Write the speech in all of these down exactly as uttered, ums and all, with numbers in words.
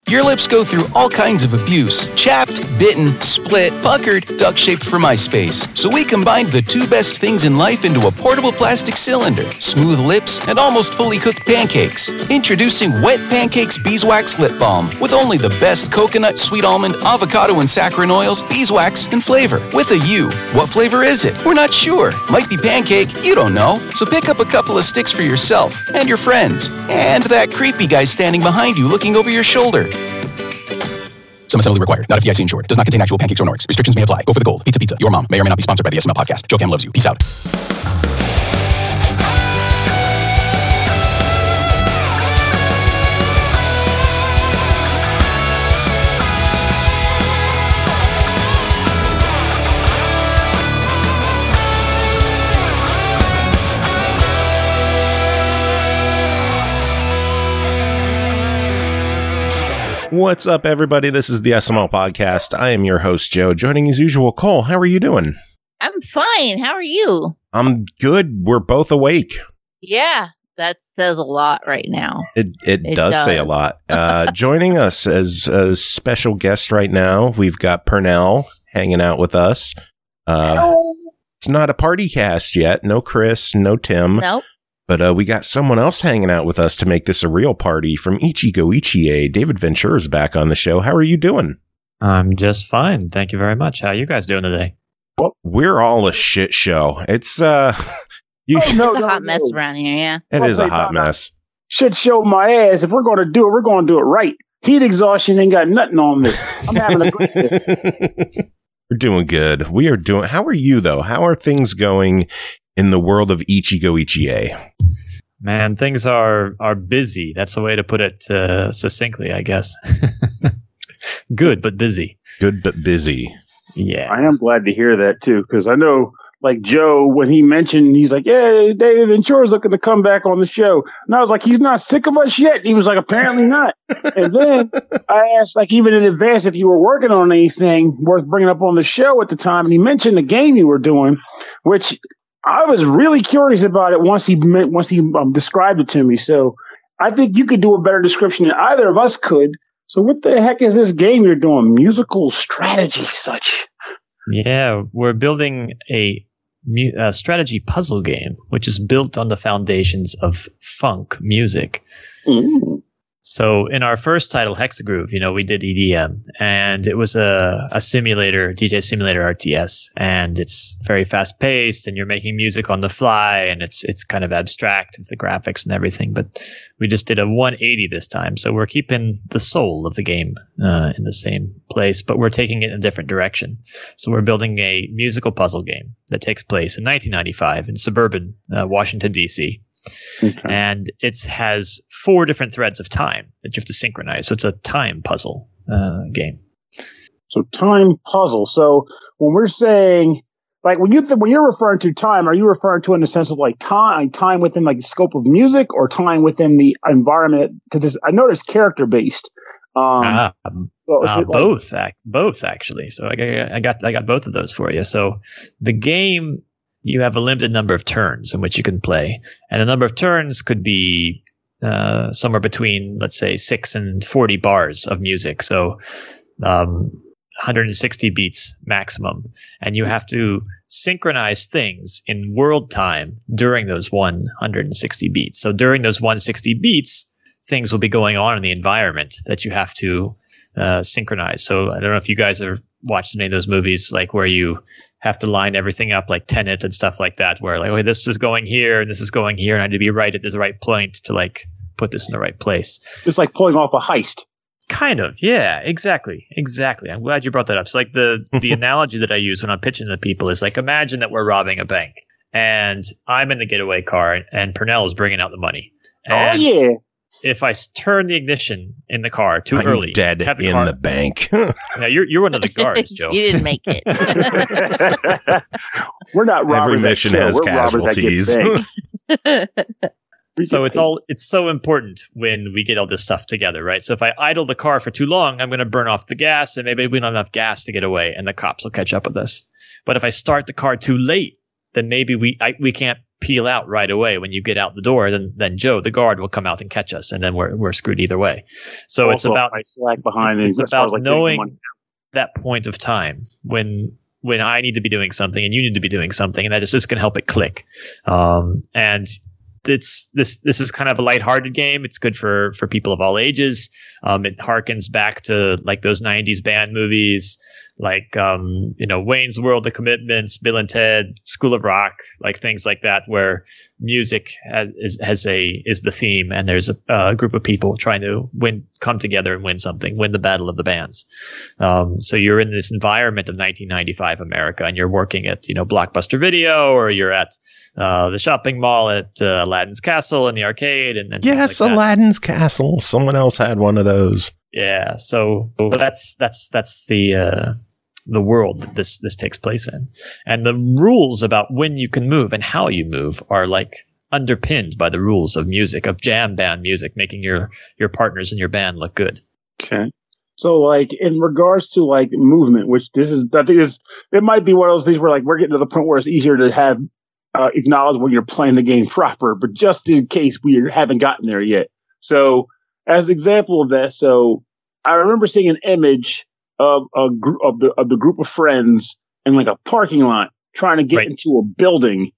Your lips go through all kinds of abuse. Chapped, bitten, split, puckered, duck-shaped for my space. So we combined the two best things in life into a portable plastic cylinder. Smooth lips and almost fully cooked pancakes. Introducing Wet Pancakes Beeswax Lip Balm. With only the best coconut, sweet almond, avocado, and saccharin oils, beeswax, and flavor. With a U. What flavor is it? We're not sure. Might be pancake. You don't know. So pick up a couple of sticks for yourself and your friends. And that creepy guy standing behind you looking over your shoulder. Some assembly required. Not F D I C insured. Does not contain actual pancakes or Norix. Restrictions may apply. Go for the gold. Pizza Pizza. Your mom may or may not be sponsored by the S M L podcast. Joe Cam loves you. Peace out. What's up, everybody? This is the S M L Podcast. I am your host, Joe. Joining as usual, Cole. How are you doing? I'm fine. How are you? I'm good. We're both awake. Yeah, that says a lot right now. It it, it does, does say a lot. Uh, joining us as a special guest right now, we've got Pernell hanging out with us. Uh, it's not a party cast yet. No Chris, no Tim. Nope. But uh, we got someone else hanging out with us to make this a real party. From Ichigo Ichie, David Ventura is back on the show. How are you doing? I'm just fine. Thank you very much. How are you guys doing today? Well, we're all a shit show. It's uh, you, oh, no, it's a no, hot no. mess around here, yeah. It I'll is a hot mess. Shit show my ass. If we're going to do it, we're going to do it right. Heat exhaustion ain't got nothing on this. I'm having a great day. We're doing good. We are doing. How are you, though? How are things going in the world of Ichigo Ichie? Man, things are, are busy. That's the way to put it uh, succinctly, I guess. Good, but busy. Good, but busy. Yeah. I am glad to hear that, too, because I know, like, Joe, when he mentioned, he's like, yeah, David Ventura's looking to come back on the show. And I was like, he's not sick of us yet. And he was like, apparently not. And then I asked, like, even in advance, if you were working on anything worth bringing up on the show at the time. And he mentioned the game you were doing, which I was really curious about it once he once he um, described it to me. So I think you could do a better description than either of us could. So what the heck is this game you're doing? Musical strategy such? Yeah, we're building a, mu- a strategy puzzle game, which is built on the foundations of funk music. Mm. So in our first title, Hexagroove, you know, we did E D M, and it was a, a simulator, D J simulator R T S, and it's very fast paced, and you're making music on the fly, and it's it's kind of abstract with the graphics and everything. But we just did a one eighty this time, so we're keeping the soul of the game uh, in the same place, but we're taking it in a different direction. So we're building a musical puzzle game that takes place in nineteen ninety-five in suburban uh, Washington, D C. Okay. And it has four different threads of time that you have to synchronize. So it's a time puzzle uh, game. So time puzzle. So when we're saying, like, when you th- when you're referring to time, are you referring to in the sense of like time, time within like the scope of music, or time within the environment? Because I know it's character based. Um, uh, so uh, both, like- ac- both actually. So I, I got I got both of those for you. So the game. You have a limited number of turns in which you can play. And the number of turns could be uh, somewhere between, let's say, six and forty bars of music. So um, one hundred sixty beats maximum. And you have to synchronize things in world time during those one hundred sixty beats. So during those one hundred sixty beats, things will be going on in the environment that you have to uh, synchronize. So I don't know if you guys have watched any of those movies, like where you have to line everything up like Tenet and stuff like that, where like, okay, this is going here and this is going here, and I need to be right at the right point to like put this in the right place. It's like pulling off a heist. Kind of, yeah, exactly, exactly. I'm glad you brought that up. So like the the analogy that I use when I'm pitching to people is like, imagine that we're robbing a bank, and I'm in the getaway car, and Pernell is bringing out the money. And oh yeah. If I turn the ignition in the car too I'm early, dead the in car, the bank. yeah, you're you're one of the guards, Joe. You didn't make it. We're not robbers. Every mission that has We're casualties. So it's all it's so important when we get all this stuff together, right? So if I idle the car for too long, I'm going to burn off the gas, and maybe we don't have enough gas to get away, and the cops will catch up with us. But if I start the car too late, then maybe we I, we can't peel out right away when you get out the door, then then Joe, the guard, will come out and catch us, and then we're we're screwed either way. So also, it's about I slack behind. It's about like knowing that point of time when when I need to be doing something and you need to be doing something, and that is just going to help it click. Um, and it's this this is kind of a lighthearted game. It's good for for people of all ages. Um, it harkens back to like those nineties band movies, like um, you know, Wayne's World, The Commitments, Bill and Ted, School of Rock, like things like that, where music has is, has a is the theme, and there's a, a group of people trying to win, come together and win something, win the battle of the bands. Um, so you're in this environment of nineteen ninety-five America, and you're working at you know Blockbuster Video, or you're at uh, the shopping mall at uh, Aladdin's Castle in the arcade, and, and yes, like Aladdin's Castle. Someone else had one of those. Yeah, so that's that's that's the uh, the world that this this takes place in, and the rules about when you can move and how you move are like underpinned by the rules of music, of jam band music, making your your partners in your band look good. Okay, so like in regards to like movement, which this is I think is it might be one of those things where like we're getting to the point where it's easier to have uh, acknowledge when you're playing the game proper, but just in case we haven't gotten there yet, so. As an example of that, so I remember seeing an image of a group of the of the group of friends in like a parking lot trying to get right. into a building,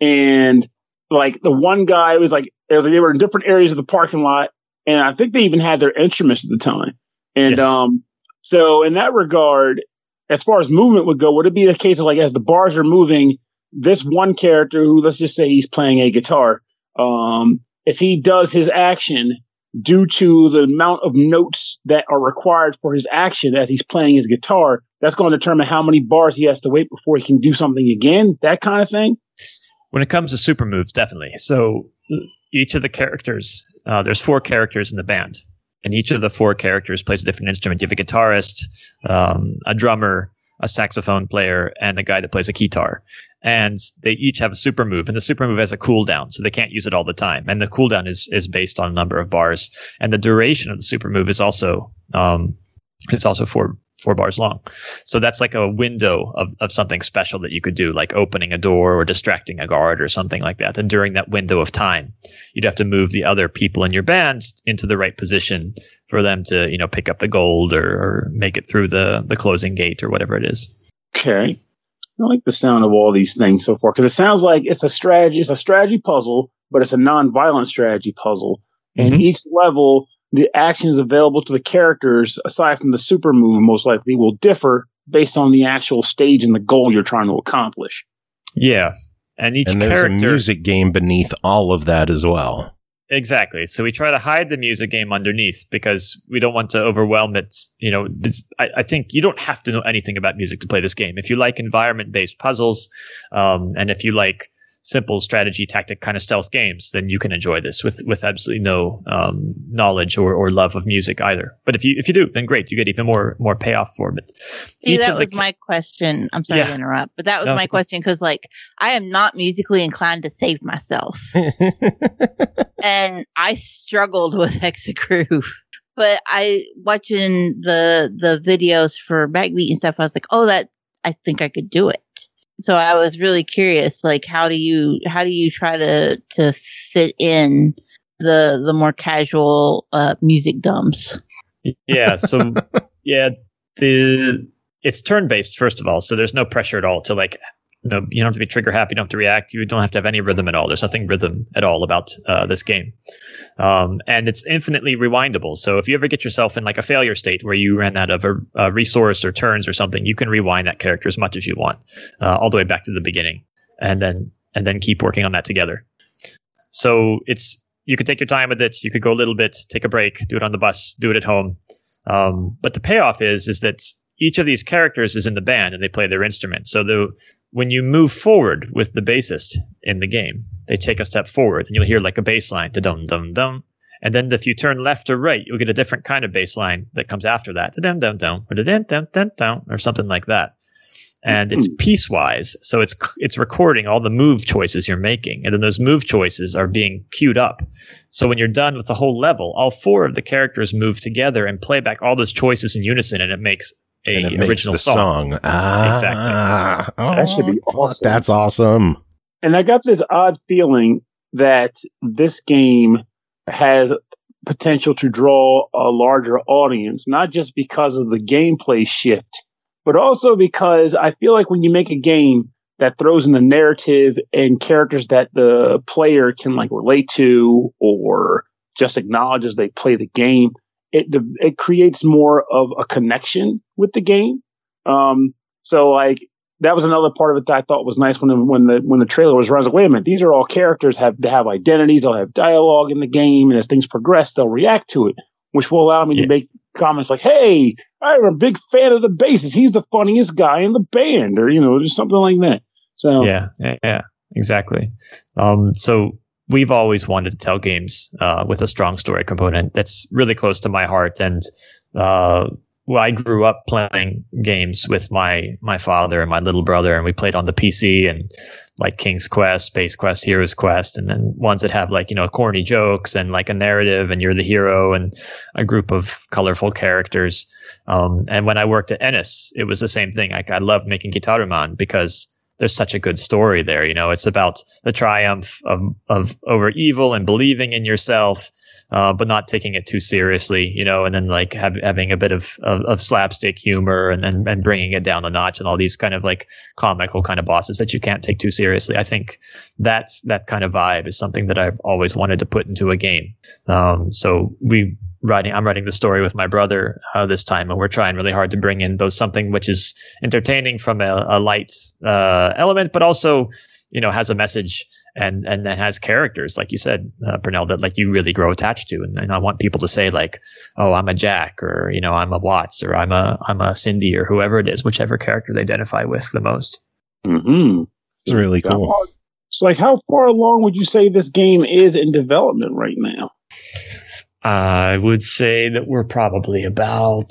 and like the one guy was like, it was like they were in different areas of the parking lot, and I think they even had their instruments at the time. And yes. um, so in that regard, as far as movement would go, would it be the case of like as the bars are moving, this one character who let's just say he's playing a guitar, um, if he does his action. Due to the amount of notes that are required for his action as he's playing his guitar, that's going to determine how many bars he has to wait before he can do something again, that kind of thing? When it comes to super moves, definitely. So each of the characters, uh, there's four characters in the band, and each of the four characters plays a different instrument. You have a guitarist, um, a drummer, a saxophone player, and a guy that plays a guitar. And they each have a super move, and the super move has a cooldown, so they can't use it all the time. And the cooldown is is based on a number of bars, and the duration of the super move is also um, is also four four bars long. So that's like a window of of something special that you could do, like opening a door or distracting a guard or something like that. And during that window of time, you'd have to move the other people in your band into the right position for them to you know pick up the gold or, or make it through the the closing gate or whatever it is. Okay. I like the sound of all these things so far because it sounds like it's a strategy. It's a strategy puzzle, but it's a non-violent strategy puzzle. And mm-hmm. each level, the actions available to the characters, aside from the super move, most likely will differ based on the actual stage and the goal you're trying to accomplish. Yeah, and each and there's character, a music game beneath all of that as well. Exactly. So we try to hide the music game underneath because we don't want to overwhelm it. You know, it's, I, I think you don't have to know anything about music to play this game. If you like environment-based puzzles, um, and if you like simple strategy, tactic kind of stealth games, then you can enjoy this with, with absolutely no um, knowledge or, or love of music either. But if you if you do, then great, you get even more more payoff for it. See, Each that was the, my question. I'm sorry yeah. to interrupt, but that was no, my question because, like, I am not musically inclined to save myself, and I struggled with Hexagroove. But I watching the the videos for Backbeat and stuff, I was like, oh, that I think I could do it. So I was really curious, like, how do you how do you try to to fit in the the more casual uh, music dumbs? Yeah, so yeah, the it's turn based first of all, so there's no pressure at all to like. No, you don't have to be trigger happy. You don't have to react. You don't have to have any rhythm at all. There's nothing rhythm at all about uh, this game. Um, and it's infinitely rewindable. So if you ever get yourself in like a failure state where you ran out of a, a resource or turns or something, you can rewind that character as much as you want, uh, all the way back to the beginning, and then and then keep working on that together. So it's you could take your time with it. You could go a little bit, take a break, do it on the bus, do it at home. Um, but the payoff is is that each of these characters is in the band and they play their instrument. So the when you move forward with the bassist in the game, they take a step forward and you'll hear like a bass line, da-dum, dum, dum. And then if you turn left or right, you'll get a different kind of bass line that comes after that, da-dum, dum, dum, or da-dum, dum, dum, dum, or something like that. And it's piecewise, so it's it's recording all the move choices you're making, and then those move choices are being queued up. So when you're done with the whole level, all four of the characters move together and play back all those choices in unison, and it makes a and it original makes the song. song. Ah, exactly. Oh, that should be awesome. That's awesome. And I got this odd feeling that this game has potential to draw a larger audience, not just because of the gameplay shift, but also because I feel like when you make a game that throws in the narrative and characters that the player can like relate to or just acknowledge as they play the game, it it creates more of a connection with the game. Um, so like that was another part of it that I thought was nice when the, when the when the trailer was running. I was like, wait a minute, these are all characters have they have identities, they'll have dialogue in the game, and as things progress, they'll react to it, which will allow me yeah. to make comments like, "Hey, I'm a big fan of the bassist. He's the funniest guy in the band," or you know, just something like that. So yeah, yeah, yeah exactly. Um, so we've always wanted to tell games uh, with a strong story component. That's really close to my heart, and uh, well, I grew up playing games with my my father and my little brother, and we played on the P C and like King's Quest, Space Quest, Heroes Quest, and then ones that have like, you know, corny jokes and like a narrative and you're the hero and a group of colorful characters. Um, and when I worked at Ennis, it was the same thing. Like I loved making Gitaruman because there's such a good story there. You know, it's about the triumph of of over evil and believing in yourself. Uh, but not taking it too seriously, you know, and then like have, having a bit of, of, of slapstick humor and, and and bringing it down a notch and all these kind of like comical kind of bosses that you can't take too seriously. I think that's that kind of vibe is something that I've always wanted to put into a game. Um, so we writing, I'm writing the story with my brother uh, this time, and we're trying really hard to bring in both something which is entertaining from a, a light uh, element, but also, you know, has a message. And and then has characters, like you said, uh, Pernell, that like you really grow attached to. And, and I want people to say like, oh, I'm a Jack, or, you know, I'm a Watts, or I'm a I'm a Cindy, or whoever it is, whichever character they identify with the most. Mm-hmm. It's really cool. So like, how far along would you say this game is in development right now? I would say that we're probably about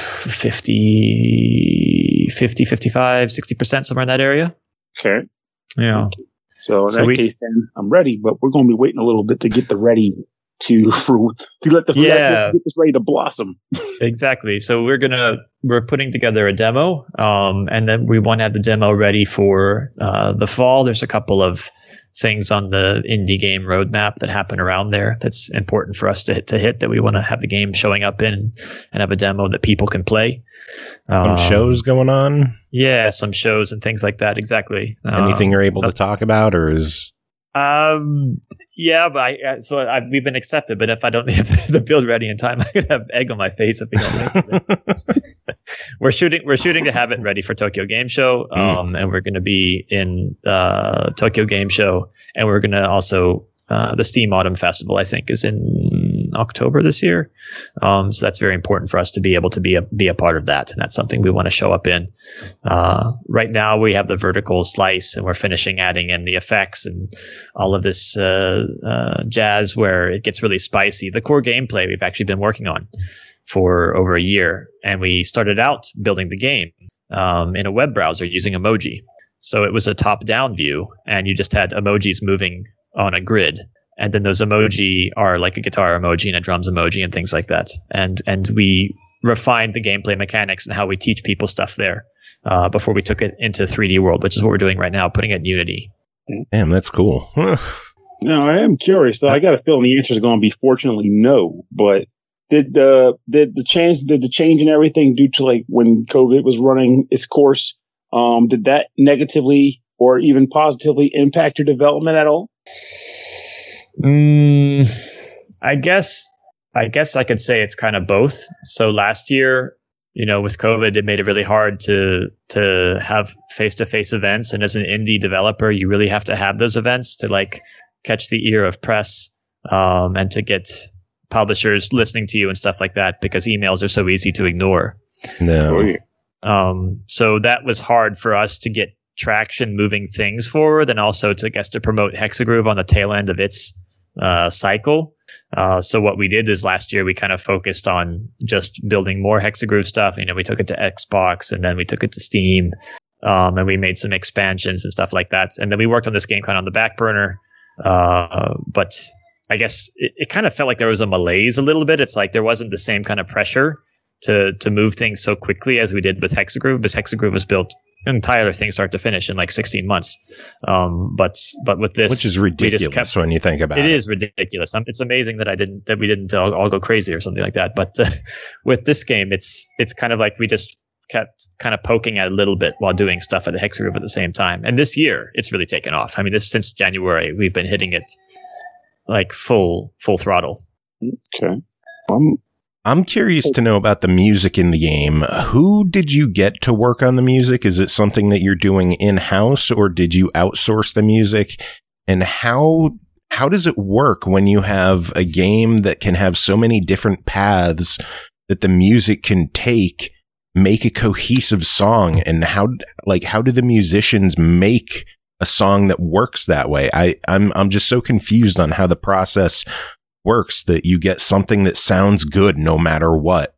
fifty, fifty, fifty-five, sixty percent, somewhere in that area. Okay. Yeah. So in so that we, case, then I'm ready, but we're going to be waiting a little bit to get the ready to for, to let the yeah. let this, get this ready to blossom. Exactly. So we're gonna we're putting together a demo, um, and then we want to have the demo ready for uh, the fall. There's a couple of things on the indie game roadmap that happen around there that's important for us to hit, to hit that we want to have the game showing up in and have a demo that people can play. Some um, shows going on? Yeah, some shows and things like that. Exactly. Anything um, you're able to talk about, or is... Um. Yeah, but I so I, we've been accepted. But if I don't have the build ready in time, I could have egg on my face if we don't make it. we're shooting. We're shooting to have it ready for Tokyo Game Show. Um, mm. and we're going to be in uh Tokyo Game Show, and we're going to also uh, the Steam Autumn Festival. I think is in October this year. Um, so that's very important for us to be able to be a be a part of that, and that's something we want to show up in. Uh, right now we have the vertical slice, and we're finishing adding in the effects and all of this uh, uh, jazz where it gets really spicy. The core gameplay we've actually been working on for over a year, and we started out building the game um, in a web browser using emoji. So it was a top-down view, and you just had emojis moving on a grid. And then those emoji are like a guitar emoji and a drums emoji and things like that. And and we refined the gameplay mechanics and how we teach people stuff there uh, before we took it into three D World, which is what we're doing right now, putting it in Unity. Damn, that's cool. No, I am curious, though. I got a feeling the answer is going to be fortunately no. But did the did the change did the change in everything due to like when COVID was running its course? Um, did that negatively or even positively impact your development at all? Mm, I guess I guess I could say it's kind of both. So last year, you know, with COVID, it made it really hard to to have face-to-face events. And as an indie developer, you really have to have those events to like catch the ear of press um, and to get publishers listening to you and stuff like that, because emails are so easy to ignore. No. Um, so that was hard for us to get traction moving things forward, and also to I guess to promote Hexagroove on the tail end of its uh, cycle. Uh, so what we did is last year we kind of focused on just building more Hexagroove stuff. You know, we took it to Xbox, and then we took it to Steam, um, and we made some expansions and stuff like that. And then we worked on this game kind of on the back burner. Uh, but I guess it, it kind of felt like there was a malaise a little bit. It's like there wasn't the same kind of pressure to to move things so quickly as we did with Hexagroove, because Hexagroove was built entire thing start to finish in like sixteen months. Um, but but with this, which is ridiculous kept, when you think about it. It is ridiculous. Um, it's amazing that I didn't that we didn't all, all go crazy or something like that. But uh, with this game, it's it's kind of like we just kept kind of poking at it a little bit while doing stuff at the Hexagroove at the same time. And this year, it's really taken off. I mean, this since January, we've been hitting it like full full throttle. Okay. Um, I'm curious to know about the music in the game. Who did you get to work on the music? Is it something that you're doing in-house, or did you outsource the music? And how how does it work when you have a game that can have so many different paths that the music can take, make a cohesive song? And how like how do the musicians make a song that works that way? I I'm I'm just so confused on how the process works that you get something that sounds good no matter what.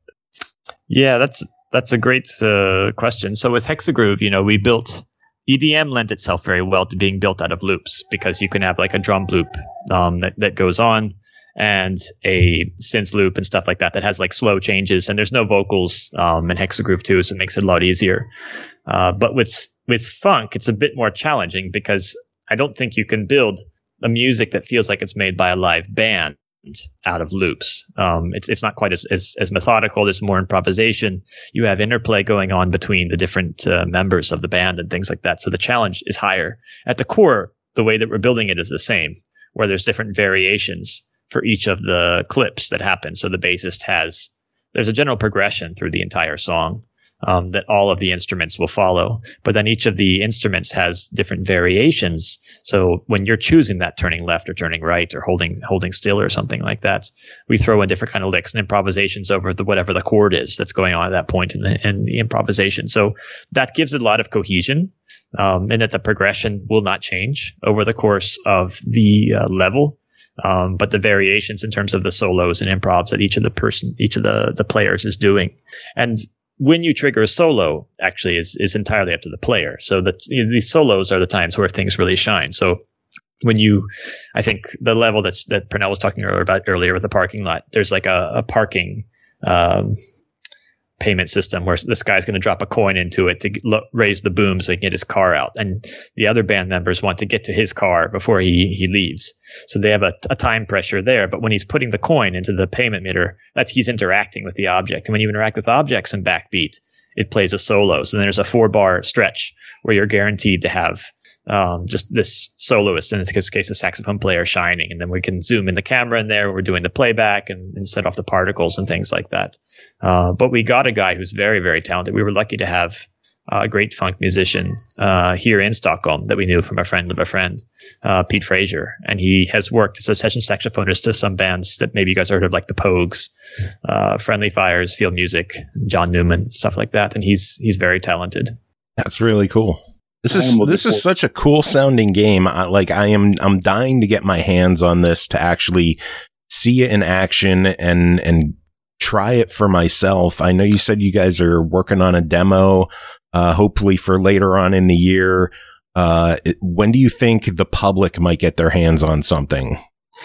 Yeah, that's that's a great uh, question. So with Hexagroove, you know, we built E D M lent itself very well to being built out of loops, because you can have like a drum loop um, that that goes on, and a synth loop and stuff like that that has like slow changes, and there's no vocals um, in Hexagroove too, so it makes it a lot easier. Uh, but with with funk, it's a bit more challenging, because I don't think you can build a music that feels like it's made by a live band out of loops. Um, it's it's not quite as, as as methodical. There's more improvisation. You have interplay going on between the different uh, members of the band and things like that. So the challenge is higher. At the core, the way that we're building it is the same, where there's different variations for each of the clips that happen. So the bassist has, there's a general progression through the entire song um, that all of the instruments will follow. But then each of the instruments has different variations. So when you're choosing that turning left or turning right or holding holding still or something like that, we throw in different kind of licks and improvisations over the whatever the chord is that's going on at that point in the, in the improvisation. So that gives it a lot of cohesion, um, and that the progression will not change over the course of the uh, level. Um, but the variations in terms of the solos and improvs that each of the person, each of the, the players is doing. And when you trigger a solo, actually is, is entirely up to the player. So that, you know, these solos are the times where things really shine. So when you, I think the level that's, that Pernell was talking earlier about earlier with the parking lot, there's like a, a parking, um, payment system where this guy's going to drop a coin into it to lo- raise the boom so he can get his car out. And the other band members want to get to his car before he, he leaves. So they have a, a time pressure there. But when he's putting the coin into the payment meter, that's he's interacting with the object. And when you interact with objects in Backbeat, it plays a solo. So then there's a four bar stretch where you're guaranteed to have um, just this soloist, in this case, a saxophone player shining. And then we can zoom in the camera in there. We're doing the playback and, and set off the particles and things like that. Uh, but we got a guy who's very, very talented. We were lucky to have uh, a great funk musician uh, here in Stockholm that we knew from a friend of a friend, uh, Pete Frazier. And he has worked as a session saxophonist to some bands that maybe you guys heard of, like the Pogues, uh, Friendly Fires, Field Music, John Newman, stuff like that. And he's he's very talented. That's really cool. This is this is such a cool sounding game. I, like I am, I'm dying to get my hands on this to actually see it in action and and try it for myself. I know you said you guys are working on a demo, uh, hopefully for later on in the year. Uh, it, when do you think the public might get their hands on something?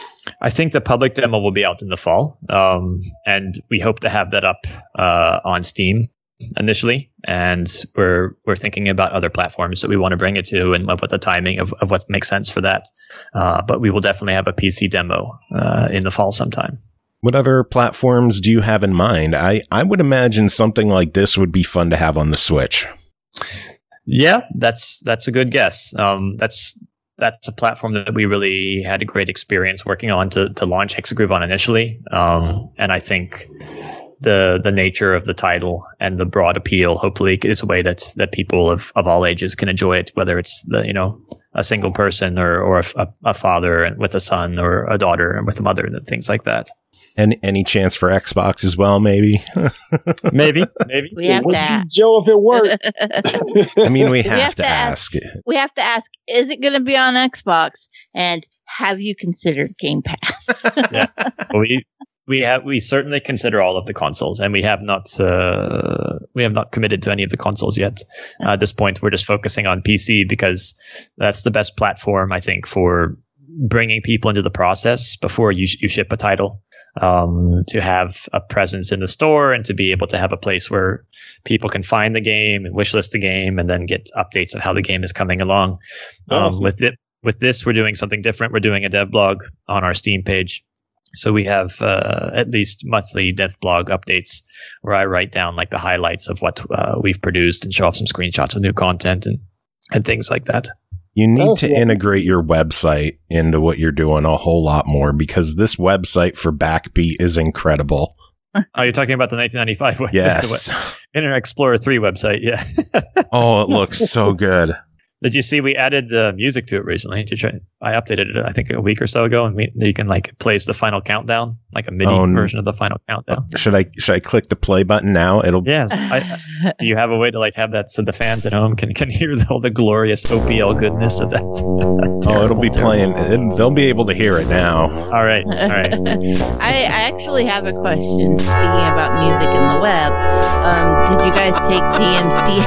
I think the public demo will be out in the fall, um, and we hope to have that up uh, on Steam initially, and we're we're thinking about other platforms that we want to bring it to, and what the timing of, of what makes sense for that. Uh, but we will definitely have a P C demo uh, in the fall sometime. What other platforms do you have in mind? I, I would imagine something like this would be fun to have on the Switch. Yeah, that's that's a good guess. Um, that's that's a platform that we really had a great experience working on to to launch Hexagroove on initially, um, and I think the the nature of the title and the broad appeal hopefully is a way that that people of, of all ages can enjoy it, whether it's the you know a single person or or a, a father with a son or a daughter and with a mother and things like that. And any chance for Xbox as well, maybe? maybe, maybe. We have to ask. Joe, if it worked. I mean, we have, we have to, to ask. ask. We have to ask, is it going to be on Xbox? And have you considered Game Pass? Yeah. Well, we we have we certainly consider all of the consoles, and we have not uh, we have not committed to any of the consoles yet. Uh, at this point, we're just focusing on P C because that's the best platform, I think, for bringing people into the process before you you ship a title. um, to have a presence in the store and to be able to have a place where people can find the game and wishlist the game and then get updates of how the game is coming along. Um, Awesome. With it, with this, we're doing something different. We're doing a dev blog on our Steam page. So we have uh, at least monthly dev blog updates where I write down like the highlights of what uh, we've produced and show off some screenshots of new content and, and things like that. You need Oh, to yeah. integrate your website into what you're doing a whole lot more, because this website for Backbeat is incredible. Oh, you're talking about the nineteen ninety-five web- Yes. Internet Explorer three website, yeah. Oh, it looks so good. Did you see we added uh, music to it recently? Did you try, I updated it, I think, a week or so ago, and we, you can like plays the final countdown, like a MIDI Oh, n- version of the final countdown. Should I should I click the play button now? It'll Yes, I, do you have a way to like have that so the fans at home can, can hear all the glorious O P L goodness of that? Oh, it'll be playing. It, they'll be able to hear it now. All right, all right. I, I actually have a question. Speaking about music and the web, um, did you guys take D M C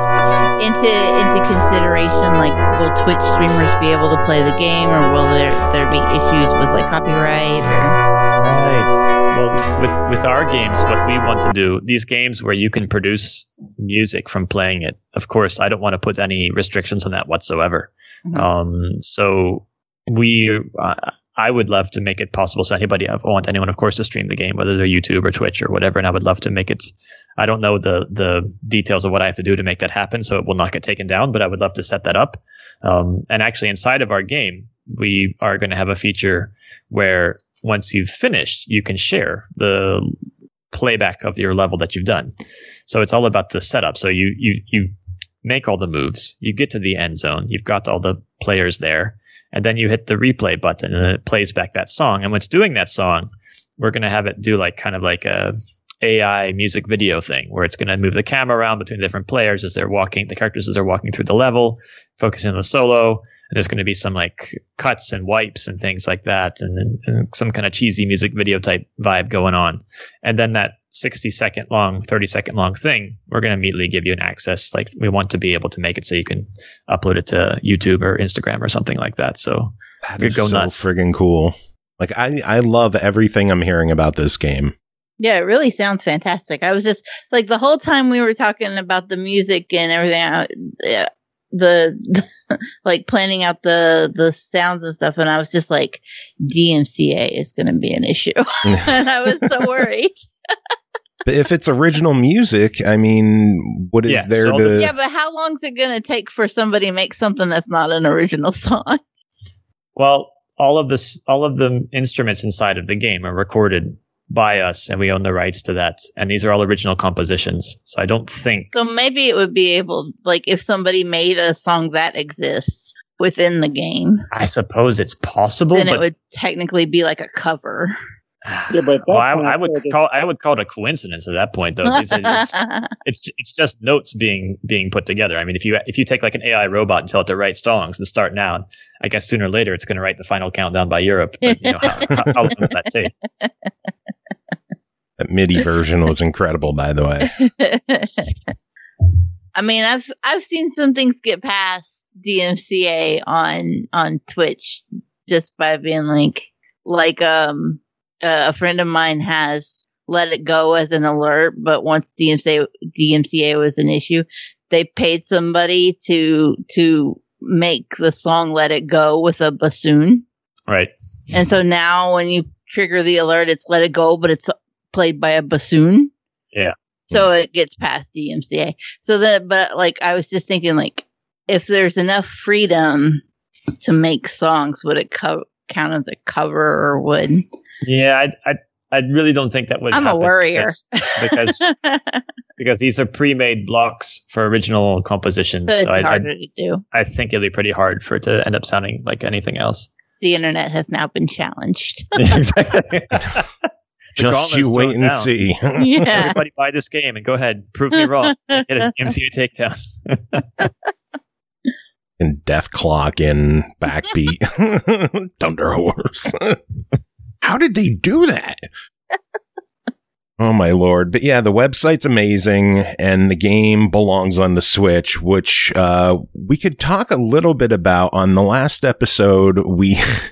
A into into consideration? Like, will Twitch streamers be able to play the game, or will there there be issues with like copyright? Or Right. Well, with with our games, what we want to do, these games where you can produce music from playing it, of course, I don't want to put any restrictions on that whatsoever. Mhm. Um, so we, uh, I would love to make it possible. So anybody, I want anyone, of course, to stream the game, whether they're YouTube or Twitch or whatever. And I would love to make it. I don't know the the details of what I have to do to make that happen, so it will not get taken down. But I would love to set that up. Um, and actually, inside of our game, we are going to have a feature where once you've finished, you can share the playback of your level that you've done. So it's all about the setup. So you you you make all the moves, you get to the end zone, you've got all the players there, and then you hit the replay button and it plays back that song. And when it's doing that song, we're going to have it do like kind of like a A I music video thing where it's going to move the camera around between different players as they're walking, the characters as they're walking through the level, focusing on the solo. And there's going to be some like cuts and wipes and things like that, and then and some kind of cheesy music video type vibe going on. And then that sixty second long, thirty second long thing, we're going to immediately give you an access. Like, we want to be able to make it so you can upload it to YouTube or Instagram or something like that. So That you is could go so nuts. friggin' cool. Like, I I love everything I'm hearing about this game. yeah, it really sounds fantastic. I was just like, the whole time we were talking about the music and everything, I, yeah, the like planning out the the sounds and stuff, and I was just like, D M C A is going to be an issue, and I was so worried. But if it's original music, I mean, what is Yeah, there so to? the- Yeah, but how long is it going to take for somebody to make something that's not an original song? Well, all of this, all of the instruments inside of the game are recorded by us, and we own the rights to that. And these are all original compositions. So I don't think. So maybe it would be able, like, if somebody made a song that exists within the game, I suppose it's possible, then but it would technically be like a cover. Yeah, but at that well, I, point, I I would feel like call I would call it a coincidence at that point, though. These are, it's, it's it's just notes being being put together. I mean, if you if you take like an A I robot and tell it to write songs and start now, I guess sooner or later it's going to write the final countdown by Europe. But, you know, how, how, how long would that take? That MIDI version was incredible, by the way. I mean, I've I've seen some things get past D M C A on on Twitch just by being like like um uh, a friend of mine has let it go as an alert, but once D M C A D M C A was an issue, they paid somebody to to make the song "Let It Go" with a bassoon, Right. and so now when you trigger the alert, it's "Let It Go," but it's played by a bassoon. Yeah. So it gets past D M C A. So then, but like, I was just thinking, like, if there's enough freedom to make songs, would it co- count as a cover, or would? Yeah, I I I really don't think that would. I'm a happen worrier. because because, because these are pre-made blocks for original compositions. So it's So I, I harder to do. I think it'd be pretty hard for it to end up sounding like anything else. The internet has now been challenged. Exactly. The Just gauntlet's you wait thrown and down. see. Yeah. Everybody buy this game and go ahead, prove me wrong. Get an M C A takedown. And Death Clock and Backbeat. Thunder Horse. How did they do that? Oh my lord. But yeah, the website's amazing and the game belongs on the Switch, which uh we could talk a little bit about. On the last episode, we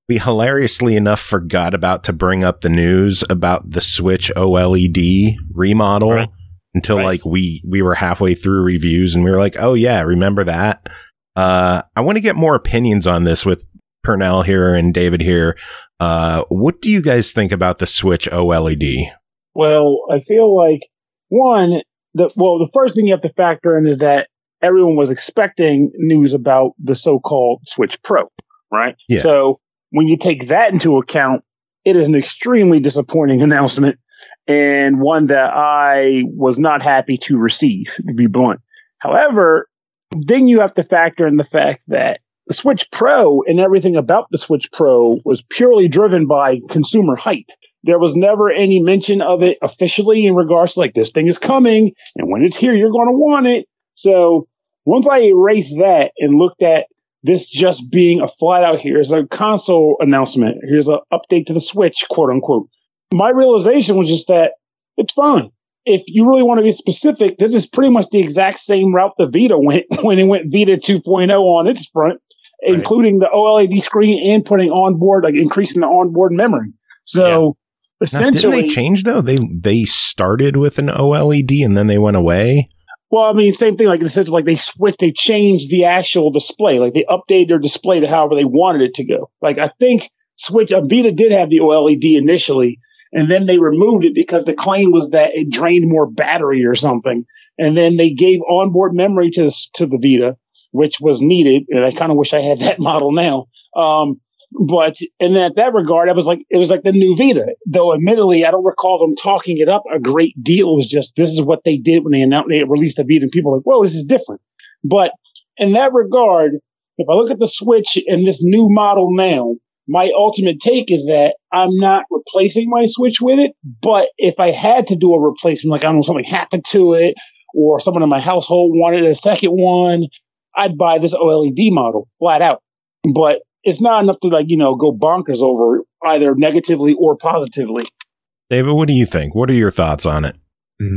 we hilariously enough forgot about to bring up the news about the Switch OLED remodel Right. until Right. like we, we were halfway through reviews and we were like, oh yeah, remember that? Uh, I want to get more opinions on this with Purnell here and David here. Uh, what do you guys think about the Switch OLED? Well, I feel like one, the well, the first thing you have to factor in is that everyone was expecting news about the so-called Switch Pro, right? Yeah. So when you take that into account, it is an extremely disappointing announcement and one that I was not happy to receive, to be blunt. However, then you have to factor in the fact that the Switch Pro and everything about the Switch Pro was purely driven by consumer hype. There was never any mention of it officially in regards to like, this thing is coming, and when it's here, you're going to want it. So once I erased that and looked at this just being a flat out, here's a console announcement, here's an update to the Switch, quote unquote, my realization was just that it's fine. If you really want to be specific, this is pretty much the exact same route the Vita went when it went Vita two point oh on its front, right. Including the OLED screen and putting onboard, like increasing the onboard memory. So yeah. essentially, now, didn't they change though? They they started with an OLED and then they went away. Well, I mean, same thing. Like in the sense of like they switched, they changed the actual display. Like they updated their display to however they wanted it to go. Like I think Switch, uh, Vita did have the OLED initially. And then they removed it because the claim was that it drained more battery or something. And then they gave onboard memory to the, to the Vita, which was needed. And I kind of wish I had that model now. Um, but in that, that regard, I was like, it was like the new Vita. Though admittedly, I don't recall them talking it up a great deal. It was just, this is what they did when they announced, they released the Vita, and people were like, whoa, this is different. But in that regard, if I look at the Switch and this new model now, my ultimate take is that I'm not replacing my Switch with it, but if I had to do a replacement, like I don't know, something happened to it, or someone in my household wanted a second one, I'd buy this OLED model flat out. But it's not enough to like, you know, go bonkers over it, either negatively or positively. David, what do you think? What are your thoughts on it?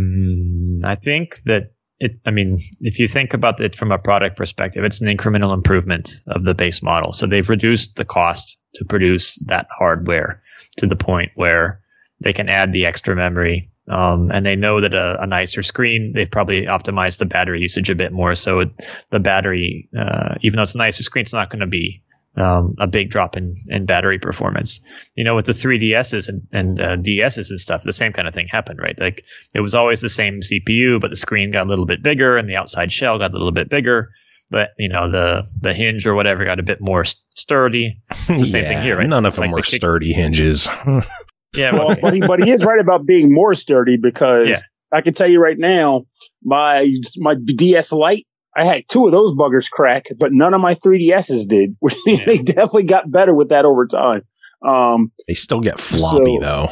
Mm, I think that it, I mean, if you think about it from a product perspective, it's an incremental improvement of the base model. So they've reduced the cost to produce that hardware to the point where they can add the extra memory. Um, and they know that a, a nicer screen, they've probably optimized the battery usage a bit more. So it, the battery, uh, even though it's a nicer screen, it's not going to be um, a big drop in, in battery performance. You know, with the three D S's and, and uh, D S's and stuff, the same kind of thing happened, right? Like it was always the same C P U, but the screen got a little bit bigger and the outside shell got a little bit bigger. But, you know, the, the hinge or whatever got a bit more sturdy. It's the same yeah, thing here, right? None of it's them like were the kick- sturdy hinges. Yeah, Well, well, but, he, but he is right about being more sturdy because Yeah. I can tell you right now, my my D S Lite, I had two of those buggers crack, but none of my three D S's did. Which means Yeah. they definitely got better with that over time. Um, They still get floppy So- though.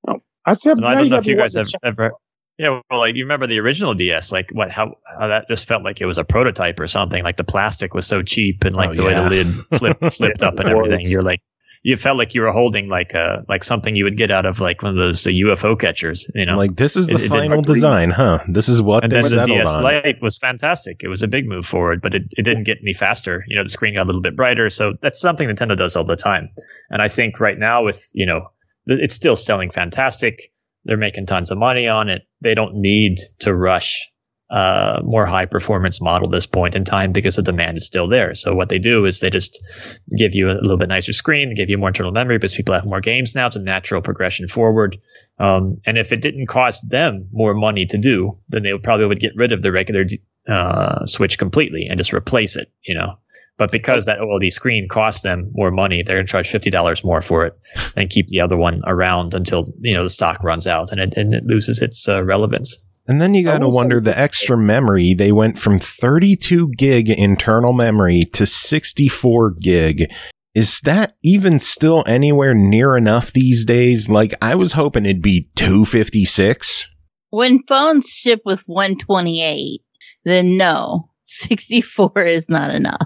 I said, And I now don't you know gotta if you be guys wanting have to check- ever, yeah, well, like you remember the original D S, like what, how, how that just felt like it was a prototype or something. Like the plastic was so cheap, and like Oh, the yeah. way the lid flip, flipped up and It was. everything. You're like, you felt like you were holding like a like something you would get out of like one of those uh, U F O catchers, you know. Like this is the It- it didn't final agree. design, huh? This is what And they then the settled D S on. Lite was fantastic. It was a big move forward, but it, it didn't get any faster. You know, the screen got a little bit brighter. So that's something Nintendo does all the time. And I think right now with, you know, th- it's still selling fantastic. They're making tons of money on it. They don't need to rush uh, more high performance model at this point in time because the demand is still there. So what they do is they just give you a little bit nicer screen, give you more internal memory because people have more games now. It's a natural progression forward. Um, and if it didn't cost them more money to do, then they would probably would get rid of the regular uh, Switch completely and just replace it, you know. But because that OLED screen costs them more money, they're going to charge fifty dollars more for it and keep the other one around until, you know, the stock runs out and it, and it loses its uh, relevance. And then you got to will say wonder the this- extra memory. They went from thirty-two gig internal memory to sixty-four gig. Is that even still anywhere near enough these days? Like I was hoping it'd be two fifty-six. When phones ship with one twenty-eight, then no, sixty-four is not enough.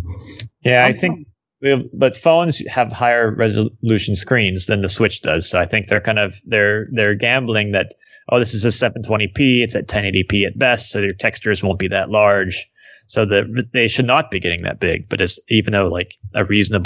Yeah, I think, but phones have higher resolution screens than the Switch does. So I think they're kind of they're they're gambling that, oh, this is a seven twenty p, it's at ten eighty p at best, so their textures won't be that large. So that they should not be getting that big. But it's even though like a reasonable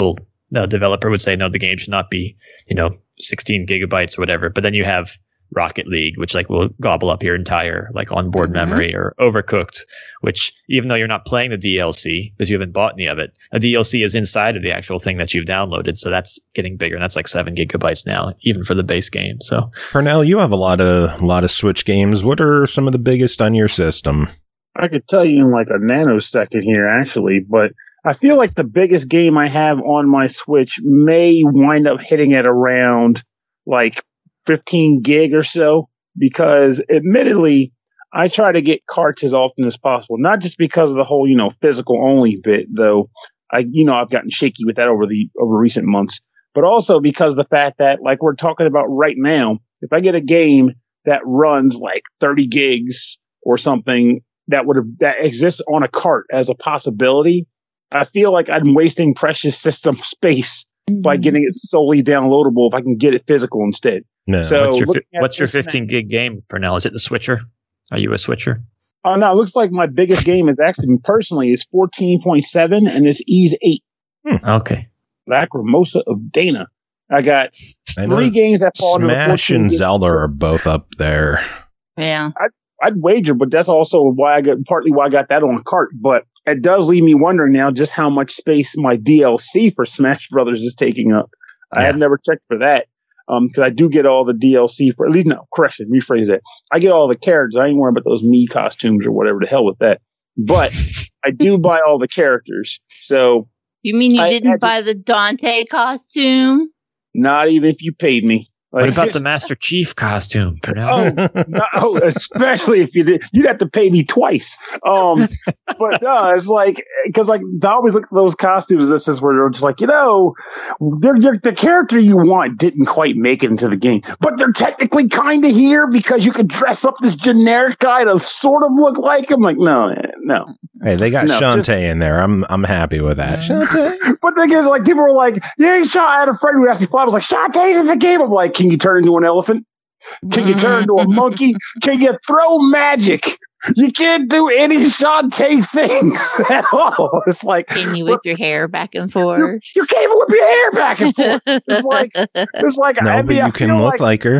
the developer would say, no, the game should not be, you know, sixteen gigabytes or whatever. But then you have Rocket League, which like will gobble up your entire like onboard mm-hmm. memory, or Overcooked, which even though you're not playing the D L C because you haven't bought any of it, the D L C is inside of the actual thing that you've downloaded. So that's getting bigger, and that's like seven gigabytes now, even for the base game. So Pernell, you have a lot of a lot of Switch games. What are some of the biggest on your system? I could tell you in like a nanosecond here, actually, but I feel like the biggest game I have on my Switch may wind up hitting at around like fifteen gig or so, because admittedly, I try to get carts as often as possible, not just because of the whole, you know, physical only bit, though I, you know, I've gotten shaky with that over the, over recent months, but also because of the fact that like we're talking about right now, if I get a game that runs like thirty gigs or something that would have, that exists on a cart as a possibility, I feel like I'm wasting precious system space by getting it solely downloadable if I can get it physical instead. No. So what's your, what's your fifteen gig game, Pernell? Is it the Switcher? Are you a Switcher? Oh, no, it looks like my biggest game is actually, personally, is fourteen point seven, and it's Ease eight. Hmm. Okay. Lacrimosa of Dana. I got I three games that fall into the Smash and fourteen Zelda are both up there. Yeah. I'd, I'd wager, but that's also why I got, partly why I got that on a cart. But it does leave me wondering now just how much space my D L C for Smash Brothers is taking up. Yeah. I have never checked for that. Um, cause I do get all the D L C for, at least, no, correction, rephrase that. I get all the characters. I ain't worrying about those Mii costumes or whatever, the hell with that. But I do buy all the characters. So. You mean you I, didn't I, buy the Dante costume? Not even if you paid me. Like, what about the Master Chief costume? Oh, no, especially if you did, you'd have to pay me twice. Um, but no, it's like, because like I always look at those costumes. This is where they're just like, you know, they're, they're, the character you want didn't quite make it into the game, but they're technically kind of here because you could dress up this generic guy to sort of look like him. Like, no, no. Hey, they got no, Shantae just, in there. I'm I'm happy with that. Shantae. But the thing is, like, people were like, yeah, Shantae. I had a friend who asked me, I was like, Shantae's in the game. I'm like, can you turn into an elephant? Can you turn into a monkey? Can you throw magic? You can't do any Shantae things at all. It's like, can you whip your hair back and forth? You, you can't even whip your hair back and forth. It's like, it's like, no, I but mean, you I can look like, like her.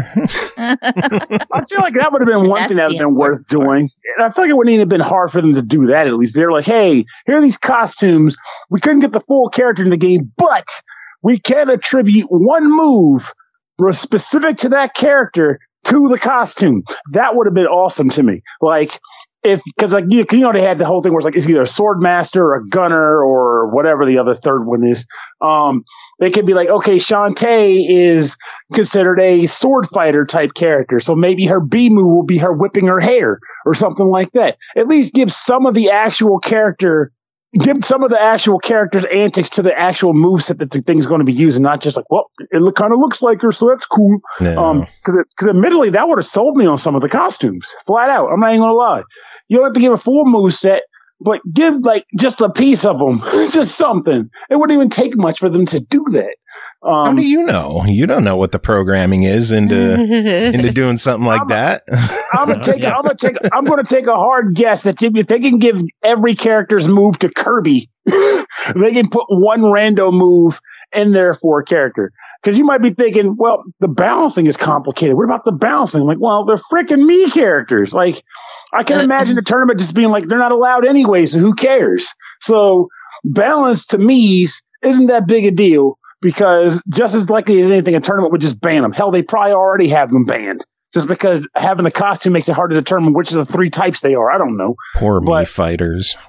I feel like that would have been one That's thing that would have been worth part. doing. And I feel like it wouldn't even have been hard for them to do that. At least they're like, hey, here are these costumes. We couldn't get the full character in the game, but we can attribute one move specific to that character to the costume. That would have been awesome to me. Like, if, because like you, you know, they had the whole thing where it's like it's either a sword master or a gunner or whatever the other third one is. Um, they could be like, okay, Shantae is considered a sword fighter type character, so maybe her B move will be her whipping her hair or something like that. At least give some of the actual character. Give some of the actual character's antics to the actual moveset that the thing's going to be using, not just like, well, it look, kind of looks like her, so that's cool. No. Um, because because admittedly, that would have sold me on some of the costumes, flat out. I'm not even going to lie. You don't have to give a full moveset, but give like just a piece of them, just something. It wouldn't even take much for them to do that. Um, How do you know? You don't know what the programming is into into doing something like I'm that. A, I'm gonna take. I'm gonna take. I'm gonna take a hard guess that if they can give every character's move to Kirby, they can put one random move in there for a character. Because you might be thinking, well, the balancing is complicated. What about the balancing? Like, well, they're freaking me characters. Like, I can imagine the tournament just being like, they're not allowed anyway, so who cares? So balance to me's isn't that big a deal. Because just as likely as anything, a tournament would just ban them. Hell, they probably already have them banned. Just because having the costume makes it hard to determine which of the three types they are. I don't know. Poor but, me fighters.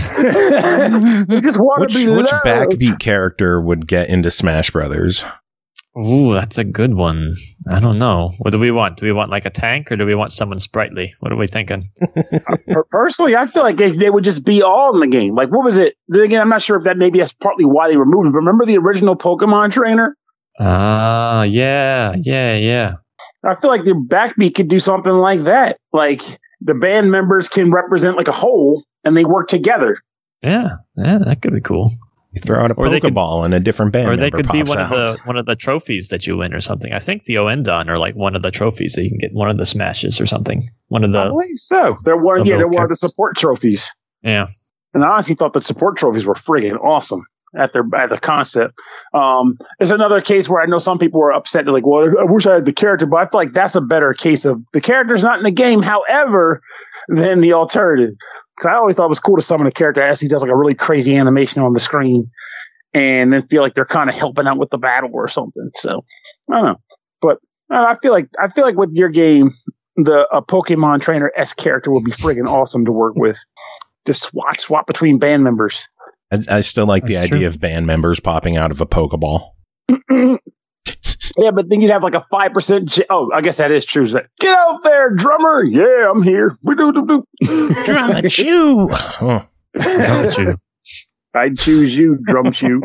They just want which, to be Which loved. backbeat character would get into Smash Brothers? Ooh, that's a good one. I don't know. What do we want? Do we want like a tank or do we want someone sprightly? What are we thinking? Personally, I feel like they, they would just be all in the game. Like, what was it? Then again, I'm not sure if that maybe that's partly why they removed it. But remember the original Pokemon trainer? Ah, uh, yeah, yeah, yeah. I feel like their backbeat could do something like that. Like, the band members can represent like a whole and they work together. Yeah, yeah, that could be cool. You throw out a or Pokeball could, and a different band or they member could be one out. of the one of the trophies that you win or something. I think the Oendon are like one of the trophies that you can get one of the smashes or something. One of the I believe so. They're one. The Yeah, they're one of the characters. support trophies. Yeah. And I honestly thought the support trophies were friggin' awesome. at their at the concept. Um, it's another case where I know some people are upset. They're like, well, I wish I had the character, but I feel like that's a better case of the character's not in the game, however, than the alternative. Because I always thought it was cool to summon a character as he does like a really crazy animation on the screen and then feel like they're kind of helping out with the battle or something. So I don't know. But uh, I feel like I feel like with your game, the a Pokemon trainer S character would be friggin' awesome to work with. Just swap swap between band members. I, I still like That's the true. idea of band members popping out of a Pokeball. Yeah, but then you'd have like a five percent. J- oh, I guess that is true. That, get out there, drummer. Yeah, I'm here. Drum chew. Oh. Don't you? I'd choose you, drum chew.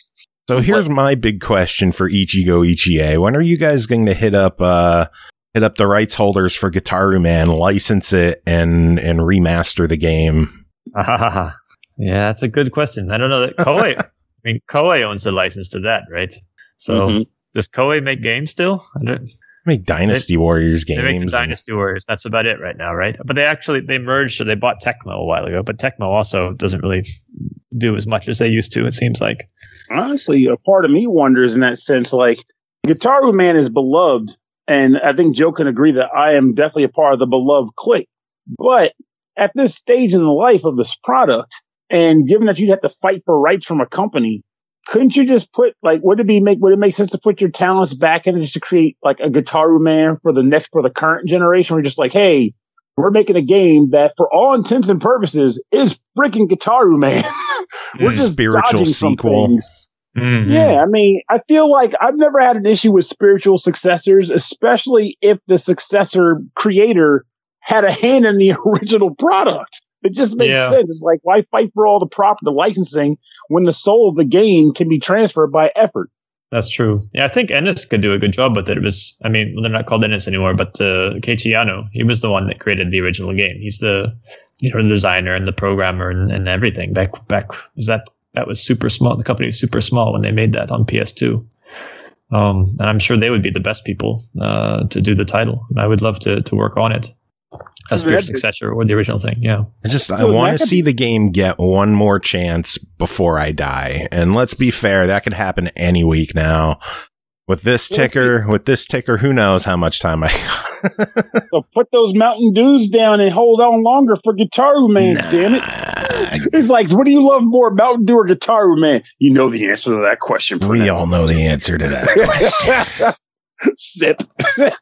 So here's my big question for Ichigo Ichie. When are you guys going to hit up uh, hit up the rights holders for Gitaru Man, license it, and and remaster the game? Yeah, that's a good question. I don't know that Koei. I mean, Koei owns the license to that, right? So Mhm. does Koei make games still? I don't, Make Dynasty Warriors they games. make the and- Dynasty Warriors. That's about it right now, right? But they actually they merged or they bought Tecmo a while ago. But Tecmo also doesn't really do as much as they used to. It seems like. Honestly, a part of me wonders in that sense, like, Gitaru Man is beloved, and I think Joe can agree that I am definitely a part of the beloved clique. But at this stage in the life of this product, and given that you'd have to fight for rights from a company, couldn't you just put, like, would it be make would it make sense to put your talents back in just to create like a Gitaru Man for the next for the current generation? We're just like, hey, we're making a game that, for all intents and purposes, is freaking Gitaru Man. We're just Spiritual dodging some sequel. things. Mhm. Yeah, I mean, I feel like I've never had an issue with spiritual successors, especially if the successor creator had a hand in the original product. It just makes Yeah. sense. It's like, why fight for all the prop, the licensing, when the soul of the game can be transferred by effort? That's true. Yeah, I think Ennis could do a good job with it. It was, I mean, well, they're not called Ennis anymore, but uh, Keiichi Yano, he was the one that created the original game. He's the, you know, the designer and the programmer and, and everything. Back, back was that that was super small. The company was super small when they made that on P S two. Um, and I'm sure they would be the best people uh, to do the title. And I would love to to work on it as So your that'd be- successor or the original thing. Yeah. I just I So want that to could- see the game get one more chance before I die. And let's be fair, that could happen any week now. With this Let's ticker, with this ticker, who knows how much time I got. So put those Mountain Dews down and hold on longer for Gitaru Man, damn it. It's like, what do you love more, Mountain Dew or Gitaru Man? You know the answer to that question. We all know the answer to that. Sip. I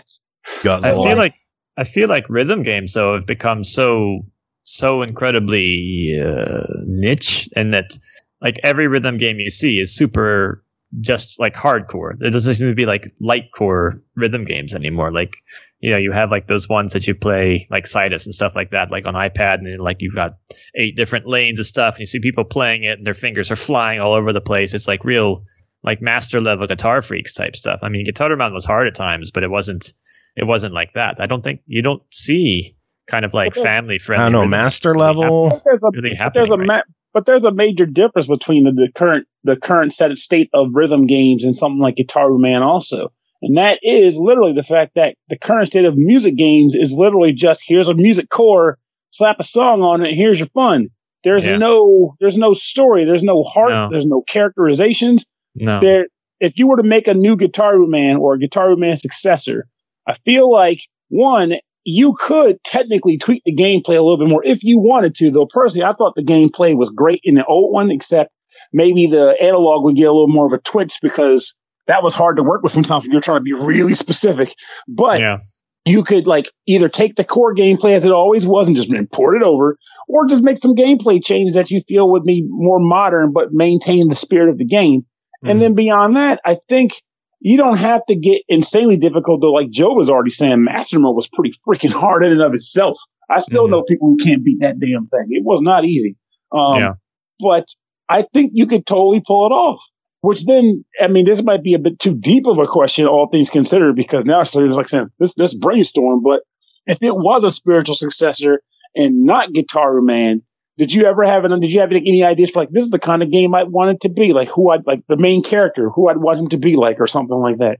Guzzle. feel like I feel like rhythm games though have become so so incredibly uh, niche, and that like every rhythm game you see is super just like hardcore. There doesn't seem to be like light core rhythm games anymore. Like, you know, you have like those ones that you play like Cytus and stuff like that, like on iPad, and then, like you've got eight different lanes of stuff, and you see people playing it, and their fingers are flying all over the place. It's like real like master level Guitar Freaks type stuff. I mean, Guitar Man was hard at times, but it wasn't. It wasn't like that. I don't think you don't see kind of like Okay. family friendly. I don't know, master level. But there's a, Really but happening there's a right ma- but there's a major difference between the, the current the current set of state of rhythm games and something like Gitaru Man also. And that is literally the fact that the current state of music games is literally just, here's a music core, slap a song on it, here's your fun. There's Yeah. no there's no story, there's no heart, No. there's no characterizations. No. There, if you were to make a new Gitaru Man or a Gitaru Man successor, I feel like, one, you could technically tweak the gameplay a little bit more if you wanted to. Though personally, I thought the gameplay was great in the old one, except maybe the analog would get a little more of a twitch because that was hard to work with sometimes if you're trying to be really specific. But Yeah. you could like either take the core gameplay as it always was and just import it over, or just make some gameplay changes that you feel would be more modern but maintain the spirit of the game. Mhm. And then beyond that, I think you don't have to get insanely difficult, though. Like Joe was already saying, Master Mode was pretty freaking hard in and of itself. I still Mhm. know people who can't beat that damn thing. It was not easy. Um, Yeah. But I think you could totally pull it off. Which then, I mean, this might be a bit too deep of a question, all things considered, because now so it's like saying this this brainstorm. But if it was a spiritual successor and not Gitaru Man, did you ever have an? Did you have any ideas for like this is the kind of game I want it to be? Like who I'd like the main character, who I'd want him to be like, or something like that.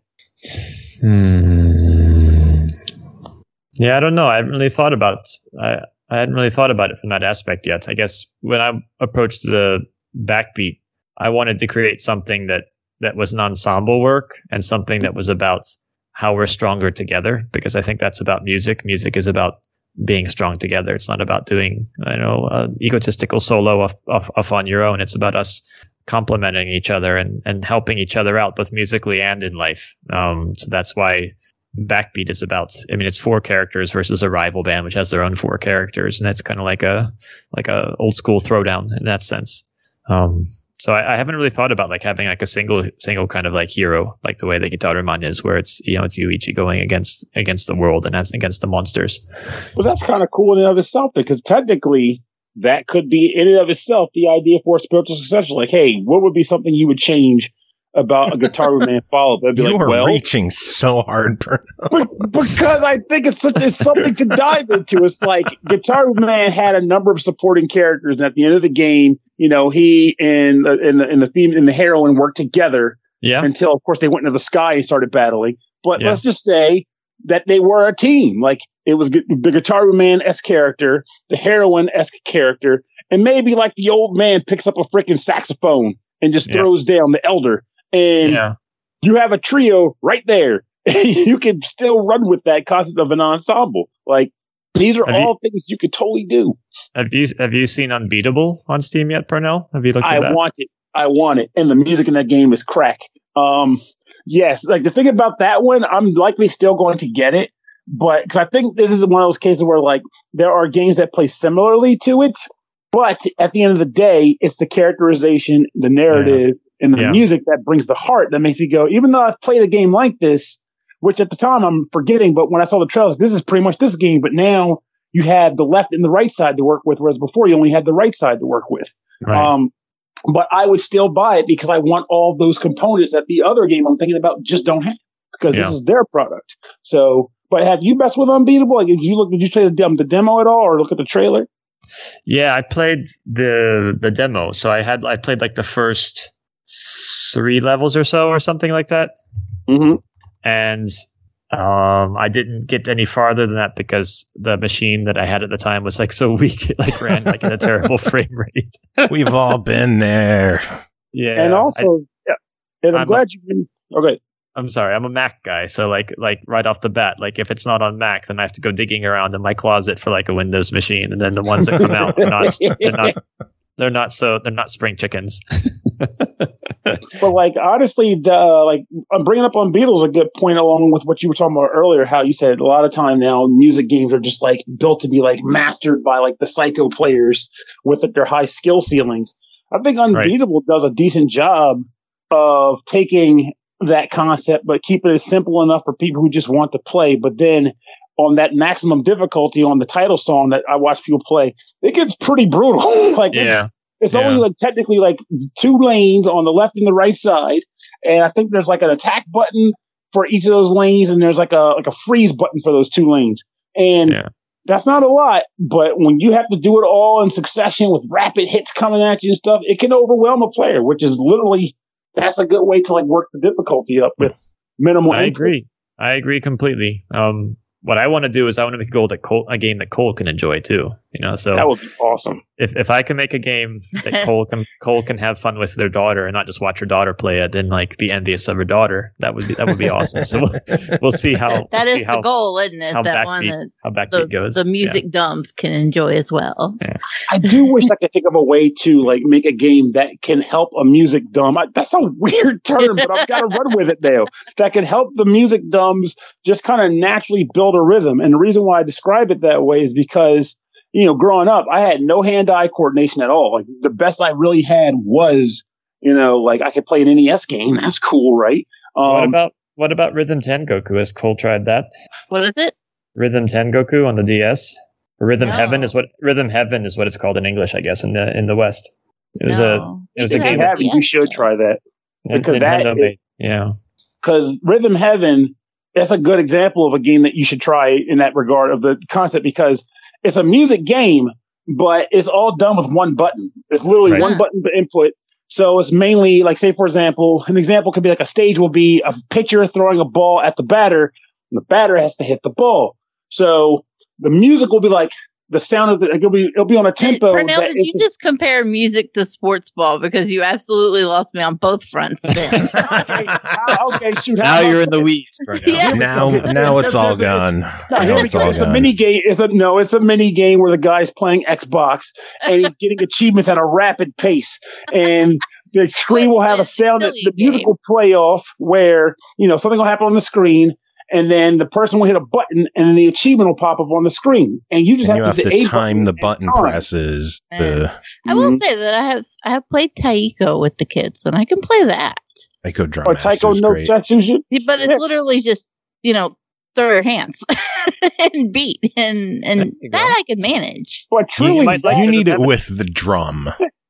Hmm. Yeah, I don't know. I haven't really thought about I I hadn't really thought about it from that aspect yet. I guess when I approached the Backbeat I wanted to create something that that was an ensemble work and something that was about how we're stronger together, because I think that's about music. Music is about being strong together. It's not about doing, I know, an egotistical solo off, off, off on your own. It's about us complementing each other and, and helping each other out, both musically and in life. Um, so that's why Backbeat is about, I mean, it's four characters versus a rival band, which has their own four characters. And that's kind of like a, like a old school throwdown in that sense. Um, so I, I haven't really thought about like having like a single, single kind of like hero, like the way the Gitarumon is, where it's, you know, it's Yuichi going against, against the world and against the monsters. Well, that's kind of cool in and of itself, because technically that could be in and of itself the idea for a spiritual successor. Like, hey, what would be something you would change about a Gitarumon follow-up? I'd be you like, are well, reaching so hard, Bruno. but, because I think it's such it's something to dive into. It's like Gitarumon had a number of supporting characters, and at the end of the game, you know, he and and the and the theme and the heroine worked together. Yeah. Until, of course, they went into the sky and started battling. But Yeah. let's just say that they were a team. Like, it was the Gitarumon-esque character, the heroine-esque character, and maybe like the old man picks up a freaking saxophone and just Yeah. throws down the elder. And Yeah. you have a trio right there. You can still run with that concept of an ensemble. Like, these are Have you- all things you could totally do. Have you, have you seen Unbeatable on Steam yet, Purnell? Have you looked I at that? want it. I want it. And the music in that game is crack. Um, yes, like the thing about that one, I'm likely still going to get it. But because I think this is one of those cases where, like, there are games that play similarly to it. But at the end of the day, it's the characterization, the narrative, and the Yeah. music that brings the heart that makes me go, even though I've played a game like this, which at the time I'm forgetting, but when I saw the trailers, this is pretty much this game. But now you have the left and the right side to work with, whereas before you only had the right side to work with. Right. Um, but I would still buy it because I want all those components that the other game I'm thinking about just don't have, because Yeah. this is their product. So, but have you messed with Unbeatable? Like, did you look? Did you play the, um, the demo at all, or look at the trailer? Yeah, I played the the demo. So I had I played like the first three levels or so, or something like that. Mm-hmm. And um, I didn't get any farther than that because the machine that I had at the time was like so weak, it like ran like in a terrible frame rate. We've all been there. Yeah, And also, yeah, and I'm, I'm glad you. Okay. I'm sorry, I'm a Mac guy, so like like right off the bat, like if it's not on Mac, then I have to go digging around in my closet for like a Windows machine, and then the ones that come out are not they're not they're not so they're not spring chickens. But like, honestly, the like I'm bringing up on Beatles a good point, along with what you were talking about earlier. How you said a lot of time now music games are just like built to be like mastered by like the psycho players with their high skill ceilings. I think Unbeatable does a decent job of taking that concept, but keeping it simple enough for people who just want to play. But then on that maximum difficulty on the title song that I watch people play, it gets pretty brutal. Like, Yeah. it's, it's Yeah. only like technically like two lanes on the left and the right side. And I think there's like an attack button for each of those lanes. And there's like a, like a freeze button for those two lanes. And Yeah. that's not a lot, but when you have to do it all in succession with rapid hits coming at you and stuff, it can overwhelm a player, which is literally, that's a good way to like work the difficulty up with minimal. I input. agree. I agree completely. Um, what I want to do is I want to make a goal that Cole, a game that Cole can enjoy too. You know, so That would be awesome. if if I can make a game that Cole can Cole can have fun with their daughter and not just watch her daughter play it and like be envious of her daughter, that would be that would be awesome. So we'll, we'll see how That we'll is see the how, goal, isn't it? how That one Backbeat that how Backbeat the, goes. the music dumbs can enjoy as well. I do wish I could think of a way to like make a game that can help a music dumb. I, that's a weird term, but I've got to run with it now. That can help the music dumbs just kind of naturally build a rhythm. And the reason why I describe it that way is because, you know, growing up, I had no hand-eye coordination at all. Like, the best I really had was, you know, like I could play an N E S game. That's cool, right? Um, what about what about Rhythm Tengoku? Has Cole tried that? What is it? Rhythm Tengoku on the D S. Rhythm No. Heaven is what Rhythm Heaven is what it's called in English, I guess, in the in the West. It was a No. it was You a do game if you that haven't, you should try that. N- because that Nintendo is- made. Yeah. Because Rhythm Heaven, that's a good example of a game that you should try in that regard of the concept, because it's a music game, but it's all done with one button. It's literally Right. one button for input. So it's mainly like, say, for example, an example could be like a stage will be a pitcher throwing a ball at the batter, and the batter has to hit the ball. So the music will be like, the sound of it, it'll be it'll be on a tempo. Pernell, did you just compare music to sports ball? Because you absolutely lost me on both fronts there. okay, okay, shoot. Now you're in the weeds, Pernell. Yeah. Now, now it's all gone. No, Now here we it's go. all It's a gone. mini game. It's a no. It's a mini game where the guy's playing Xbox and he's getting achievements at a rapid pace, and the screen will have a sound that the music will play off where you know something will happen on the screen. And then the person will hit a button, and then the achievement will pop up on the screen. And you just And have, you to, have the to A time the button button and time. presses. The I will Mhm. say that I have I have played Taiko with the kids, and I can play that. Taiko Drum Or Master Taiko is no great. Jetsushi. But it's Yeah. literally just you know throw your hands and beat, and and There you go. that I can manage. But truly, might like You it need it better. with the drum.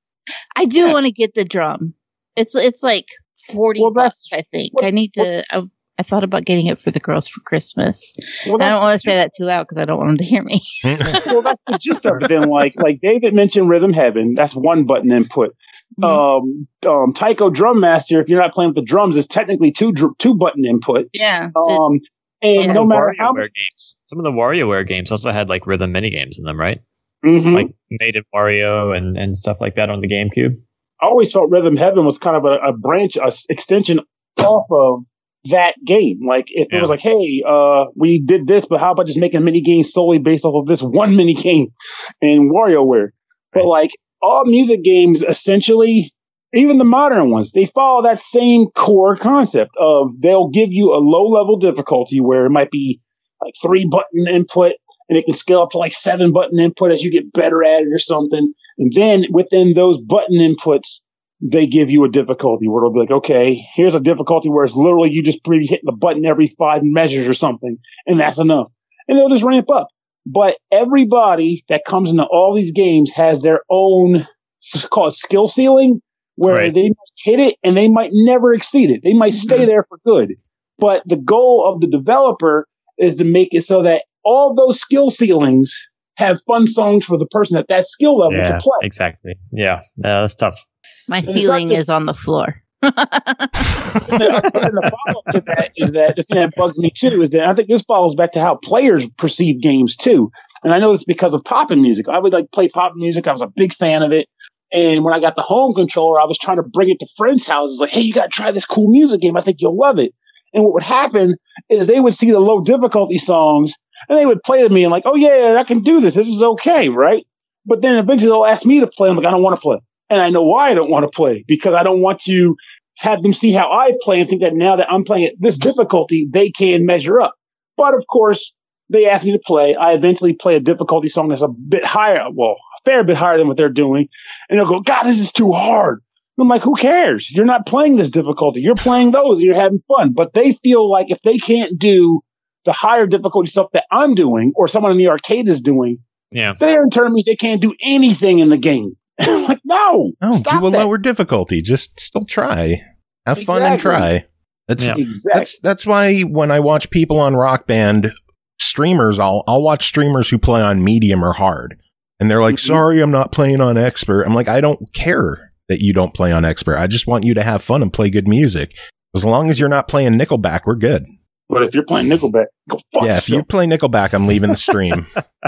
I do Yeah. want to get the drum. It's it's like forty Well, bucks, that's- I think. what- I need to. I, I thought about getting it for the girls for Christmas. well, I that's don't want to say just- that too loud because I don't want them to hear me. well, that's the gist of it. Then, like, like David mentioned, Rhythm Heaven. That's one button input. Um, um, Taiko Drum Master. If you're not playing with the drums, is technically two dr- two button input. Yeah. Um, it's- and yeah. no matter how. WarioWare games. Some of the WarioWare games also had like rhythm mini games in them, right? Mhm. Like Native Wario and, and stuff like that on the GameCube. I always felt Rhythm Heaven was kind of a, a branch, a s- extension off of that game. Like if it Yeah. was like, hey, uh, we did this, but how about just making a mini game solely based off of this one mini game in WarioWare? But like all music games, essentially, even the modern ones, they follow that same core concept of they'll give you a low level difficulty where it might be like three button input, and it can scale up to like seven button input as you get better at it or something. And then within those button inputs, they give you a difficulty where it'll be like, okay, here's a difficulty where it's literally you just pretty hitting the button every five measures or something, and that's enough. And they'll just ramp up. But everybody that comes into all these games has their own it's called skill ceiling, where Right. they might hit it and they might never exceed it. They might stay there for good. But the goal of the developer is to make it so that all those skill ceilings have fun songs for the person at that skill level Yeah, to play. exactly. Yeah, yeah, that's tough. My it's ceiling not just- is on the floor. and the follow-up to that is that the thing that bugs me too is that I think this follows back to how players perceive games too. And I know it's because of poppin' music. I would like play pop music. I was a big fan of it. And when I got the home controller, I was trying to bring it to friends' houses. Like, hey, you got to try this cool music game. I think you'll love it. And what would happen is they would see the low difficulty songs and they would play with me and like, oh yeah, I can do this. This is okay, right? But then eventually they'll ask me to play. I'm like, I don't want to play. And I know why I don't want to play, because I don't want to have them see how I play and think that now that I'm playing at this difficulty, they can measure up. But of course, they asked me to play. I eventually play a difficulty song that's a bit higher, well, a fair bit higher than what they're doing. And they'll go, God, this is too hard. And I'm like, who cares? You're not playing this difficulty. You're playing those and you're having fun. But they feel like if they can't do the higher difficulty stuff that I'm doing or someone in the arcade is doing, Yeah. that in turn means they can't do anything in the game. I'm like, no, Oh, stop do a that. lower difficulty. Just still try. Have fun and Exactly. try. That's Yeah. Exactly. that's that's why when I watch people on Rock Band streamers, I'll I'll watch streamers who play on medium or hard, and they're like, Mhm. "Sorry, I'm not playing on expert." I'm like, I don't care that you don't play on expert. I just want you to have fun and play good music. As long as you're not playing Nickelback, we're good. But if you're playing Nickelback, go fuck Yeah, if you yourself. play Nickelback, I'm leaving the stream.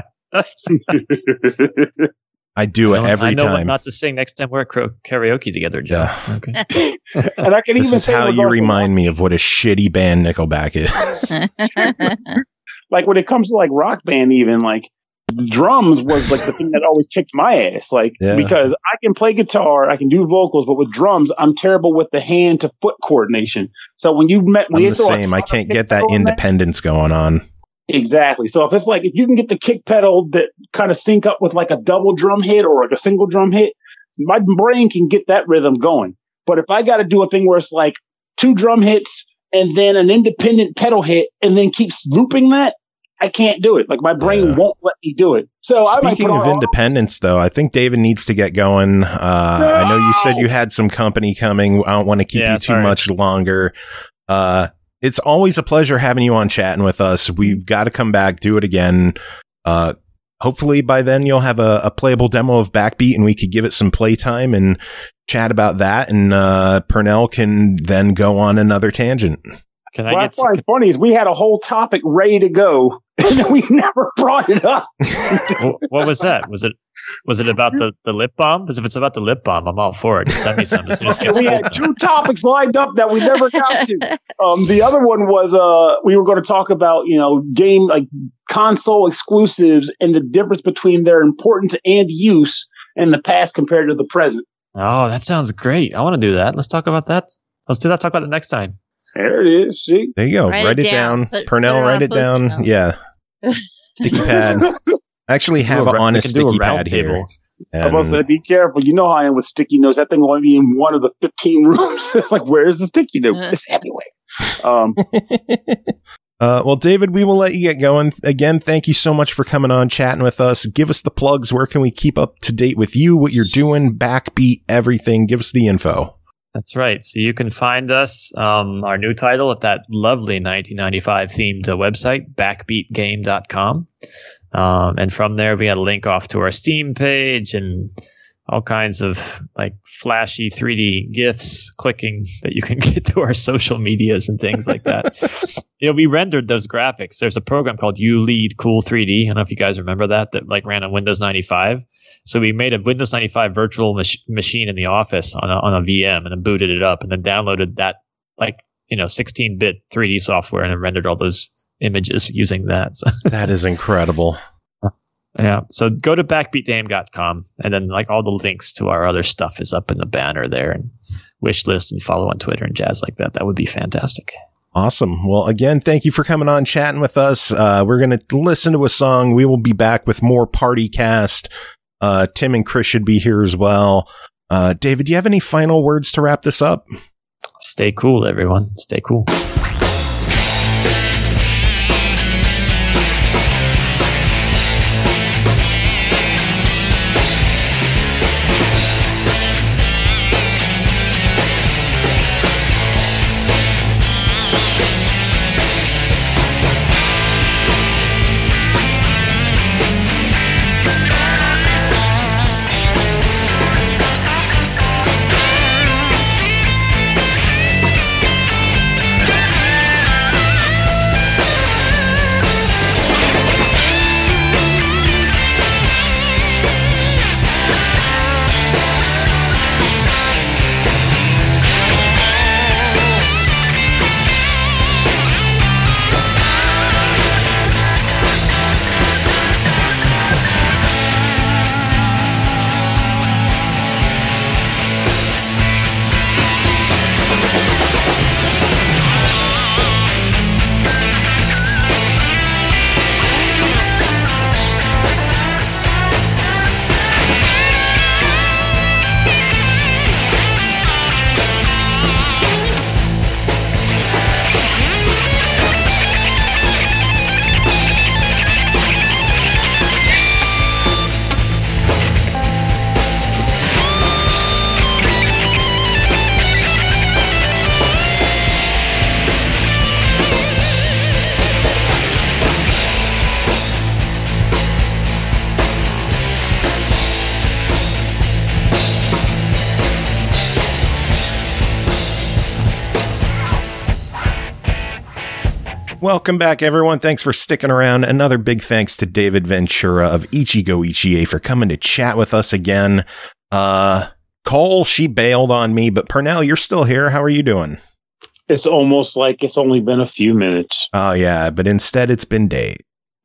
I do it Well, every I know what time. not to sing next time we're at karaoke karaoke together, Joe. Yeah. Okay. and I can This even is say how you regarding- remind me of what a shitty band Nickelback is. like when it comes to like Rock Band, even like drums was like the thing that always kicked my ass. Like Yeah. because I can play guitar, I can do vocals, but with drums, I'm terrible with the hand to foot coordination. So when you met, when I'm you the throw a same. I ton of can't kick get that pedal in there- independence going on. Exactly. So if it's like if you can get the kick pedal that kind of sync up with like a double drum hit or like a single drum hit, my brain can get that rhythm going. But if I got to do a thing where it's like two drum hits and then an independent pedal hit and then keeps looping that, I can't do it. Like my brain Yeah. won't let me do it. So I might Speaking put of on independence, though, I think David needs to get going. Uh, I know you said you had some company coming. I don't want to keep Yeah, you too sorry. much longer. Uh, it's always a pleasure having you on chatting with us. We've got to come back, do it again. Uh, hopefully by then you'll have a, a playable demo of Backbeat and we could give it some playtime and chat about that. And uh, Pernell can then go on another tangent. Can I what get I find funny is we had a whole topic ready to go, and then we never brought it up. what, what was that? Was it was it about the, the lip balm? Because if it's about the lip balm, I'm all for it. Just send me some as soon as it gets We cold. had two topics lined up that we never got to. Um, the other one was uh, we were going to talk about you know game like console exclusives and the difference between their importance and use in the past compared to the present. Oh, that sounds great. I want to do that. Let's talk about that. Let's do that. Talk about it next time. There it is. See, There you go. Write Write, it it down. down. Put- Purnell, put it write on it down. Post-it Yeah. Sticky pad. I actually have Do a an ra- honest we can do a sticky round pad here. table. I'm about to say, And be careful. You know how I am with sticky notes. That thing will only be in one of the fifteen rooms. It's like, where's the sticky note? It's everywhere. Um, Uh, well, David, we will let you get going. Again, thank you so much for coming on, chatting with us. Give us the plugs. Where can we keep up to date with you, what you're doing, backbeat, everything? Give us the info. That's right. So you can find us, um, our new title, at that lovely nineteen ninety-five themed uh, website, backbeat game dot com. Um, and from there, we had a link off to our Steam page and all kinds of like flashy three D GIFs clicking that you can get to our social medias and things like that. You know, we rendered those graphics. There's a program called ULEAD Cool three D. I don't know if you guys remember that, that like ran on Windows ninety-five. So we made a Windows ninety-five virtual mach- machine in the office on a, on a V M and then booted it up and then downloaded that like, you know, sixteen-bit three D software and then rendered all those images using that. So, That is incredible. yeah. So go to backbeat game dot com and then like all the links to our other stuff is up in the banner there and wish list and follow on Twitter and jazz like that. That would be fantastic. Awesome. Well, again, thank you for coming on, chatting with us. Uh, we're going to listen to a song. We will be back with more Party Cast. Uh, Tim and Chris should be here as well. Uh, David, do you have any final words to wrap this up? Stay cool, everyone. Stay cool. Welcome back, everyone. Thanks for sticking around. Another big thanks to David Ventura of Ichigo Ichie for coming to chat with us again. Uh, Cole, she bailed on me, but Purnell, you're still here. How are you doing? it's almost like it's only been a few minutes. Oh, yeah, but instead it's been days.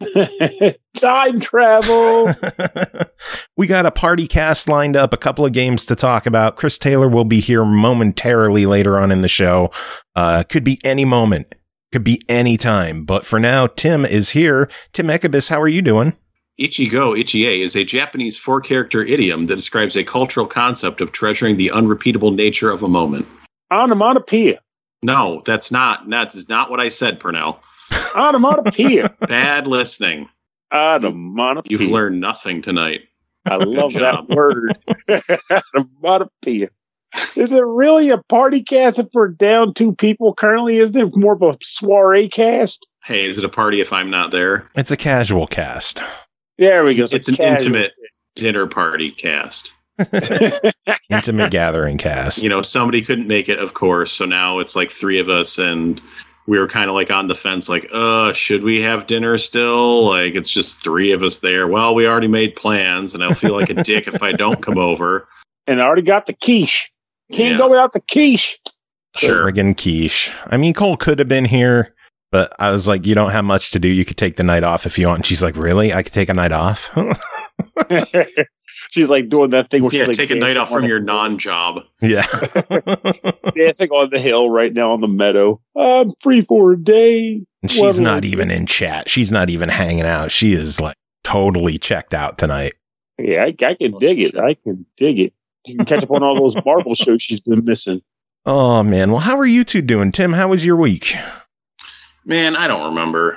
Time travel. We got a party cast lined up, a couple of games to talk about. Chris Taylor will be here momentarily later on in the show. Uh, could be any moment, could be any time. But for now, Tim is here. Tim Ekabis, how are you doing? Ichigo Ichie is a Japanese four-character idiom that describes a cultural concept of treasuring the unrepeatable nature of a moment. Onomatopoeia. No, that's not. That's not what I said, Purnell. Onomatopoeia. Bad listening. Onomatopoeia. You've learned nothing tonight. I love Good that job. word. Onomatopoeia. Is it really a party cast for down two people currently? Isn't it more of a soiree cast? Hey, is it a party if I'm not there? It's a casual cast. There we go. It's an intimate dinner party cast. Intimate gathering cast. You know, somebody couldn't make it, of course, so now it's like three of us and we were kind of like on the fence, like, uh, should we have dinner still? Like, it's just three of us there. Well, we already made plans, and I'll feel like a dick if I don't come over. And I already got the quiche. Can't Yeah. go without the quiche. Sure. Friggin' quiche. I mean, Cole could have been here, but I was like, you don't have much to do. You could take the night off if you want. And she's like, really? I could take a night off? She's like doing that thing where Yeah, she's like take a night dancing off from on your the- non-job. Yeah. dancing on the hill right now on the meadow. I'm free for a day. And she's not even in chat. She's not even hanging out. She is like totally checked out tonight. Yeah, I, I can dig it. I can dig it. You can catch up on all those Marvel shows she's been missing. Oh, man. Well, how are you two doing? Tim, how was your week? Man, I don't remember.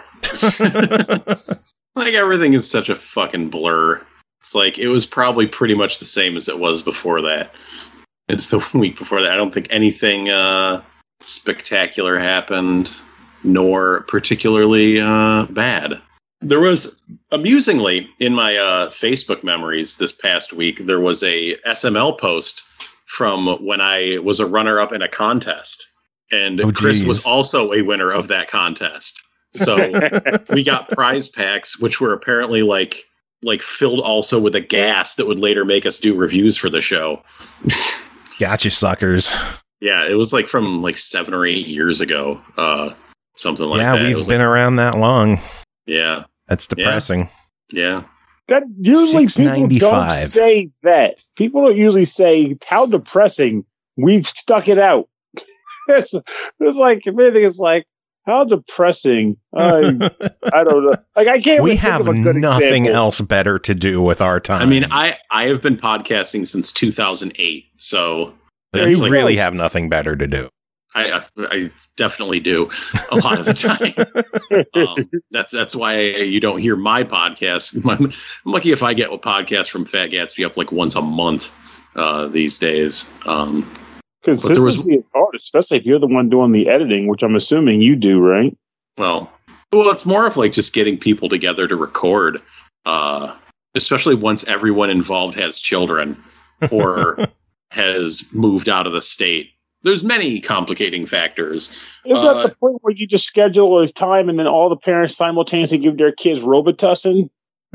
Like, everything is such a fucking blur. It's like, it was probably pretty much the same as it was before that. It's the week before that. I don't think anything uh, spectacular happened, nor particularly uh, bad. There was, amusingly, in my uh, Facebook memories this past week, there was a S M L post from when I was a runner-up in a contest. And Oh, Chris geez. was also a winner of that contest. So we got prize packs, which were apparently like like filled also with a gas that would later make us do reviews for the show. Gotcha, suckers. Yeah, it was like from like seven or eight years ago. Uh, something like yeah, that. It we've was been like, around that long. yeah, That's depressing. yeah. That usually people don't six ninety-five. say that. People don't usually say how depressing. We've stuck it out. it's, it's like everything is like how depressing. I I don't know. Like I can't. We really think have of a good nothing example. else better to do with our time. I mean, I I have been podcasting since two thousand eight, so you that's like- really have nothing better to do. I, I, I definitely do a lot of the time. um, that's that's why you don't hear my podcast. I'm lucky if I get a podcast from Fat Gatsby up like once a month uh, these days. Um, Consistency there was- is hard, especially if you're the one doing the editing, which I'm assuming you do, right? well, well, it's more of like just getting people together to record, uh, especially once everyone involved has children or has moved out of the state. There's many complicating factors. Is Uh, that the point where you just schedule a time and then all the parents simultaneously give their kids Robitussin?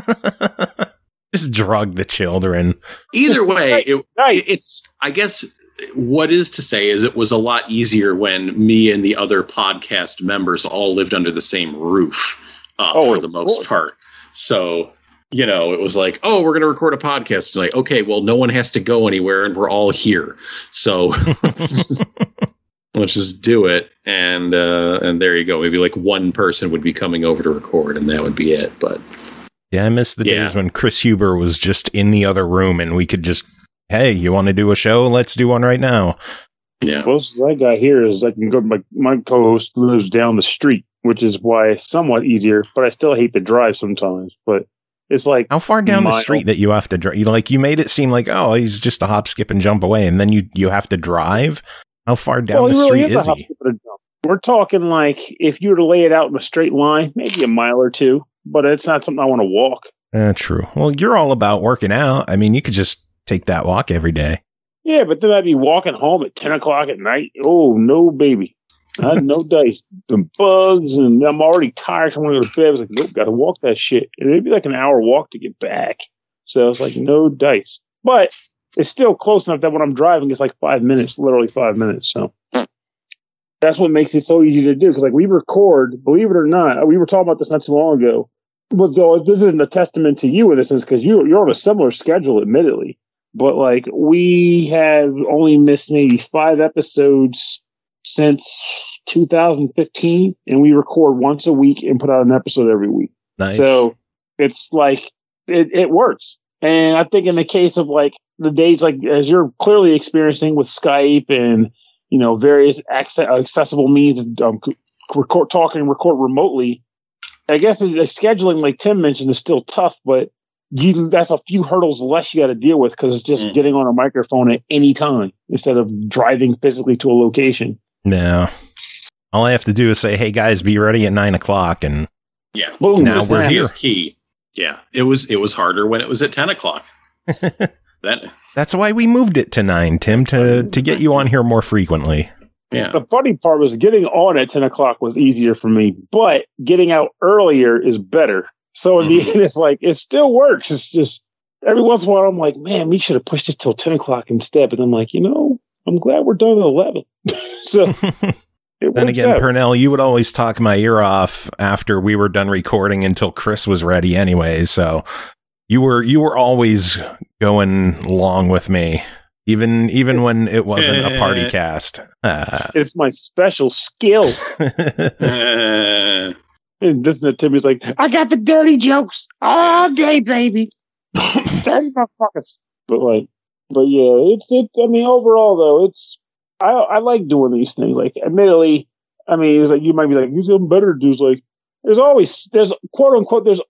Just drug the children. Either way, it, Right. it's, I guess, what is to say is it was a lot easier when me and the other podcast members all lived under the same roof uh, Oh, for of the most course. part. So, you know, it was like, oh, we're going to record a podcast tonight. Okay, well, no one has to go anywhere and we're all here. So let's, just, let's just do it. And, uh, and there you go. Maybe like one person would be coming over to record and that would be it. But Yeah, I miss the Yeah. days when Chris Huber was just in the other room and we could just, hey, you want to do a show? Let's do one right now. yeah. Closest I got here is I can go. My my co-host lives down the street, which is why it's somewhat easier. But I still hate to drive sometimes. But it's like How far down the Mile. street that you have to drive? Like, you made it seem like, oh, he's just a hop, skip, and jump away, and then you you have to drive. How far down well, the he really street is a is hop, he? skip, and a jump. We're talking like if you were to lay it out in a straight line, maybe a mile or two. But it's not something I want to walk. Uh, true. Well, you're all about working out. I mean, you could just take that walk every day. Yeah, but then I'd be walking home at ten o'clock at night. Oh no, baby. I had no dice. The bugs, and I'm already tired. I want to go to bed. I was like, nope, got to walk that shit. And it'd be like an hour walk to get back. So I was like, no dice. But it's still close enough that when I'm driving, it's like five minutes, literally five minutes. So that's what makes it so easy to do. Because like we record, believe it or not, we were talking about this not too long ago. But though this isn't a testament to you in a sense, because you you're on a similar schedule, admittedly. But like we have only missed maybe five episodes since two thousand fifteen, and we record once a week and put out an episode every week. Nice. So it's like it, it works. And I think in the case of like the days like as you're clearly experiencing with Skype and you know various access, accessible means of um, record talking and record remotely, I guess it, scheduling like Tim mentioned is still tough, but you that's a few hurdles less you got to deal with because it's just Mm. getting on a microphone at any time instead of driving physically to a location. No. All I have to do is say, hey, guys, be ready at nine o'clock. And Yeah. Boom, Now just we're that. here. Is key. Yeah. It was, it was harder when it was at ten o'clock. That, that's why we moved it to nine, Tim, to, to get you on here more frequently. Yeah. The funny part was getting on at ten o'clock was easier for me, but getting out earlier is better. So in mm-hmm. the end, it's like, it still works. It's just every once in a while, I'm like, man, we should have pushed this till ten o'clock instead. But I'm like, you know, I'm glad we're done at eleven. So then again, out. Pernell, you would always talk my ear off after we were done recording until Chris was ready anyway. So you were you were always going along with me, even even it's, when it wasn't a party cast. Uh. It's my special skill. And this is Timmy's like, I got the dirty jokes all day, baby. Dirty motherfuckers. But like, but yeah, it's it. I mean, overall though, it's I I like doing these things. Like, admittedly, I mean, it's like you might be like, you something better to do. It's like there's always there's quote unquote there's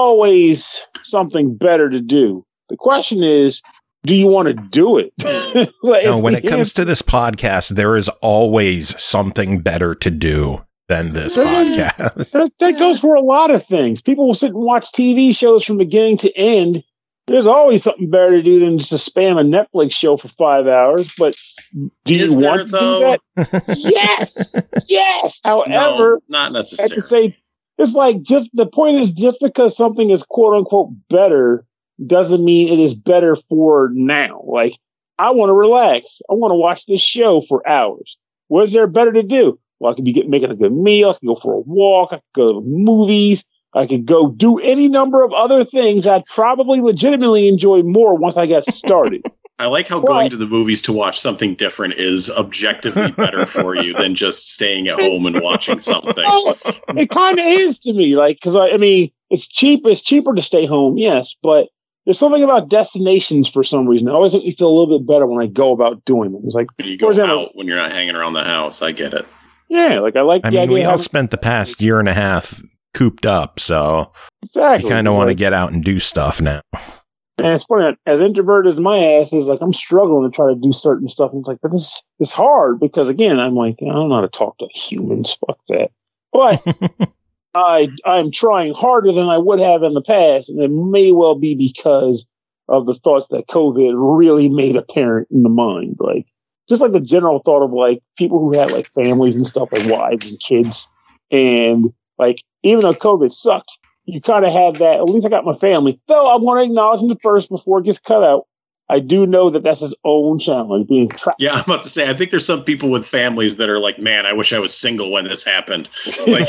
always something better to do. The question is, do you want to do it? Like, no, when it comes to this podcast, there is always something better to do than this podcast. That goes for a lot of things. People will sit and watch T V shows from beginning to end. There's always something better to do than just to spam a Netflix show for five hours. But do Is you there, want to though? do that? Yes, yes. However, no, not necessarily. At the same, it's like just the point is just because something is quote unquote better doesn't mean it is better for now. Like, I want to relax. I want to watch this show for hours. What is there better to do? Well, I could be getting, making a good meal. I could go for a walk. I could go to the movies. I could go do any number of other things I'd probably legitimately enjoy more once I got started. I like how but, going to the movies to watch something different is objectively better for you than just staying at home and watching something. Well, it kind of is to me. Like, because I, I mean, it's cheap. It's cheaper to stay home, yes, but there's something about destinations for some reason. It always makes me feel a little bit better when I go about doing them. It's like when you go for example, out when you're not hanging around the house. I get it. Yeah, like I like. I the mean, idea we all of, spent the past year and a half cooped up, so exactly. you kind of want to like, get out and do stuff now. And it's funny, as introverted as my ass is, like I'm struggling to try to do certain stuff. And it's like, but this is hard because again, I'm like, I don't know how to talk to humans. Fuck that. But I I'm trying harder than I would have in the past, and it may well be because of the thoughts that COVID really made apparent in the mind. Like, just like the general thought of like people who had like families and stuff, like wives and kids. And like, even though COVID sucked, you kind of have that. At least I got my family. Though I want to acknowledge them first before it gets cut out. I do know that that's his own challenge, being trapped. Yeah, I'm about to say, I think there's some people with families that are like, man, I wish I was single when this happened. Like,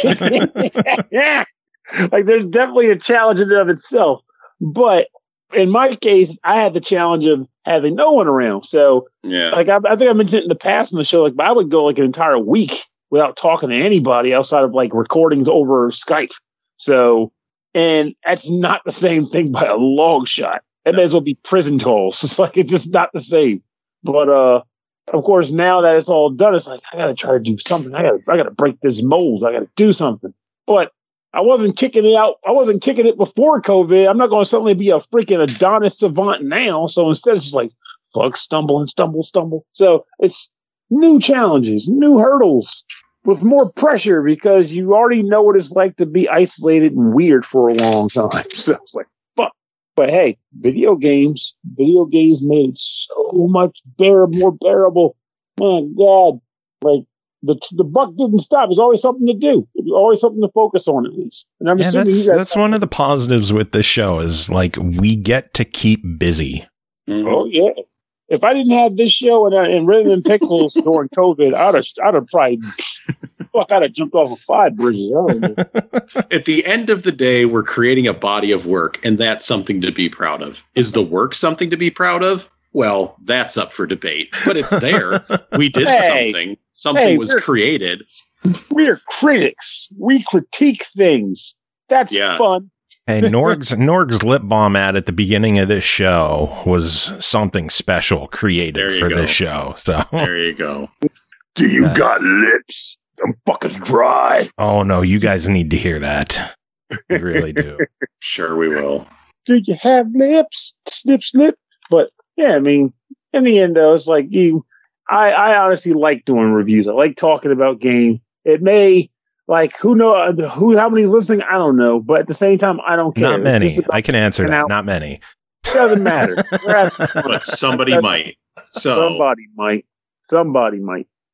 yeah. Like, there's definitely a challenge in and of itself. But in my case, I had the challenge of having no one around. So, yeah. like, I, I think I mentioned it in the past on the show, like, I would go like an entire week without talking to anybody outside of like recordings over Skype. So, and that's not the same thing by a long shot. It may as well be prison calls. It's like, it's just not the same. But, uh, of course, now that it's all done, it's like, I got to try to do something. I got to, I got to break this mold. I got to do something. But I wasn't kicking it out. I wasn't kicking it before COVID. I'm not going to suddenly be a freaking Adonis savant now. So instead, it's just like, fuck, stumble and stumble, stumble. So it's new challenges, new hurdles with more pressure because you already know what it's like to be isolated and weird for a long time. So it's like, fuck. But hey, video games, video games made it so much bear, more bearable. My God. Like, The the buck didn't stop. There's always something to do. There's always something to focus on, at least. And I'm yeah, assuming that's, you guys that's one of the positives with this show is like we get to keep busy. mm-hmm. Oh yeah. If I didn't have this show and, uh, and Rhythm and Pixels during COVID, I'd have I'd have probably fuck. I'd have jumped off of five bridges. I don't know. At the end of the day, we're creating a body of work, and that's something to be proud of. Is the work something to be proud of? Well, that's up for debate, but it's there. We did Hey. something. Something Hey, was we're- created. We're critics. We critique things. That's Yeah. fun. Hey, Norg's Norg's lip balm ad at the beginning of this show was something special created There you for go. this show. So, There you go. Do you Uh, got lips? Them fuckers dry. oh no, you guys need to hear that. You really do. Sure, we will. Do you have lips? Snip, snip. But yeah, I mean, in the end, though, it's like you. I, I honestly like doing reviews. I like talking about game. It may, like, who know who how many's listening? I don't know, but at the same time, I don't care. Not many. It's just about- I can answer an that. hour. Not many. It doesn't matter. We're having fun. But somebody might. So Somebody might. Somebody might.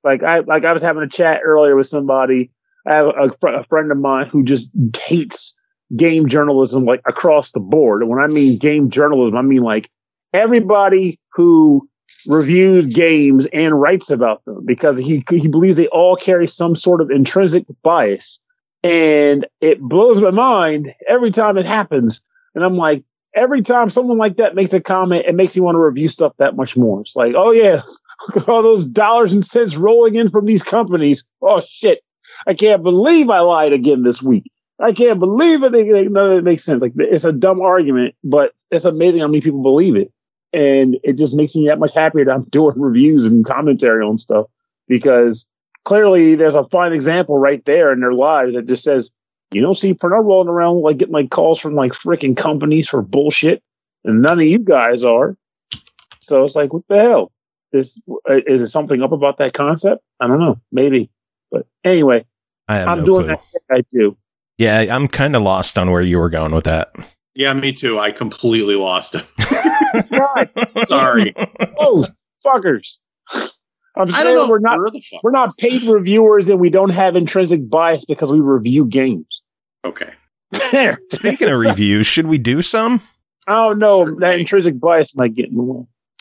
Like I like I was having a chat earlier with somebody. I have a, fr- a friend of mine who just hates game journalism like across the board. And when I mean game journalism, I mean like everybody who reviews games and writes about them, because he he believes they all carry some sort of intrinsic bias. And it blows my mind every time it happens. And I'm like, every time someone like that makes a comment, it makes me want to review stuff that much more. It's like, oh yeah, look at all those dollars and cents rolling in from these companies. Oh shit. I can't believe I lied again this week. I can't believe it. None of it makes sense. Like, it's a dumb argument, but it's amazing how many people believe it. And it just makes me that much happier that I'm doing reviews and commentary on stuff, because clearly there's a fine example right there in their lives that just says, you don't see Pernell rolling around like getting like calls from like freaking companies for bullshit, and none of you guys are. So it's like, what the hell? This, is it something up about that concept? I don't know. Maybe. But anyway, I have I'm no doing clue. that thing I do. Yeah, I'm kind of lost on where you were going with that. Yeah, me too. I completely lost it. God, Sorry. those fuckers. I'm I don't saying know. we're not where the fuck we're not paid reviewers and we don't have intrinsic bias because we review games. Okay. There. Speaking of reviews, should we do some? I don't know. That intrinsic bias might get in the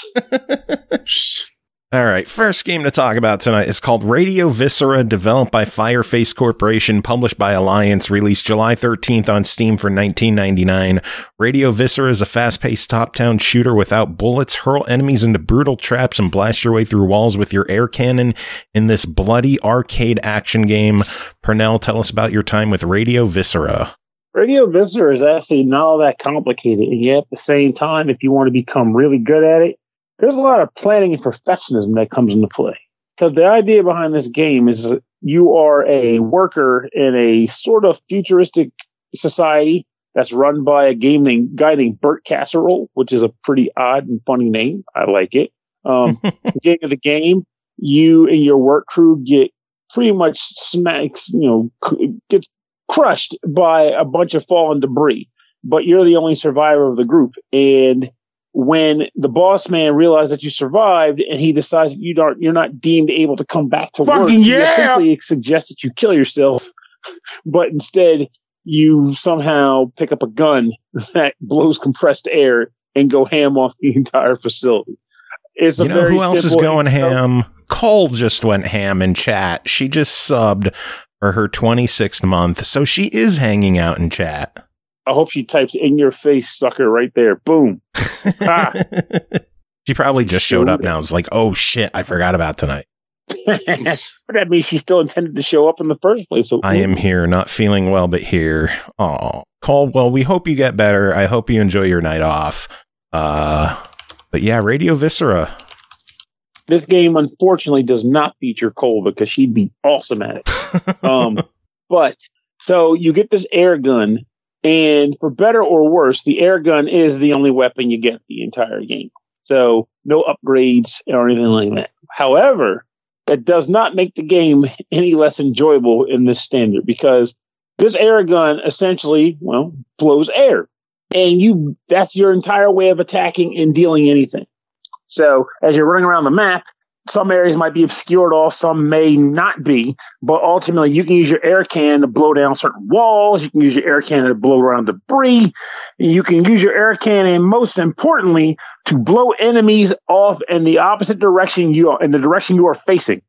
way. All right, first game to talk about tonight is called Radio Viscera, developed by Fireface Corporation, published by Alliance, released July thirteenth on Steam for nineteen ninety-nine. Radio Viscera is a fast-paced top-down shooter without bullets. Hurl enemies into brutal traps and blast your way through walls with your air cannon in this bloody arcade action game. Pernell, tell us about your time with Radio Viscera. Radio Viscera is actually not all that complicated, and yet at the same time, if you want to become really good at it, there's a lot of planning and perfectionism that comes into play. Because the idea behind this game is you are a worker in a sort of futuristic society that's run by a game named, guy named Bert Casserole, which is a pretty odd and funny name. I like it. Um, at the beginning of the game, you and your work crew get pretty much smacks, you know, c- gets crushed by a bunch of fallen debris, but you're the only survivor of the group. And when the boss man realizes that you survived and he decides that you don't, you're not deemed able to come back to Fucking work, he yeah! essentially suggests that you kill yourself, but instead you somehow pick up a gun that blows compressed air and go ham off the entire facility. It's a You know very who else is simple going intro. ham? Cole just went ham in chat. She just subbed for her twenty-sixth month, so she is hanging out in chat. I hope she types "in your face, sucker" right there. Boom. Ah. She probably just showed up now. It's like, oh shit, I forgot about tonight. But that means she still intended to show up in the first place. So I am here, not feeling well, but here. Oh, Cole, well, we hope you get better. I hope you enjoy your night off. Uh, but yeah, Radio Viscera. This game, unfortunately, does not feature Cole because she'd be awesome at it. um, but so you get this air gun, and for better or worse, the air gun is the only weapon you get the entire game. So no upgrades or anything like that. However, that does not make the game any less enjoyable in this standard, because this air gun essentially, well, blows air. And you that's your entire way of attacking and dealing anything. So as you're running around the map, some areas might be obscured off, some may not be, but ultimately you can use your air cannon to blow down certain walls, you can use your air cannon to blow around debris, you can use your air cannon, most importantly, to blow enemies off in the opposite direction you are, in the direction you are facing.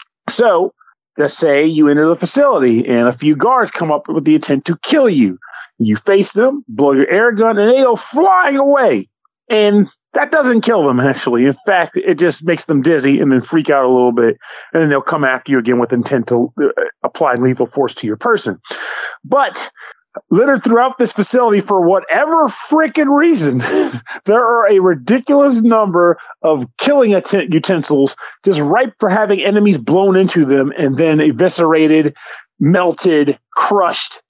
So, let's say you enter the facility and a few guards come up with the intent to kill you. You face them, blow your air gun, and they go flying away. And that doesn't kill them, actually. In fact, it just makes them dizzy and then freak out a little bit. And then they'll come after you again with intent to uh, apply lethal force to your person. But littered throughout this facility, for whatever freaking reason, there are a ridiculous number of killing ut- utensils just ripe for having enemies blown into them and then eviscerated, melted, crushed.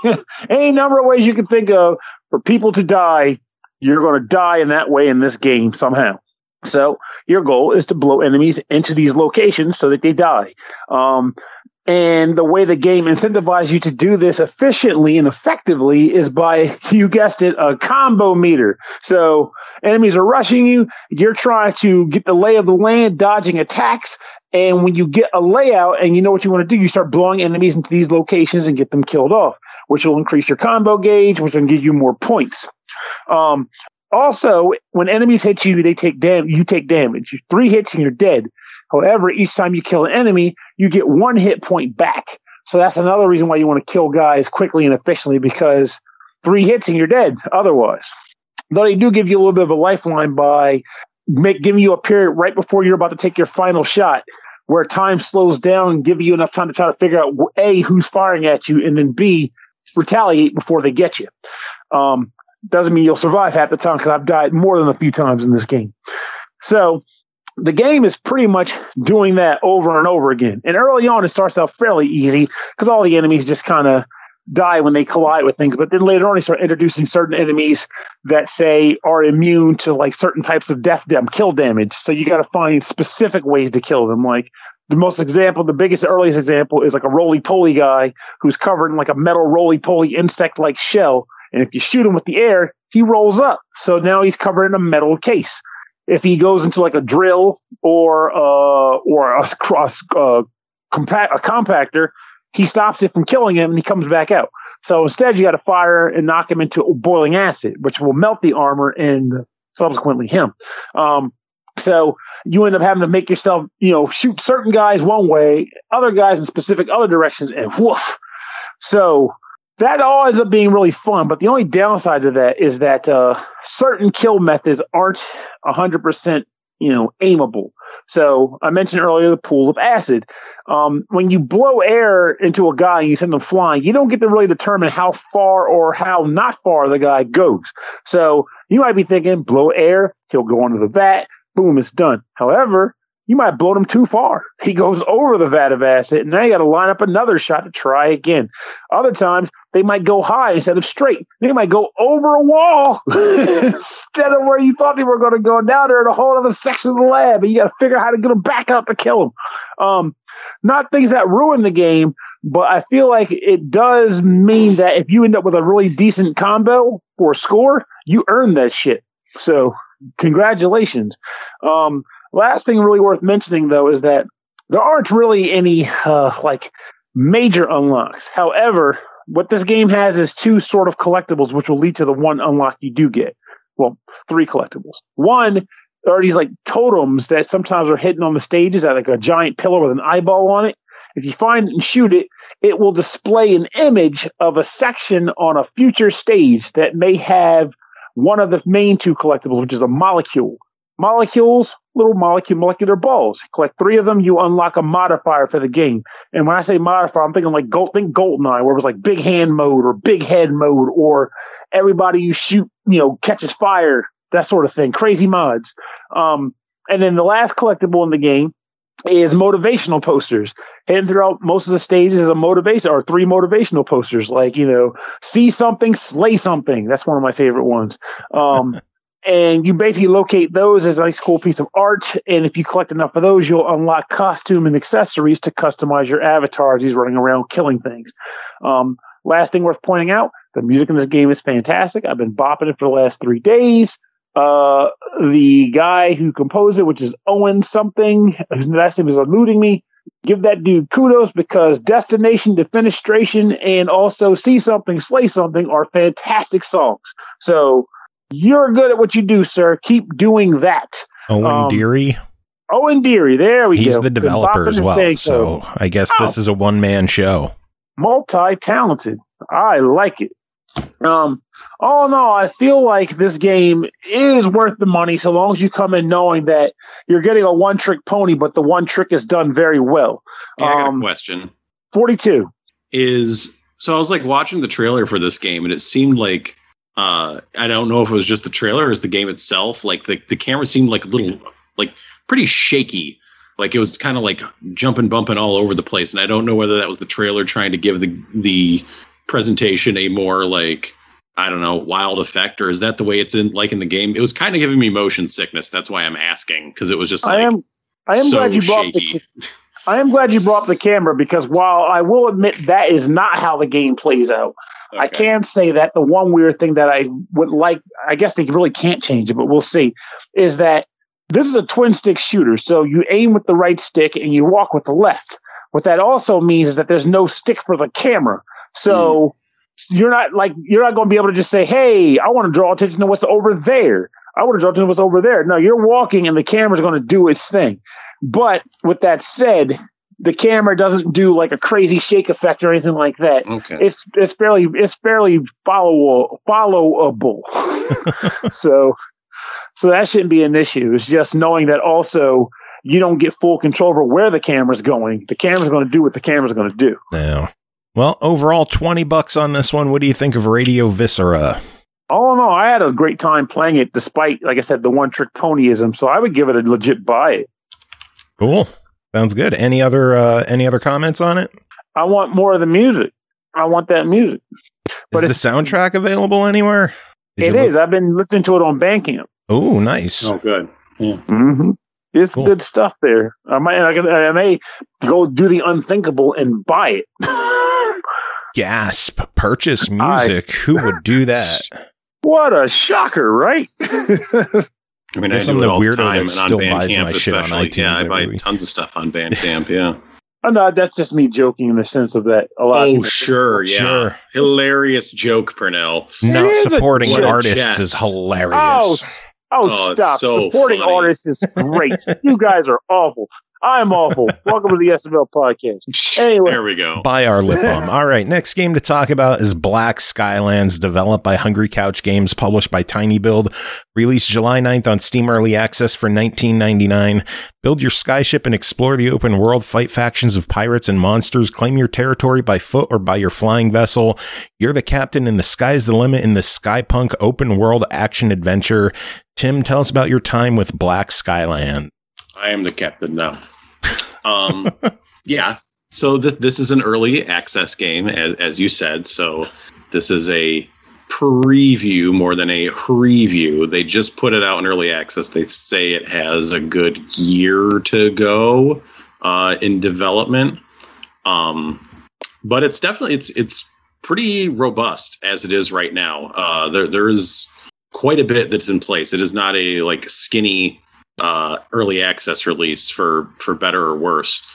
Any number of ways you can think of for people to die. You're going to die in that way in this game somehow. So your goal is to blow enemies into these locations so that they die. Um, And the way the game incentivizes you to do this efficiently and effectively is by, you guessed it, a combo meter. So enemies are rushing you. You're trying to get the lay of the land, dodging attacks. And when you get a layout and you know what you want to do, you start blowing enemies into these locations and get them killed off, which will increase your combo gauge, which will give you more points. Um, also, when enemies hit you, they take dam- you take damage. Three hits and you're dead. However, each time you kill an enemy, you get one hit point back. So that's another reason why you want to kill guys quickly and efficiently, because three hits and you're dead otherwise. Though they do give you a little bit of a lifeline by make, giving you a period right before you're about to take your final shot where time slows down and give you enough time to try to figure out, A, who's firing at you, and then B, retaliate before they get you. Um, doesn't mean you'll survive half the time, because I've died more than a few times in this game. So the game is pretty much doing that over and over again. And early on, it starts out fairly easy because all the enemies just kind of die when they collide with things. But then later on, they start introducing certain enemies that, say, are immune to like certain types of death dam- kill damage. So you got to find specific ways to kill them. Like the most example, the biggest, earliest example is like a roly-poly guy who's covered in like a metal roly-poly insect-like shell. And if you shoot him with the air, he rolls up. So now he's covered in a metal case. If he goes into like a drill or uh, or a cross uh, compact a compactor, he stops it from killing him and he comes back out. So instead, you got to fire and knock him into boiling acid, which will melt the armor and subsequently him. Um, so you end up having to make yourself, you know, shoot certain guys one way, other guys in specific other directions, and woof. So that all ends up being really fun, but the only downside to that is that uh, certain kill methods aren't one hundred percent, you know, aimable. So I mentioned earlier the pool of acid. Um, when you blow air into a guy and you send them flying, you don't get to really determine how far or how not far the guy goes. So you might be thinking, blow air, he'll go into the vat, boom, it's done. However, you might have blown him too far. He goes over the vat of acid, and now you got to line up another shot to try again. Other times, they might go high instead of straight. They might go over a wall instead of where you thought they were going to go. Now they're in a whole other section of the lab, and you got to figure out how to get them back out to kill them. Um, not things that ruin the game, but I feel like it does mean that if you end up with a really decent combo or score, you earn that shit. So congratulations. Um, Last thing really worth mentioning, though, is that there aren't really any uh, like major unlocks. However, what this game has is two sort of collectibles, which will lead to the one unlock you do get. Well, three collectibles. One are these like totems that sometimes are hidden on the stages at like a giant pillar with an eyeball on it. If you find it and shoot it, it will display an image of a section on a future stage that may have one of the main two collectibles, which is a molecule. Molecules, little molecule, molecular balls. Collect three of them, you unlock a modifier for the game. And when I say modifier, I'm thinking like Gold, think Goldeneye, where it was like big hand mode or big head mode, or everybody you shoot, you know, catches fire, that sort of thing. Crazy mods. Um, and then the last collectible in the game is motivational posters. Hidden throughout most of the stages is a motivation or three motivational posters, like, you know, see something, slay something. That's one of my favorite ones. Um, And you basically locate those as a nice, cool piece of art. And if you collect enough of those, you'll unlock costume and accessories to customize your avatar as he's running around killing things. Um, last thing worth pointing out, the music in this game is fantastic. I've been bopping it for the last three days. Uh, the guy who composed it, which is Owen something, whose last name is eluding me, give that dude kudos, because Destination, Defenestration, and also See Something, Slay Something are fantastic songs. So you're good at what you do, sir. Keep doing that. Owen um, Deary. Owen Deary. There we He's go. He's the developer as well. Thing, so I guess oh. this is a one-man show. Multi-talented. I like it. Um, all in all, I feel like this game is worth the money so long as you come in knowing that you're getting a one-trick pony, but the one trick is done very well. Yeah, I got um, a question. forty-two. Is so I was like watching the trailer for this game, and it seemed like Uh, I don't know if it was just the trailer or is the game itself. Like the, the camera seemed like a little, like pretty shaky. Like it was kind of like jumping, bumping all over the place. And I don't know whether that was the trailer trying to give the, the presentation a more like, I don't know, wild effect, or is that the way it's in like in the game? It was kind of giving me motion sickness. That's why I'm asking. Cause it was just, like, I am, I am so glad you brought shaky. the, I am glad you brought up the camera because while I will admit that is not how the game plays out, okay. I can say that the one weird thing that I would like, I guess they really can't change it, but we'll see, is that this is a twin stick shooter. So you aim with the right stick and you walk with the left. What that also means is that there's no stick for the camera. So mm. you're not like, you're not going to be able to just say, hey, I want to draw attention to what's over there. I want to draw attention to what's over there. No, you're walking and the camera's going to do its thing. But with that said, the camera doesn't do like a crazy shake effect or anything like that. Okay. It's it's fairly it's fairly follow followable. so so that shouldn't be an issue. It's just knowing that also you don't get full control over where the camera's going. The camera's going to do what the camera's going to do. Yeah. Well, overall, twenty bucks on this one. What do you think of Radio Viscera? Oh no, I had a great time playing it, despite, like I said, the one trick ponyism. So I would give it a legit buy it. Cool. Sounds good. Any other uh, any other comments on it? I want more of the music. I want that music. But is the soundtrack available anywhere? Did it is. Look? I've been listening to it on Bandcamp. Oh, nice. Oh, good. Yeah. Mm-hmm. It's cool. Good stuff there. I might, I, I may go do the unthinkable and buy it. Gasp! Purchase music. I, Who would do that? What a shocker, right? I mean, I, I do it all the time, and on Bandcamp especially. Yeah, I buy week. tons of stuff on Bandcamp, yeah. Oh, no, that's just me joking in the sense of that. A lot oh, sure, yeah. Sure. Hilarious joke, Purnell. Not supporting artists is hilarious. Oh, oh, oh stop. So supporting funny. artists is great. You guys are awful. I'm awful. Welcome to the S M L podcast. Anyway. There we go. Buy our lip balm. All right. Next game to talk about is Black Skylands, developed by Hungry Couch Games, published by Tiny Build, released July ninth on Steam Early Access for nineteen ninety-nine. Build your skyship and explore the open world, fight factions of pirates and monsters, claim your territory by foot or by your flying vessel. You're the captain and the sky's the limit in this Skypunk open world action adventure. Tim, tell us about your time with Black Skyland. I am the captain now. Um, yeah. So th- this is an early access game, as, as you said. So this is a preview more than a review. They just put it out in early access. They say it has a good year to go uh, in development. Um, but it's definitely it's it's pretty robust as it is right now. Uh, there there's quite a bit that's in place. It is not a like skinny uh early access release for for better or worse.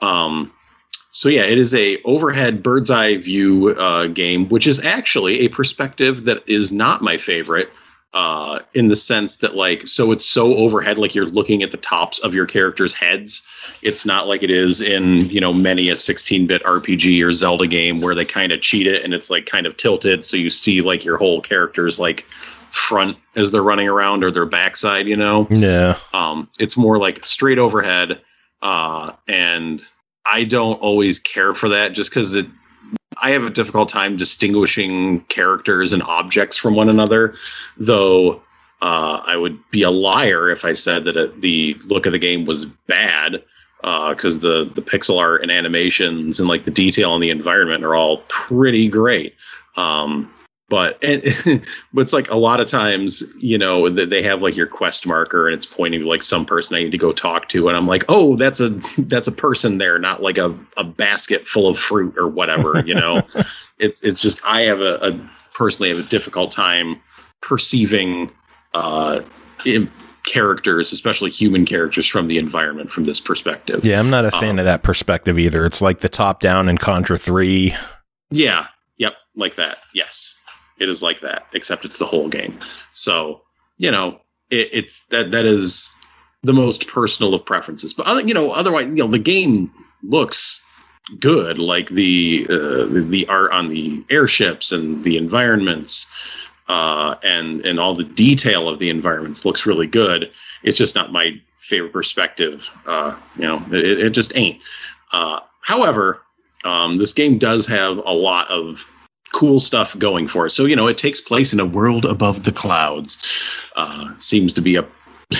Um so yeah, it is a overhead bird's eye view uh game, which is actually a perspective that is not my favorite, uh in the sense that like so it's so overhead, like you're looking at the tops of your characters' heads. It's not like it is in, you know, many a sixteen-bit R P G or Zelda game where they kind of cheat it and it's like kind of tilted so you see like your whole character's like front as they're running around or their backside, you know? Yeah. Um, it's more like straight overhead. Uh, and I don't always care for that just because it, I have a difficult time distinguishing characters and objects from one another, though uh, I would be a liar if I said that it, the look of the game was bad, because uh, the, the pixel art and animations and like the detail in the environment are all pretty great. Um, But and, but it's like a lot of times, you know, they have like your quest marker and it's pointing to like some person I need to go talk to. And I'm like, oh, that's a that's a person there, not like a, a basket full of fruit or whatever, you know. it's it's just I have a, a personally have a difficult time perceiving uh, in characters, especially human characters, from the environment from this perspective. Yeah, I'm not a fan um, of that perspective either. It's like the top down in Contra three. Yeah. Yep. Like that. Yes. It is like that, except it's the whole game. So, you know, it, it's that that is the most personal of preferences. But, other, you know, otherwise, you know, the game looks good. Like the uh, the art on the airships and the environments uh, and and all the detail of the environments looks really good. It's just not my favorite perspective. Uh, you know, it, it just ain't. Uh, however, um, this game does have a lot of cool stuff going for it. So, you know, it takes place in a world above the clouds. Uh, seems to be a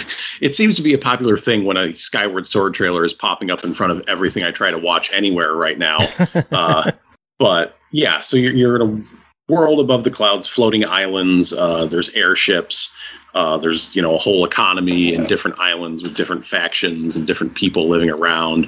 it seems to be a popular thing when a Skyward Sword trailer is popping up in front of everything I try to watch anywhere right now. uh, but yeah, so you're, you're in world above the clouds, floating islands. Uh, there's airships. Uh, there's, you know, a whole economy and different islands with different factions and different people living around.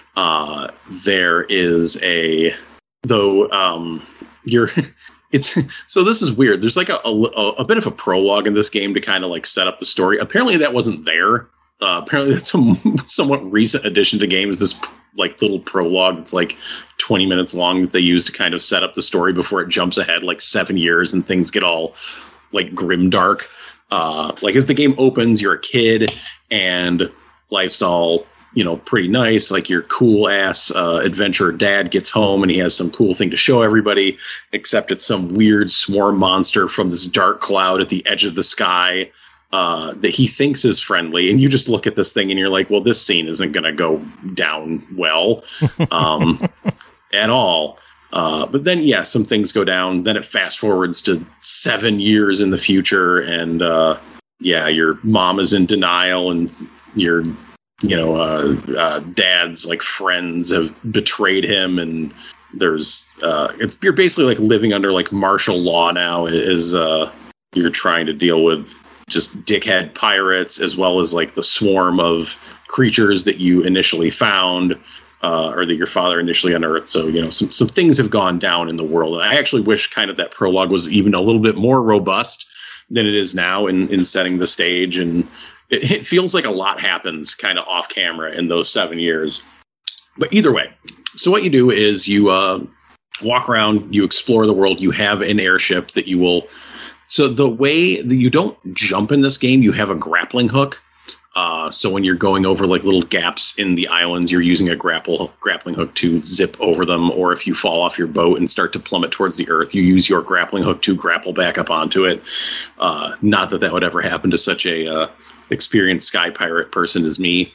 Uh, there is a, though, um, you're, it's, so this is weird. There's like a, a, a bit of a prologue in this game to kind of like set up the story. Apparently that wasn't there. Uh, apparently that's a somewhat recent addition to games. This like little prologue that's like twenty minutes long that they use to kind of set up the story before it jumps ahead like seven years and things get all like grimdark. Uh, like as the game opens, you're a kid and life's all, you know, pretty nice. Like your cool ass uh, adventurer dad gets home and he has some cool thing to show everybody, except it's some weird swarm monster from this dark cloud at the edge of the sky uh, that he thinks is friendly. And you just look at this thing and you're like, well, this scene isn't going to go down well um, at all. Uh, but then, yeah, some things go down. Then it fast forwards to seven years in the future. And, uh, yeah, your mom is in denial and your, you know, uh, uh, dad's like friends have betrayed him. And there's uh, it's, you're basically like living under like martial law now as uh, you're trying to deal with just dickhead pirates as well as like the swarm of creatures that you initially found. Uh, or that your father initially unearthed. So, you know, some, some things have gone down in the world. And I actually wish kind of that prologue was even a little bit more robust than it is now in, in setting the stage. And it, it feels like a lot happens kind of off camera in those seven years. But either way, so what you do is you uh, walk around, you explore the world. You have an airship that you will. So the way that you don't jump in this game, you have a grappling hook. Uh, so when you're going over like little gaps in the islands, you're using a grapple grappling hook to zip over them. Or if you fall off your boat and start to plummet towards the earth, you use your grappling hook to grapple back up onto it. Uh, not that that would ever happen to such a uh, experienced sky pirate person as me.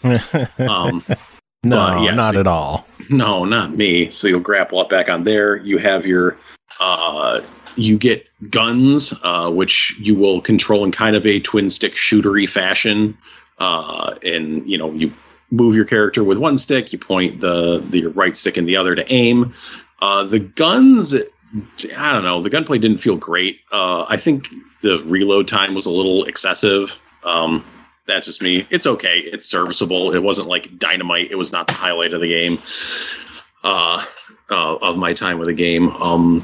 Um, no, yeah, not so, at all. No, not me. So you'll grapple up back on there. You have your... Uh, you get guns, uh, which you will control in kind of a twin stick shootery fashion. Uh, and, you know, you move your character with one stick, you point the, the right stick in the other to aim. Uh, the guns, I don't know, the gunplay didn't feel great. Uh, I think the reload time was a little excessive. Um, that's just me. It's okay. It's serviceable. It wasn't like dynamite. It was not the highlight of the game, uh, uh, of my time with the game. Um,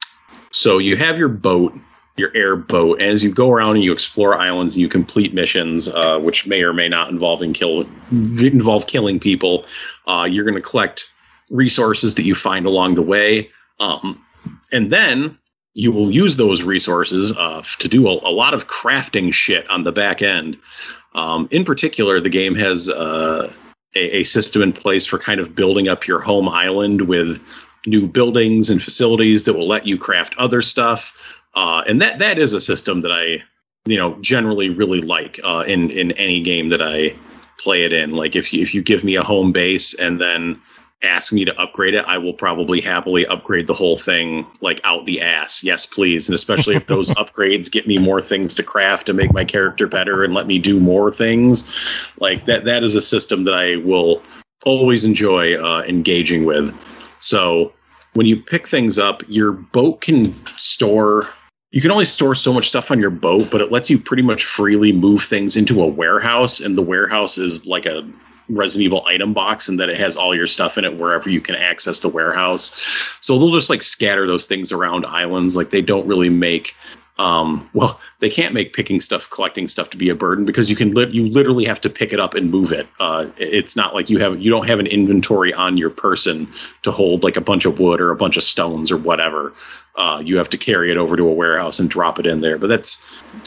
so you have your boat. Your air boat. As you go around and you explore islands and you complete missions, uh, which may or may not involve in kill involve killing people, uh, you're going to collect resources that you find along the way, um, and then you will use those resources uh, to do a, a lot of crafting shit on the back end. Um, in particular, the game has uh, a, a system in place for kind of building up your home island with new buildings and facilities that will let you craft other stuff. Uh, and that that is a system that I, you know, generally really like uh, in in any game that I play it in. Like if you, if you give me a home base and then ask me to upgrade it, I will probably happily upgrade the whole thing like out the ass. Yes, please. And especially if those upgrades get me more things to craft to make my character better and let me do more things like that. That is a system that I will always enjoy uh, engaging with. So when you pick things up, your boat can store. You can only store so much stuff on your boat, but it lets you pretty much freely move things into a warehouse. And the warehouse is like a Resident Evil item box, and that it has all your stuff in it wherever you can access the warehouse. So they'll just like scatter those things around islands. Like they don't really make, um, well, they can't make picking stuff, collecting stuff to be a burden because you can li- you literally have to pick it up and move it. Uh, it's not like you have you don't have an inventory on your person to hold like a bunch of wood or a bunch of stones or whatever. Uh, you have to carry it over to a warehouse and drop it in there. But that's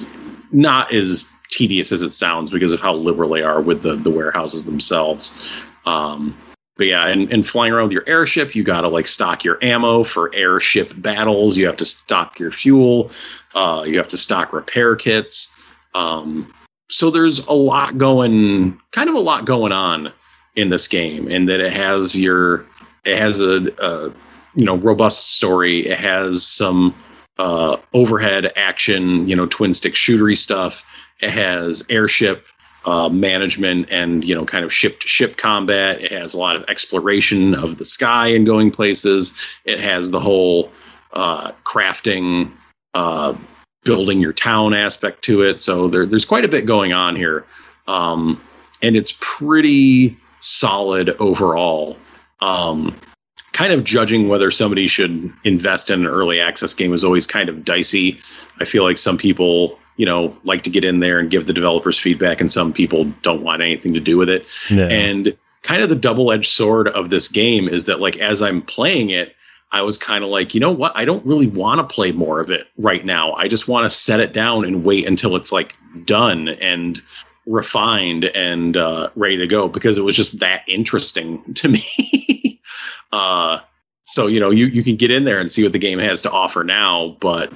not as tedious as it sounds because of how liberal they are with the, the warehouses themselves. Um, but yeah, and, and flying around with your airship, you got to like stock your ammo for airship battles. You have to stock your fuel. Uh, you have to stock repair kits. Um, so there's a lot going, kind of a lot going on in this game, and that it has your, it has a, a you know, robust story. It has some uh, overhead action, you know, twin stick shootery stuff. It has airship uh, management and, you know, kind of ship to ship combat. It has a lot of exploration of the sky and going places. It has the whole uh, crafting, uh, building your town aspect to it. So there, there's quite a bit going on here. Um, and it's pretty solid overall. Um, kind of judging whether somebody should invest in an early access game is always kind of dicey. I feel like some people, you know, like to get in there and give the developers feedback, and some people don't want anything to do with it. No. And kind of the double-edged sword of this game is that, like, as I'm playing it, I was kind of like, you know what? I don't really want to play more of it right now. I just want to set it down and wait until it's like done and refined and uh, ready to go, because it was just that interesting to me. uh, so, you know, you, you can get in there and see what the game has to offer now, but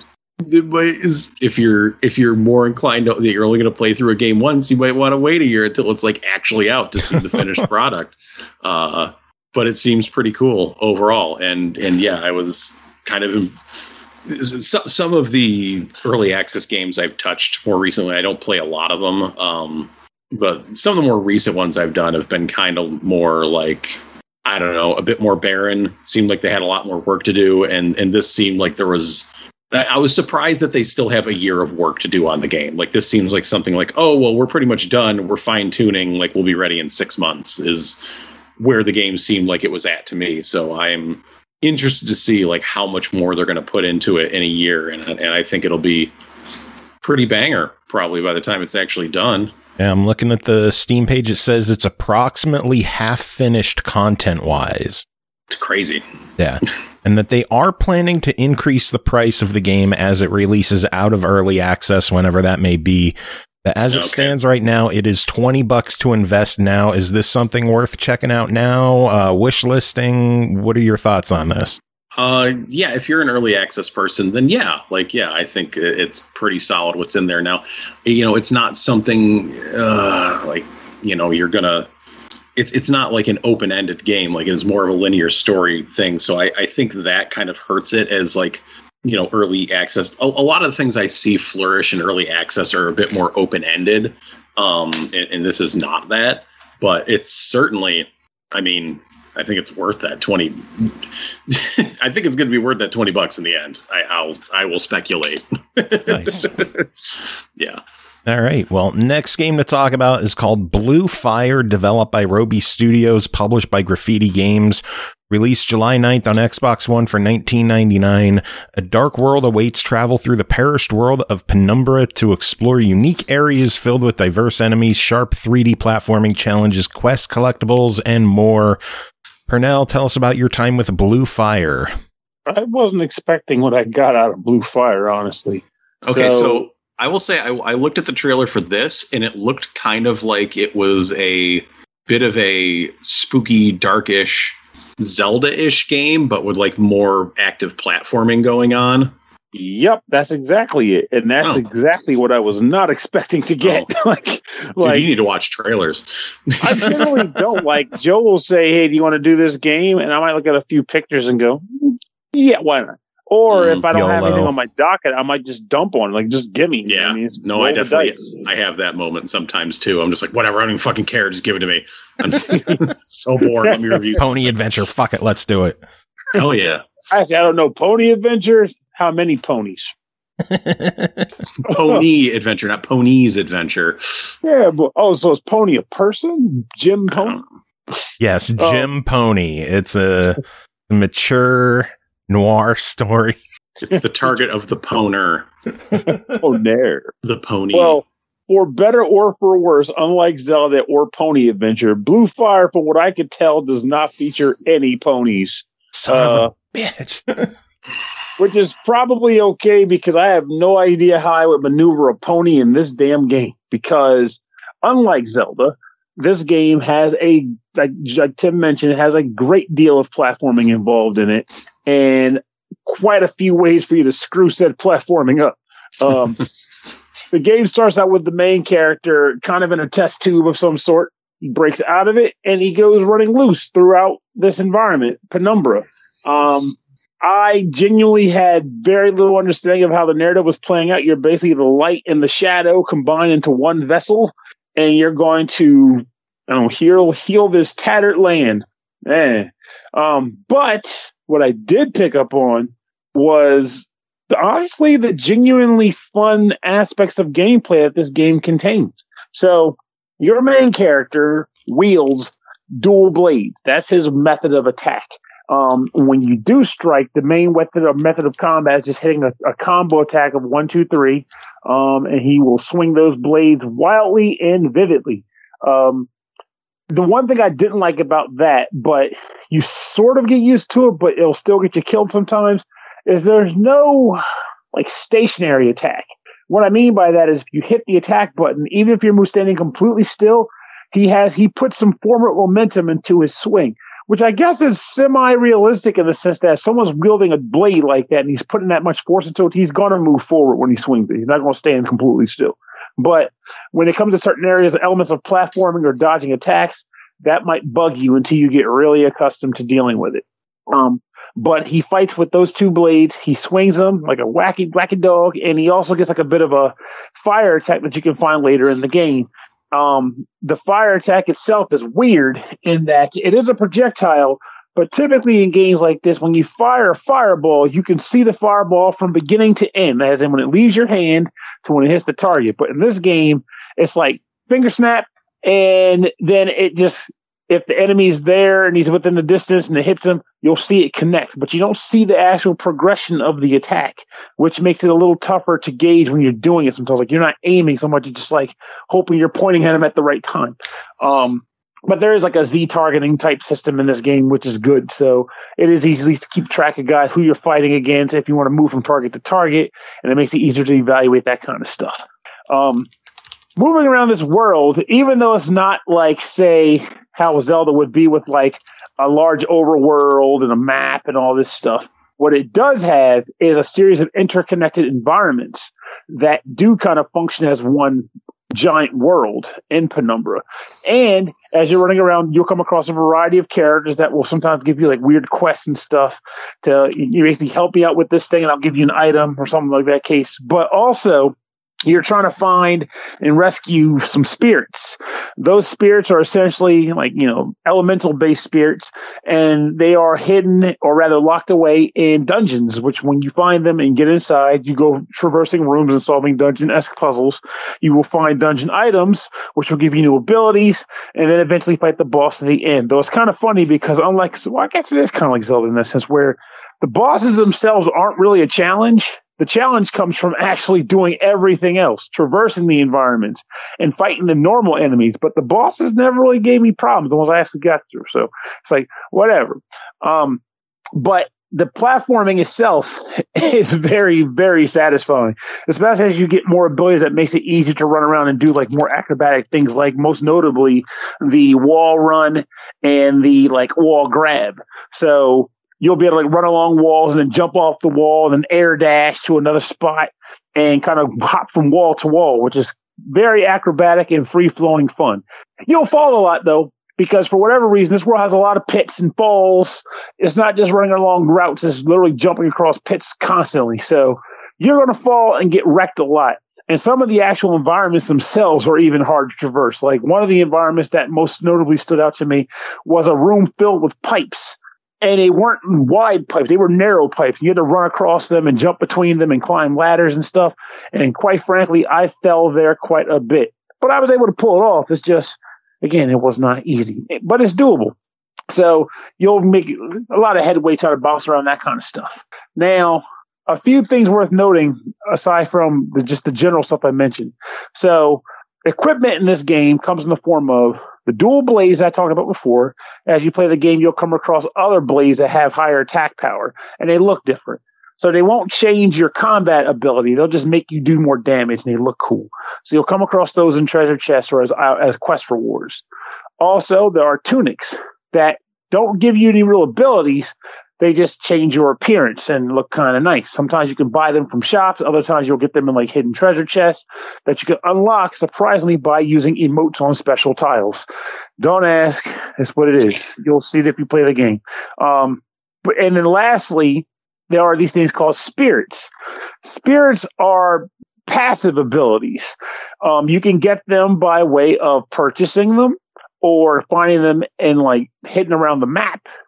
is if you're if you're more inclined to, that you're only going to play through a game once, you might want to wait a year until it's like actually out to see the finished product. Uh, but it seems pretty cool overall, and and yeah, I was kind of. Some, some of the early access games I've touched more recently, I don't play a lot of them, um, but some of the more recent ones I've done have been kind of more like, I don't know, a bit more barren. Seemed like they had a lot more work to do, and, and this seemed like there was... I was surprised that they still have a year of work to do on the game. Like, this seems like something like, oh, well, we're pretty much done. We're fine-tuning. Like, we'll be ready in six months is where the game seemed like it was at to me. So I'm interested to see like how much more they're going to put into it in a year, and and I think it'll be pretty banger probably by the time it's actually done. Yeah, I'm looking at the Steam page. It says it's approximately half finished content wise. It's crazy. Yeah, and that they are planning to increase the price of the game as it releases out of early access, whenever that may be. But as it okay. stands right now, it is twenty bucks to invest now. Is this something worth checking out now? Uh, wish listing? What are your thoughts on this? Uh, yeah, if you're an early access person, then yeah, like, yeah, I think it's pretty solid what's in there now. You know, it's not something uh, like, you know, you're going to, it's it's not like an open-ended game. Like, it is more of a linear story thing. So I, I think that kind of hurts it as like, you know, early access. A, a lot of the things I see flourish in early access are a bit more open-ended. Um, and, and this is not that, but it's certainly, I mean, I think it's worth that twenty. I think it's going to be worth that twenty bucks in the end. I, I'll, I will speculate. Nice. Yeah. All right. Well, next game to talk about is called Blue Fire, developed by Roby Studios, published by Graffiti Games. Released July ninth on Xbox One for nineteen ninety-nine. A dark world awaits travel through the perished world of Penumbra to explore unique areas filled with diverse enemies, sharp three D platforming challenges, quests, collectibles, and more. Pernell, tell us about your time with Blue Fire. I wasn't expecting what I got out of Blue Fire, honestly. Okay, so, so I will say I, I looked at the trailer for this, and it looked kind of like it was a bit of a spooky, darkish Zelda-ish game, but with like more active platforming going on. Yep, that's exactly it, and that's oh. exactly what I was not expecting to get. Oh. like, Dude, like you need to watch trailers. I generally don't. Like, Joe will say, "Hey, do you want to do this game?" And I might look at a few pictures and go, "Yeah, why not?" Or mm, if I don't YOLO. have anything on my docket, I might just dump on, like, just give me. Yeah, I mean, no, I definitely, I have that moment sometimes too. I'm just like, whatever, I don't even fucking care. Just give it to me. I'm so bored. Let me review Pony Adventure. Fuck it, let's do it. Hell yeah. I say, I don't know, Pony Adventure. How many ponies? Pony Adventure, not Pony's Adventure. Yeah, but oh, so is Pony a person? Jim Pony? Yes, Jim oh. Pony. It's a mature noir story. The target of the poner. Poner. The pony. Well, for better or for worse, unlike Zelda or Pony Adventure, Blue Fire, from what I could tell, does not feature any ponies. Son uh, of a bitch. Which is probably okay, because I have no idea how I would maneuver a pony in this damn game. Because unlike Zelda, this game has a, like, like Tim mentioned, it has a great deal of platforming involved in it, and quite a few ways for you to screw said platforming up. Um, the game starts out with the main character kind of in a test tube of some sort. He breaks out of it, and he goes running loose throughout this environment, Penumbra. Um, I genuinely had very little understanding of how the narrative was playing out. You're basically the light and the shadow combined into one vessel, and you're going to, I don't know, heal, heal this tattered land. Eh. Um, but what I did pick up on was honestly the genuinely fun aspects of gameplay that this game contains. So your main character wields dual blades. That's his method of attack. Um, when you do strike, the main method of method of combat is just hitting a, a combo attack of one, two, three, um, and he will swing those blades wildly and vividly. Um, the one thing I didn't like about that, but you sort of get used to it, but it'll still get you killed sometimes, is there's no like stationary attack. What I mean by that is if you hit the attack button, even if you're standing completely still, he has he puts some forward momentum into his swing, which I guess is semi-realistic in the sense that if someone's wielding a blade like that and he's putting that much force into it, he's going to move forward when he swings it. He's not going to stand completely still. But when it comes to certain areas, elements of platforming or dodging attacks, that might bug you until you get really accustomed to dealing with it. Um, but he fights with those two blades. He swings them like a wacky, wacky dog, and he also gets like a bit of a fire attack that you can find later in the game. Um, the fire attack itself is weird in that it is a projectile, but typically in games like this, when you fire a fireball, you can see the fireball from beginning to end, as in when it leaves your hand to when it hits the target. But in this game, it's like finger snap, and then it just, if the enemy's there and he's within the distance and it hits him, you'll see it connect, but you don't see the actual progression of the attack, which makes it a little tougher to gauge when you're doing it sometimes. Like you're not aiming so much, you're just like hoping you're pointing at him at the right time. Um, but there is like a Z targeting type system in this game, which is good. So it is easy to keep track of guys who you're fighting against if you want to move from target to target, and it makes it easier to evaluate that kind of stuff. Um, moving around this world, even though it's not like, say, how Zelda would be with like a large overworld and a map and all this stuff. What it does have is a series of interconnected environments that do kind of function as one giant world in Penumbra. And as you're running around, you'll come across a variety of characters that will sometimes give you like weird quests and stuff to you basically help me out with this thing and I'll give you an item or something like that case. But also, you're trying to find and rescue some spirits. Those spirits are essentially like, you know, elemental based spirits, and they are hidden or rather locked away in dungeons, which when you find them and get inside, you go traversing rooms and solving dungeon-esque puzzles. You will find dungeon items, which will give you new abilities, and then eventually fight the boss at the end. Though it's kind of funny because unlike, well, I guess it is kind of like Zelda in that sense where the bosses themselves aren't really a challenge. The challenge comes from actually doing everything else, traversing the environments and fighting the normal enemies. But the bosses never really gave me problems the ones I actually got through. So it's like, whatever. Um, but the platforming itself is very, very satisfying, especially as you get more abilities that makes it easy to run around and do like more acrobatic things, like most notably the wall run and the like wall grab. So you'll be able to like run along walls and then jump off the wall and then air dash to another spot and kind of hop from wall to wall, which is very acrobatic and free-flowing fun. You'll fall a lot, though, because for whatever reason, this world has a lot of pits and falls. It's not just running along routes. It's literally jumping across pits constantly. So you're going to fall and get wrecked a lot. And some of the actual environments themselves are even hard to traverse. Like one of the environments that most notably stood out to me was a room filled with pipes. And they weren't wide pipes. They were narrow pipes. You had to run across them and jump between them and climb ladders and stuff. And quite frankly, I fell there quite a bit. But I was able to pull it off. It's just, again, it was not easy. But it's doable. So you'll make a lot of headway trying to bounce around that kind of stuff. Now, a few things worth noting, aside from the, just the general stuff I mentioned. So equipment in this game comes in the form of the dual blades I talked about before. As you play the game, you'll come across other blades that have higher attack power, and they look different. So they won't change your combat ability. They'll just make you do more damage, and they look cool. So you'll come across those in treasure chests or as, as quest rewards. Also, there are tunics that don't give you any real abilities. They just change your appearance and look kind of nice. Sometimes you can buy them from shops. Other times you'll get them in like hidden treasure chests that you can unlock surprisingly by using emotes on special tiles. Don't ask. It's what it is. You'll see it if you play the game. Um, but, and then lastly, there are these things called spirits. Spirits are passive abilities. Um, you can get them by way of purchasing them, or finding them and like hidden around the map,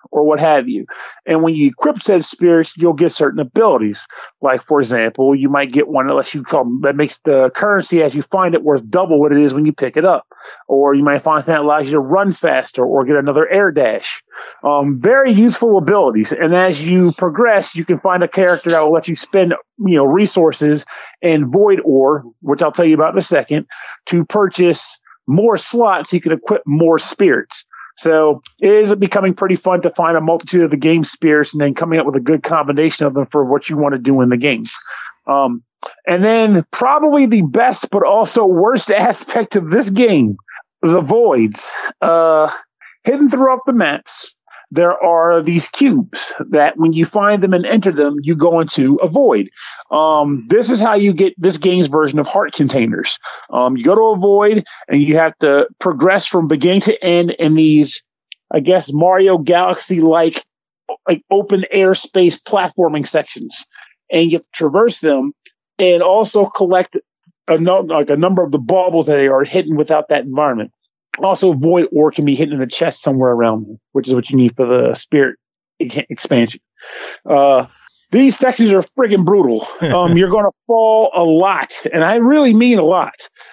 or what have you. And when you equip said spirits, you'll get certain abilities. Like, for example, you might get one that lets you come, that makes the currency as you find it worth double what it is when you pick it up. Or you might find something that allows you to run faster or get another air dash. Um, very useful abilities. And as you progress, you can find a character that will let you spend, you know, resources and void ore, which I'll tell you about in a second, to purchase more slots so you can equip more spirits. So it is becoming pretty fun to find a multitude of the game spirits and then coming up with a good combination of them for what you want to do in the game. Um, and then probably the best but also worst aspect of this game, the voids. Uh, hidden throughout the maps, there are these cubes that when you find them and enter them, you go into a void. Um, this is how you get this game's version of heart containers. Um, you go to a void and you have to progress from beginning to end in these, I guess, Mario Galaxy-like like open airspace platforming sections. And you have to traverse them and also collect a, no, like a number of the baubles that are hidden without that environment. Also, void ore can be hidden in the chest somewhere around them, which is what you need for the spirit expansion. Uh, these sections are friggin' brutal. Um, you're going to fall a lot, and I really mean a lot.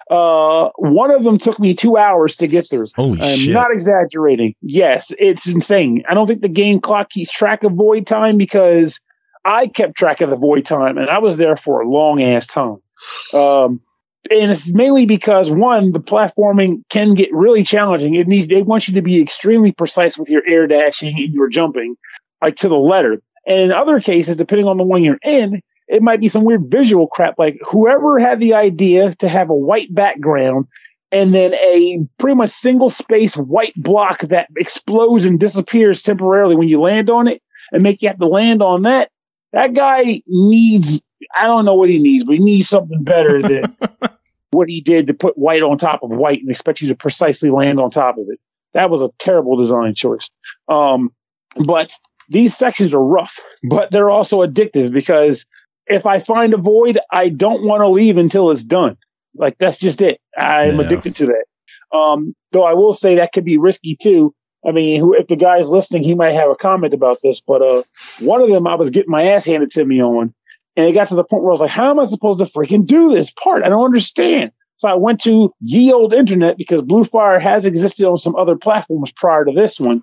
Uh, one of them took me two hours to get through. Holy I'm shit. not exaggerating. Yes, it's insane. I don't think the game clock keeps track of void time because I kept track of the void time, and I was there for a long ass time. Um, And it's mainly because, one, the platforming can get really challenging. It needs, they want you to be extremely precise with your air dashing and your jumping, like to the letter. And in other cases, depending on the one you're in, it might be some weird visual crap. Like whoever had the idea to have a white background and then a pretty much single space white block that explodes and disappears temporarily when you land on it and make you have to land on that, that guy needs, I don't know what he needs, but he needs something better than what he did to put white on top of white and expect you to precisely land on top of it. That was a terrible design choice. Um, but these sections are rough, but they're also addictive because if I find a void, I don't want to leave until it's done. Like, that's just it. I'm Yeah. addicted to that. Um, though I will say that could be risky too. I mean, who, if the guy's listening, he might have a comment about this, but uh, one of them I was getting my ass handed to me on. And it got to the point where I was like, how am I supposed to freaking do this part? I don't understand. So I went to ye old internet because Blue Fire has existed on some other platforms prior to this one.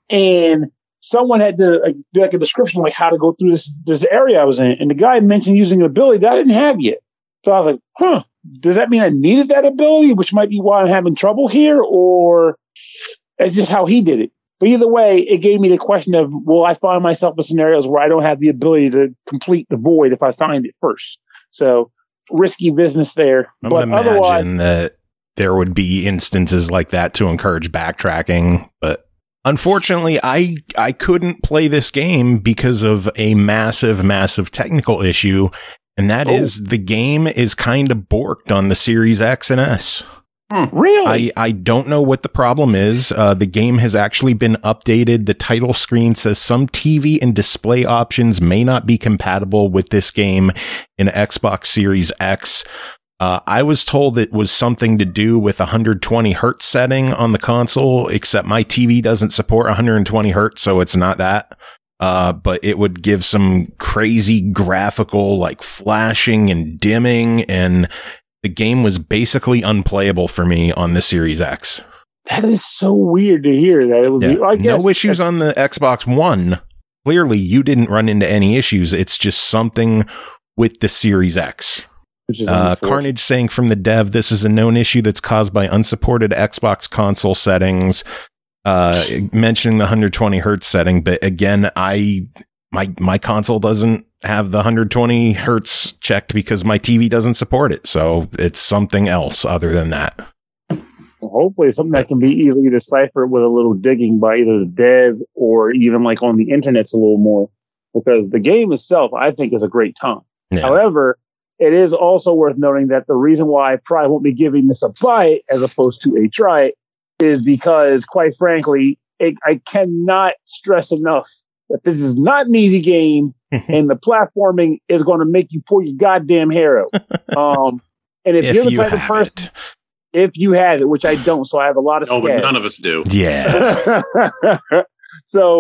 And someone had to like, do like a description like how to go through this, this area I was in. And the guy mentioned using an ability that I didn't have yet. So I was like, huh, does that mean I needed that ability, which might be why I'm having trouble here? Or it's just how he did it. But either way, it gave me the question of, will I find myself in scenarios where I don't have the ability to complete the void if I find it first? So risky business there. I but would otherwise, imagine that there would be instances like that to encourage backtracking. But unfortunately, I I couldn't play this game because of a massive, massive technical issue. And that Oh. is the game is kind of borked on the Series X and S. really? I, I don't know what the problem is. Uh, the game has actually been updated. The title screen says some T V and display options may not be compatible with this game in Xbox Series X. Uh, I was told it was something to do with one hundred twenty hertz setting on the console, except my T V doesn't support one hundred twenty hertz, so it's not that. Uh, but it would give some crazy graphical, like flashing and dimming, and the game was basically unplayable for me on the Series X. That is so weird to hear that. It would Yeah. be, I guess, No issues on the Xbox One. Clearly, you didn't run into any issues. It's just something with the Series X. which is Uh, unfortunate. Carnage saying from the dev, this is a known issue that's caused by unsupported Xbox console settings. Uh, mentioning the one hundred twenty hertz setting, but again, I my my console doesn't have the one hundred twenty hertz checked because my T V doesn't support it. So it's something else other than that. Hopefully it's something that can be easily deciphered with a little digging by either the dev or even like on the internet's a little more, because the game itself, I think, is a great time. Yeah. However, it is also worth noting that the reason why I probably won't be giving this a buy it as opposed to a try it is because, quite frankly, it, I cannot stress enough that this is not an easy game and the platforming is going to make you pull your goddamn hair out. Um, and if, If you're the you type of have person, it. if you have it, which I don't, so I have a lot of No, but scabs. none of us do. Yeah. So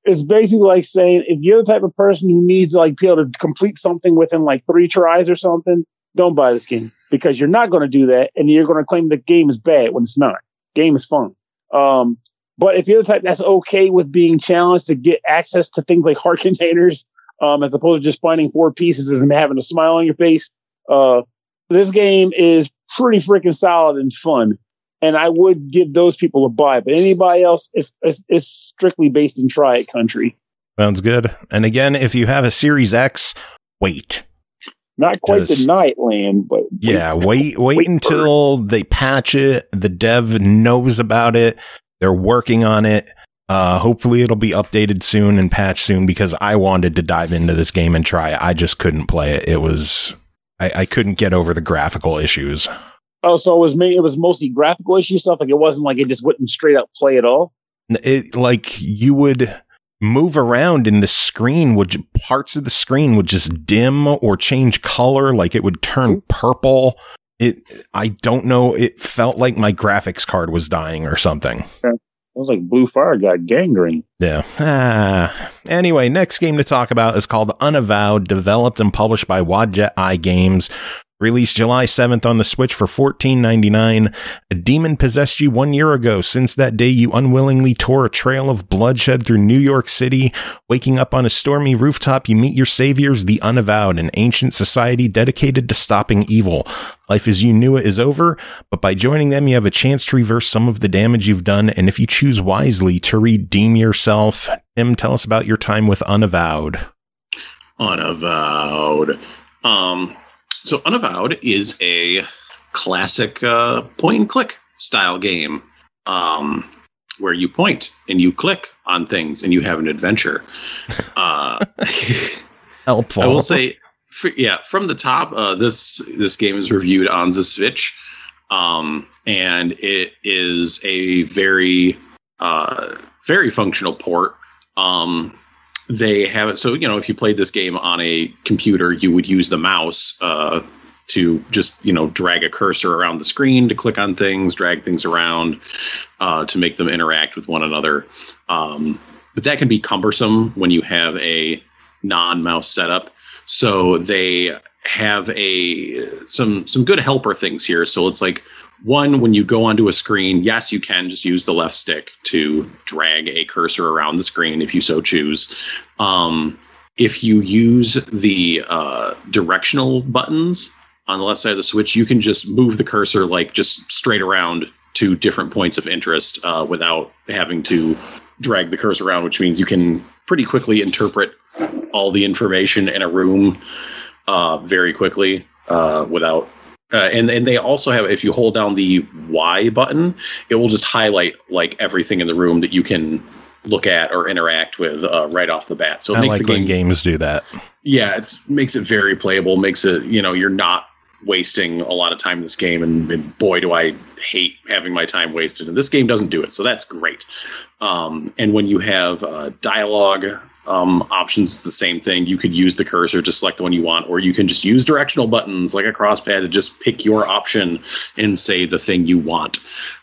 it's basically like saying if you're the type of person who needs to like be able to complete something within like three tries or something, don't buy this game because you're not going to do that, and you're going to claim the game is bad when it's not. Game is fun. Um, but if you're the type that's okay with being challenged to get access to things like heart containers, um, as opposed to just finding four pieces and having a smile on your face, uh, this game is pretty freaking solid and fun. And I would give those people a buy. But anybody else, it's, it's, it's strictly based in Try It country. Sounds good. And again, if you have a Series X, wait. Not quite Just, the Nightland, but wait, yeah, wait, wait, wait until they patch it. The dev knows about it. They're working on it. Uh, hopefully it'll be updated soon and patched soon because I wanted to dive into this game and try it. I just couldn't play it. It was, I, I couldn't get over the graphical issues. Oh, so it was me. It was mostly graphical issue stuff. Like it wasn't like it just wouldn't straight up play at all. It like you would move around and the screen would parts of the screen would just dim or change color. Like it would turn purple. It, I don't know. It felt like my graphics card was dying or something. Okay. It was like Blue Fire got gangrene. Yeah. Ah. Anyway, next game to talk about is called Unavowed, developed and published by Wadjet Eye Games. Released July seventh on the Switch for fourteen ninety-nine. A demon possessed you one year ago. Since that day, you unwillingly tore a trail of bloodshed through New York City. Waking up on a stormy rooftop, you meet your saviors, the Unavowed, an ancient society dedicated to stopping evil. Life as you knew it is over, but by joining them, you have a chance to reverse some of the damage you've done, and if you choose wisely, to redeem yourself. Tim, tell us about your time with Unavowed. Unavowed. Um... So Unavowed is a classic uh, point-and-click style game um, where you point and you click on things and you have an adventure. Uh, Helpful. I will say, for, yeah, from the top, uh, this this game is reviewed on the Switch, um, and it is a very, uh, very functional port. Um, They have it. So, you know, if you played this game on a computer, you would use the mouse uh, to just, you know, drag a cursor around the screen to click on things, drag things around uh, to make them interact with one another. Um, but that can be cumbersome when you have a non-mouse setup. So they have a some some good helper things here. So it's like, one, when you go onto a screen, yes, you can just use the left stick to drag a cursor around the screen if you so choose. Um, if you use the uh, directional buttons on the left side of the Switch, you can just move the cursor like just straight around to different points of interest uh, without having to drag the cursor around, which means you can pretty quickly interpret all the information in a room uh, very quickly uh, without... Uh, and, and they also have, if you hold down the Y button, it will just highlight like everything in the room that you can look at or interact with uh, right off the bat. So it I makes like the game, when games do that. Yeah, it makes it very playable. Makes it, you know, you're not wasting a lot of time in this game. And, and boy, do I hate having my time wasted. And this game doesn't do it. So that's great. Um, and when you have uh, dialogue um, options, it's the same thing. You could use the cursor to select the one you want, or you can just use directional buttons like a crosspad to just pick your option and say the thing you want.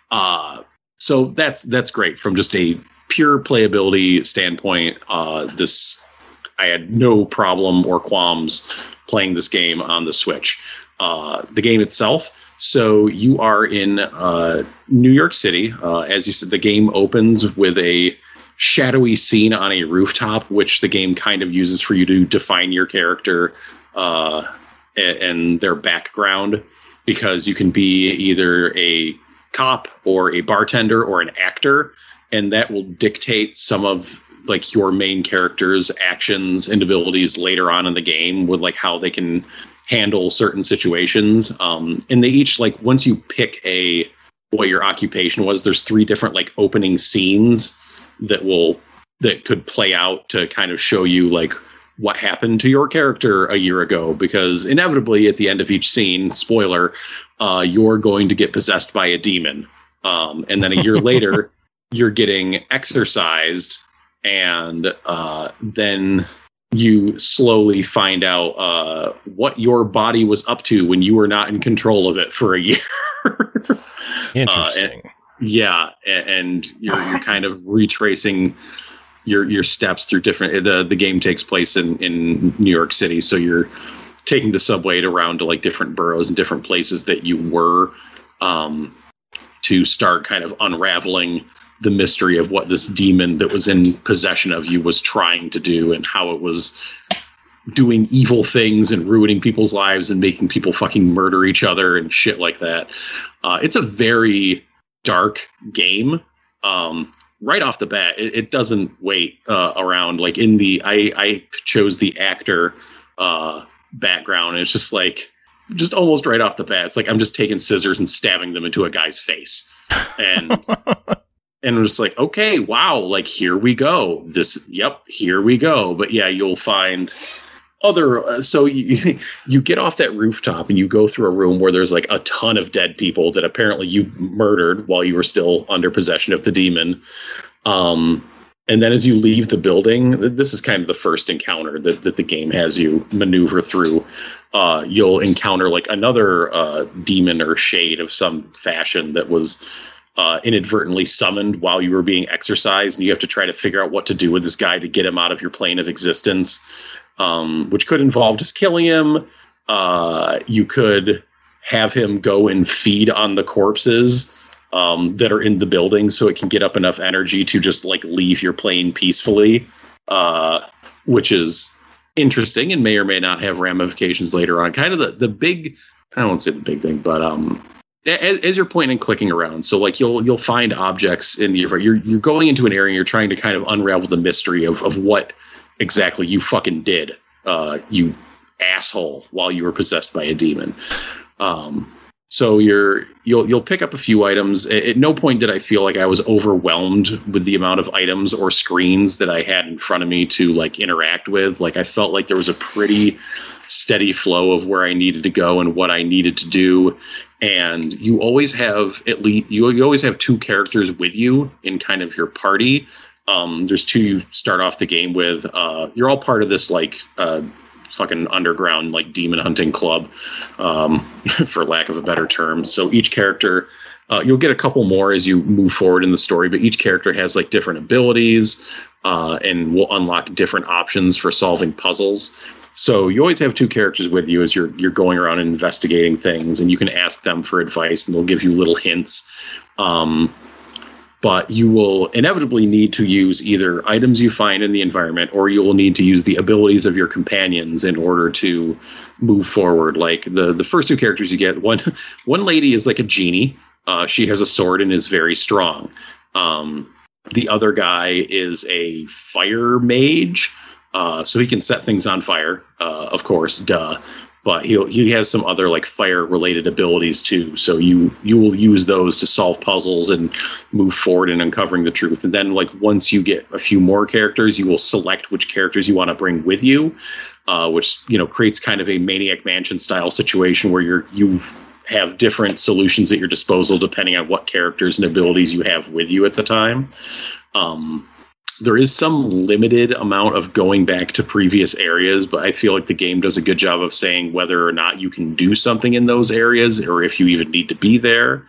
Uh, so that's that's great from just a pure playability standpoint. Uh, this I had no problem or qualms playing this game on the Switch. Uh, the game itself. So you are in uh, New York City. Uh, as you said, the game opens with a shadowy scene on a rooftop, which the game kind of uses for you to define your character uh, and their background, because you can be either a cop or a bartender or an actor, and that will dictate some of like your main character's actions and abilities later on in the game with like how they can handle certain situations. Um, and they each, like, once you pick a what your occupation was, there's three different like opening scenes that will that could play out to kind of show you like what happened to your character a year ago, because inevitably at the end of each scene, spoiler, uh, you're going to get possessed by a demon. Um, and then a year later, you're getting exorcised, and uh, then you slowly find out uh, what your body was up to when you were not in control of it for a year. Interesting. Uh, and, yeah, and you're, you're kind of retracing your your steps through different. The the game takes place in in New York City, so you're taking the subway around to like different boroughs and different places that you were, um, to start kind of unraveling the mystery of what this demon that was in possession of you was trying to do and how it was doing evil things and ruining people's lives and making people fucking murder each other and shit like that. Uh, it's a very dark game. Um, right off the bat, it, it doesn't wait uh, around. Like in the, I, I chose the actor uh, background. And it's just like, just almost right off the bat. It's like, I'm just taking scissors and stabbing them into a guy's face. And And it was like, okay, wow, like, here we go. This, yep, here we go. But yeah, you'll find other, uh, so you, you get off that rooftop and you go through a room where there's like a ton of dead people that apparently you murdered while you were still under possession of the demon. Um, and then as you leave the building, this is kind of the first encounter that, that the game has you maneuver through. Uh, you'll encounter like another uh, demon or shade of some fashion that was Uh, inadvertently summoned while you were being exercised, and you have to try to figure out what to do with this guy to get him out of your plane of existence, um, which could involve just killing him. Uh, you could have him go and feed on the corpses um, that are in the building so it can get up enough energy to just like leave your plane peacefully, uh, which is interesting and may or may not have ramifications later on. Kind of the, the big, I don't want to say the big thing, but um, As, as you're pointing and clicking around, so like you'll you'll find objects in the you're you're going into an area and you're trying to kind of unravel the mystery of of what exactly you fucking did, uh, you asshole, while you were possessed by a demon. Um, so you're you'll you'll pick up a few items. At, at no point did I feel like I was overwhelmed with the amount of items or screens that I had in front of me to like interact with. Like I felt like there was a pretty steady flow of where I needed to go and what I needed to do. And you always have at least you, you always have two characters with you in kind of your party. Um, there's two you start off the game with. Uh, you're all part of this like uh, fucking underground like demon hunting club, um, for lack of a better term. So each character, uh, you'll get a couple more as you move forward in the story, but each character has like different abilities uh, and will unlock different options for solving puzzles. So you always have two characters with you as you're you're going around and investigating things, and you can ask them for advice, and they'll give you little hints. Um, but you will inevitably need to use either items you find in the environment, or you will need to use the abilities of your companions in order to move forward. Like the the first two characters you get, one one lady is like a genie. Uh, she has a sword and is very strong. Um, the other guy is a fire mage. Uh, so he can set things on fire, uh, of course, duh. But he he has some other like fire related abilities too. So you you will use those to solve puzzles and move forward in uncovering the truth. And then like once you get a few more characters, you will select which characters you want to bring with you, uh, which you know creates kind of a Maniac Mansion style situation where you're you have different solutions at your disposal depending on what characters and abilities you have with you at the time. Um, There is some limited amount of going back to previous areas, but I feel like the game does a good job of saying whether or not you can do something in those areas or if you even need to be there.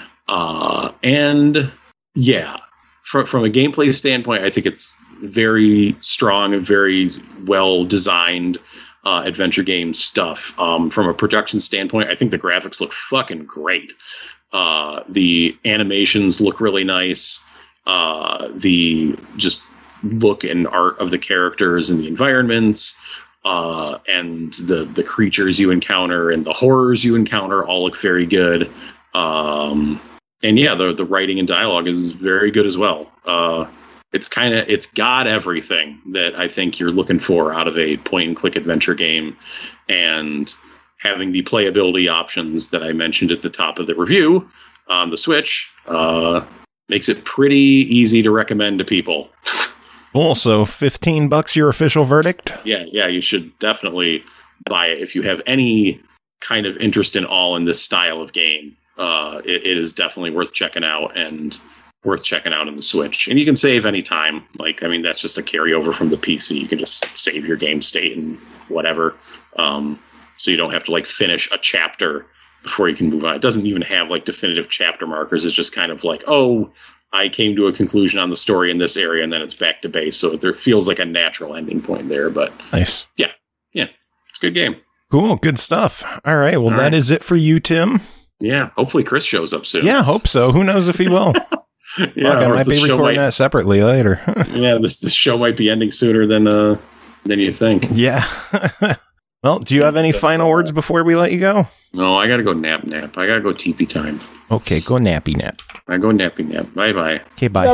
Uh, and yeah, from, from a gameplay standpoint, I think it's very strong and very well designed uh, adventure game stuff. Um, from a production standpoint, I think the graphics look fucking great. Uh, the animations look really nice. Uh, the just look and art of the characters and the environments, uh, and the the creatures you encounter and the horrors you encounter all look very good. Um, and yeah, the the writing and dialogue is very good as well. Uh, it's kind of it's got everything that I think you're looking for out of a point and click adventure game, and having the playability options that I mentioned at the top of the review on the Switch. Uh, Makes it pretty easy to recommend to people. Cool. So fifteen bucks your official verdict? Yeah, yeah, you should definitely buy it if you have any kind of interest in all in this style of game. Uh, it, it is definitely worth checking out and worth checking out on the Switch. And you can save any time. Like, I mean, that's just a carryover from the P C. You can just save your game state and whatever. Um, so you don't have to like finish a chapter before you can move on. It doesn't even have like definitive chapter markers. It's just kind of like, oh, I came to a conclusion on the story in this area, and then it's back to base. So there feels like a natural ending point there. But nice. Yeah. Yeah. It's a good game. Cool. Good stuff. All right. Well, All that right. is it for you, Tim. Yeah. Hopefully Chris shows up soon. Yeah, hope so. Who knows if he will? Yeah. Look, I or might this be show recording might- that separately later. Yeah. This, this show might be ending sooner than, uh, than you think. Yeah. Well, do you have any final words before we let you go? No, I got to go nap nap. I got to go teepee time. Okay, go nappy nap. I go nappy nap. Bye bye. Okay, bye.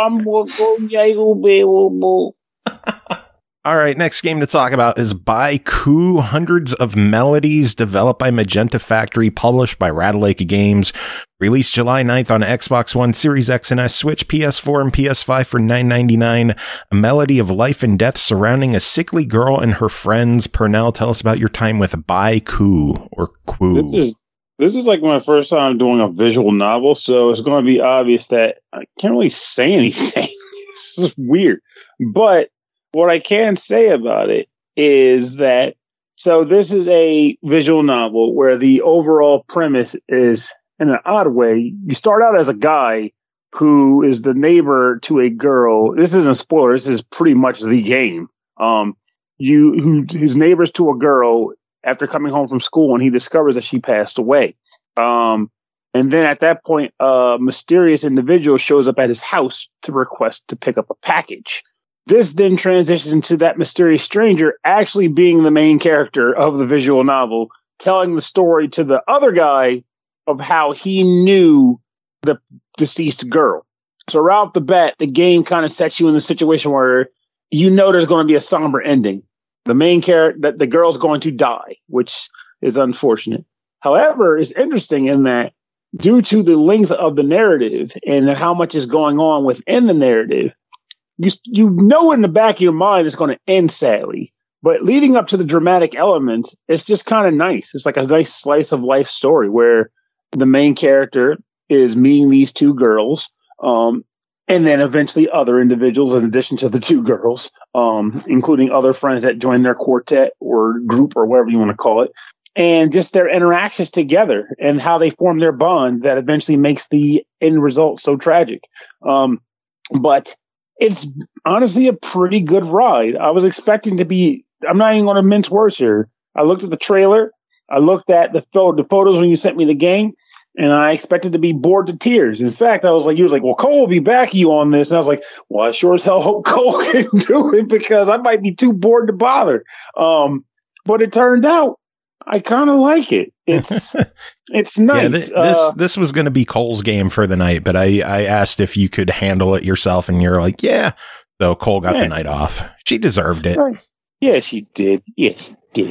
All right, next game to talk about is Baiku, Hundreds of Melodies, developed by Magenta Factory, published by Rattle Lake Games, released July ninth on Xbox One, Series X and S, Switch, P S four, and P S five for nine ninety-nine. A melody of life and death surrounding a sickly girl and her friends. Pernell, tell us about your time with Baiku, or Ku. This is this is like my first time doing a visual novel, so it's going to be obvious that I can't really say anything. This is weird, but what I can say about it is that, so this is a visual novel where the overall premise is, in an odd way, you start out as a guy who is the neighbor to a girl. This isn't a spoiler. This is pretty much the game. Um, you, who, his neighbor's to a girl after coming home from school, and he discovers that she passed away. Um, and then at that point, a mysterious individual shows up at his house to request to pick up a package. This then transitions into that mysterious stranger actually being the main character of the visual novel, telling the story to the other guy of how he knew the deceased girl. So right off the bat, the game kind of sets you in the situation where you know there's going to be a somber ending. The main character, that the girl's going to die, which is unfortunate. However, it's interesting in that due to the length of the narrative and how much is going on within the narrative, You you know in the back of your mind it's going to end sadly, but leading up to the dramatic elements, it's just kind of nice. It's like a nice slice of life story where the main character is meeting these two girls, um, and then eventually other individuals in addition to the two girls, um, including other friends that join their quartet or group or whatever you want to call it, and just their interactions together and how they form their bond that eventually makes the end result so tragic. Um, but it's honestly a pretty good ride. I was expecting to be, I'm not even going to mince words here. I looked at the trailer. I looked at the, pho- the photos when you sent me the game, and I expected to be bored to tears. In fact, I was like, you was like, well, Cole will be backing you on this. And I was like, well, I sure as hell hope Cole can do it because I might be too bored to bother. Um, but it turned out I kind of like it. It's it's nice. Yeah, th- uh, this this was going to be Cole's game for the night, but I, I asked if you could handle it yourself, and you're like, yeah. So Cole got Yeah. the night off. She deserved it. Right. Yeah, she did. Yeah, she did.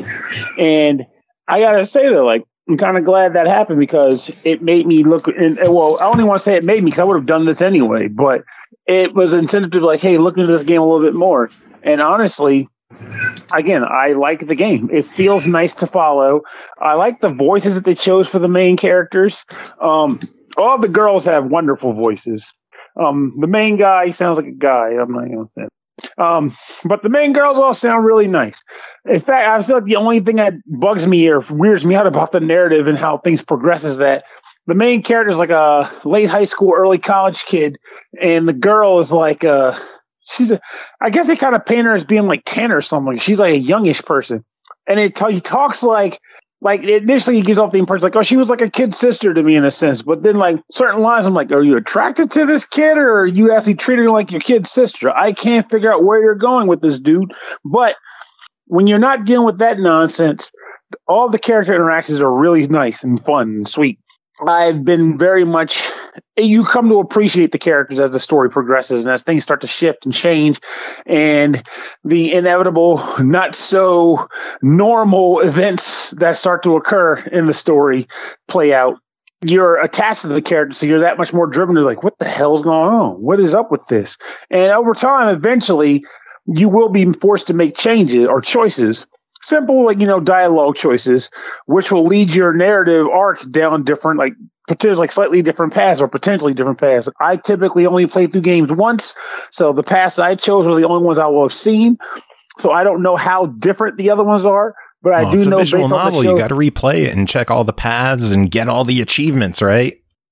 And I gotta say though, like, I'm kind of glad that happened because it made me look. And well, I only want to say it made me because I would have done this anyway. But it was incentive to be like, hey, look into this game a little bit more. And honestly, again, I like the game. It feels nice to follow. I like the voices that they chose for the main characters. Um, all the girls have wonderful voices. Um, the main guy sounds like a guy. I'm not going to say that. Um, but the main girls all sound really nice. In fact, I feel like the only thing that bugs me or weirds me out about the narrative and how things progress is that the main character is like a late high school, early college kid, and the girl is like a She's a, I guess they kind of paint her as being like ten or something. She's like a youngish person. And it t- he talks like, like initially he gives off the impression like, oh, she was like a kid sister to me in a sense. But then like certain lines, I'm like, are you attracted to this kid or are you actually treating her like your kid sister? I can't figure out where you're going with this dude. But when you're not dealing with that nonsense, all the character interactions are really nice and fun and sweet. I've been very much, you come to appreciate the characters as the story progresses and as things start to shift and change and the inevitable, not so normal events that start to occur in the story play out. You're attached to the character, so you're that much more driven to like, what the hell's going on? What is up with this? And over time, eventually, you will be forced to make changes or choices. Simple, like, you know, dialogue choices, which will lead your narrative arc down different, like, potentially like slightly different paths or potentially different paths. I typically only play through games once, so the paths I chose were the only ones I will have seen. So I don't know how different the other ones are, but I Oh, do it's a know visual based on the novel. show. You got to replay it and check all the paths and get all the achievements, right?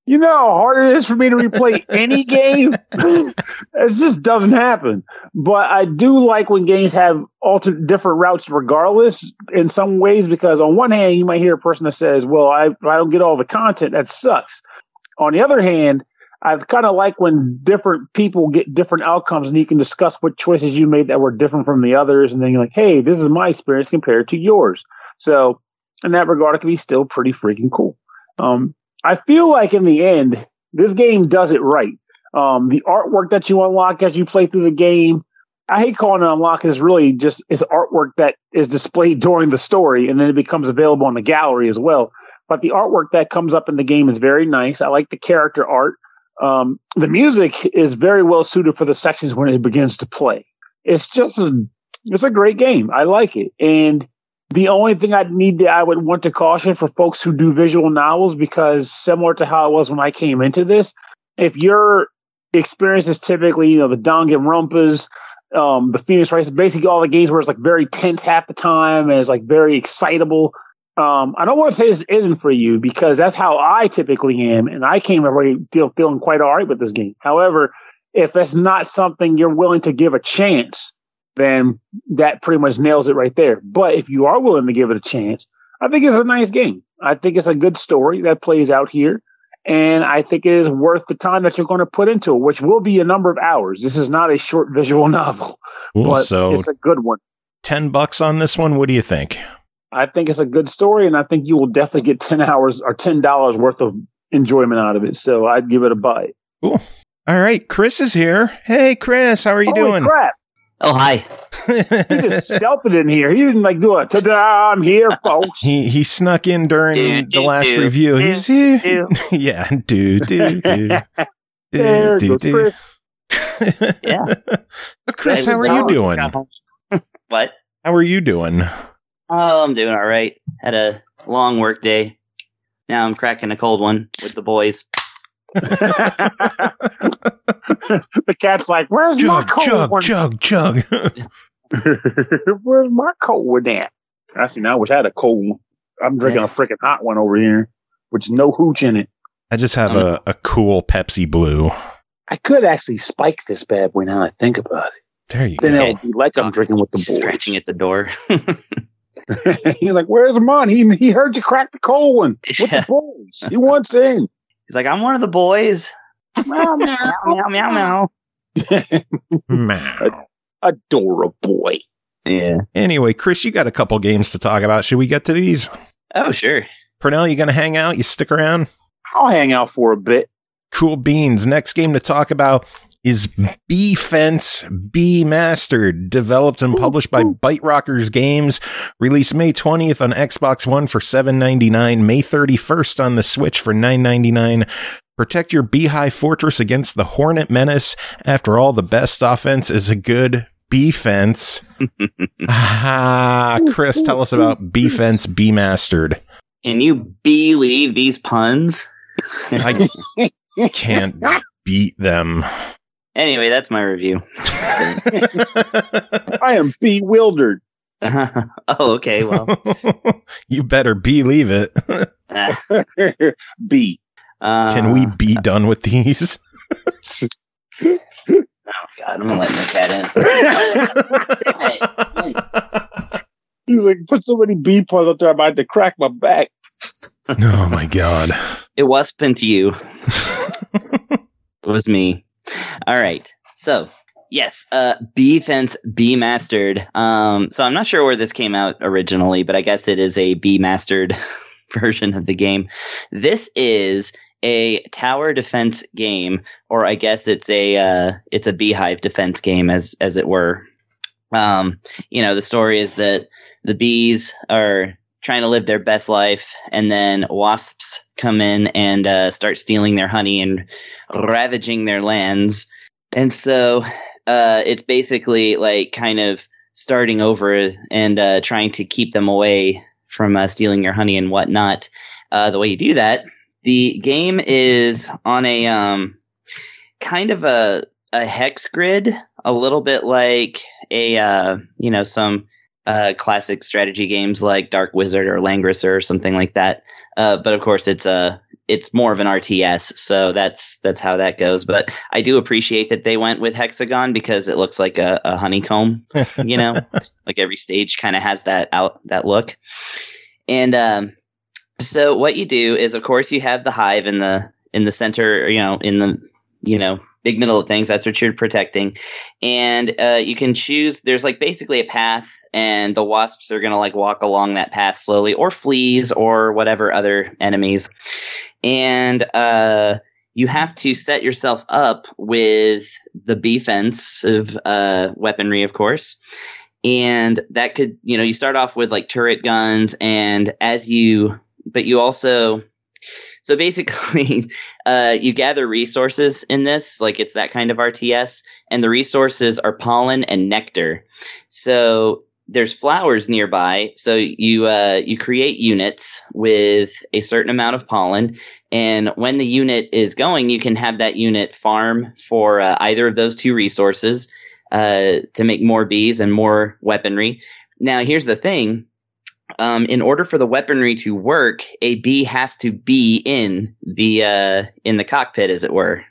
You know how hard it is for me to replay any game? It just doesn't happen. But I do like when games have alternate different routes regardless in some ways, because on one hand, you might hear a person that says, well, I, I don't get all the content. That sucks. On the other hand, I kind of like when different people get different outcomes and you can discuss what choices you made that were different from the others. And then you're like, hey, this is my experience compared to yours. So in that regard, it can be still pretty freaking cool. Um, I feel like in the end, this game does it right. Um, the artwork that you unlock as you play through the game, I hate calling it unlock, is really just is artwork that is displayed during the story, and then it becomes available in the gallery as well. But the artwork that comes up in the game is very nice. I like the character art. Um, the music is very well suited for the sections when it begins to play. It's just a, it's a great game. I like it. And the only thing I need to, I would want to caution for folks who do visual novels, because similar to how it was when I came into this, if your experience is typically, you know, the Danganronpas, um, the Phoenix Wright, basically all the games where it's like very tense half the time and it's like very excitable. Um, I don't want to say this isn't for you, because that's how I typically am, and I came away feel, feeling quite all right with this game. However, if it's not something you're willing to give a chance, then that pretty much nails it right there. But if you are willing to give it a chance, I think it's a nice game. I think it's a good story that plays out here, and I think it is worth the time that you're going to put into it, which will be a number of hours. This is not a short visual novel, Ooh, but so it's a good one. ten bucks on this one. What do you think? I think it's a good story, and I think you will definitely get ten hours or ten dollars worth of enjoyment out of it. So I'd give it a buy. Cool. All right. Chris is here. Hey, Chris, how are you Holy doing? crap. Oh, hi. He just stealthed it in here. He didn't like do a ta-da, I'm here, folks. He he snuck in during Do, the do, last do, review. do, He's here. do. Yeah, do do do. There do, goes do. Chris. Yeah. Chris, Yeah, how are well, you doing? What? How are you doing? Oh, I'm doing all right. Had a long work day. Now I'm cracking a cold one with the boys. The cat's like, where's my Chug, cold chug, one? chug, chug. Where's my cold one at? I see. Now I wish I had a cold one. I'm drinking a freaking hot one over here, which no hooch in it. I just have Um, a, a cool Pepsi Blue. I could actually spike this bad boy now that I think about it. There you Then go. Okay. it would be like I'm drinking with the boys. Scratching at the door. He's like, where's Mon? He he heard you crack the cold one with Yeah. the boys. He wants in. He's like, I'm one of the boys. Meow, Meow, meow, meow, meow. Meow. Adora boy. Yeah. Anyway, Chris, you got a couple games to talk about. Should we get to these? Oh, sure. Purnell, you going to hang out? You stick around? I'll hang out for a bit. Cool beans. Next game to talk about is B-Fence B-Mastered, developed and published by Bite Rockers Games, released May twentieth on Xbox One for seven ninety-nine, May thirty-first on the Switch for nine ninety-nine. Protect your Beehive Fortress against the Hornet Menace. After all, the best offense is a good B-Fence. Ah, Chris, tell us about B-Fence B-Mastered. Can you believe these puns? I can't beat them. Anyway, that's my review. I am bewildered. Oh, okay. Well, You better believe it. uh, B. Can we be done with these? Oh God, I'm gonna let the cat in. Hey, hey. He's like, put so many B puns up there, I'm about to crack my back. Oh my god. It wasn't you. It was me. All right. So, yes, uh, B-Fence B-Mastered. Um, so I'm not sure where this came out originally, but I guess it is a B-Mastered version of the game. This is a tower defense game, or I guess it's a uh, it's a beehive defense game, as as it were. Um, you know, the story is that the bees are trying to live their best life, and then wasps come in and uh, start stealing their honey and ravaging their lands. And so uh, it's basically like kind of starting over and uh, trying to keep them away from uh, stealing your honey and whatnot. Uh, the way you do that, the game is on a um, kind of a, a hex grid, a little bit like a uh, you know some uh, classic strategy games like Dark Wizard or Langrisser or something like that. Uh, but of course, it's a it's more of an R T S, so that's that's how that goes. But I do appreciate that they went with hexagon because it looks like a, a honeycomb, you know, like every stage kind of has that out that look. And um, so what you do is, of course, you have the hive in the in the center, you know, in the you know big middle of things. That's what you're protecting, and uh, you can choose. There's like basically a path. And the wasps are going to like walk along that path slowly, or fleas, or whatever other enemies. And uh, you have to set yourself up with the defensive uh, weaponry, of course. And that could, you know, you start off with like turret guns, and as you, but you also, so basically, uh, you gather resources in this, like it's that kind of R T S, and the resources are pollen and nectar. So there's flowers nearby, so you uh, you create units with a certain amount of pollen, and when the unit is going, you can have that unit farm for uh, either of those two resources uh, to make more bees and more weaponry. Now, here's the thing. Um, in order for the weaponry to work, a bee has to be in the uh, in the cockpit, as it were.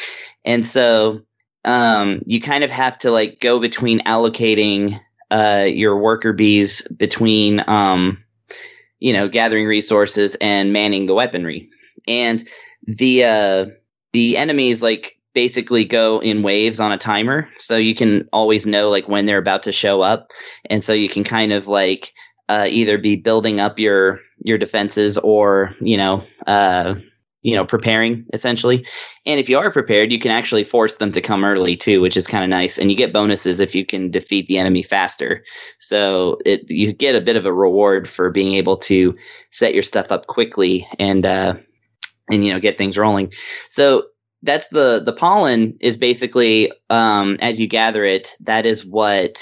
And so um, you kind of have to like go between allocating Uh, your worker bees between, um, you know, gathering resources and manning the weaponry. And the uh, the enemies like basically go in waves on a timer, so you can always know like when they're about to show up, and so you can kind of like uh, either be building up your your defenses or you know uh, you know preparing essentially. And if you are prepared, you can actually force them to come early too, which is kind of nice. And you get bonuses if you can defeat the enemy faster. So it you get a bit of a reward for being able to set your stuff up quickly and uh, and you know get things rolling. So that's the the pollen is basically um, as you gather it, that is what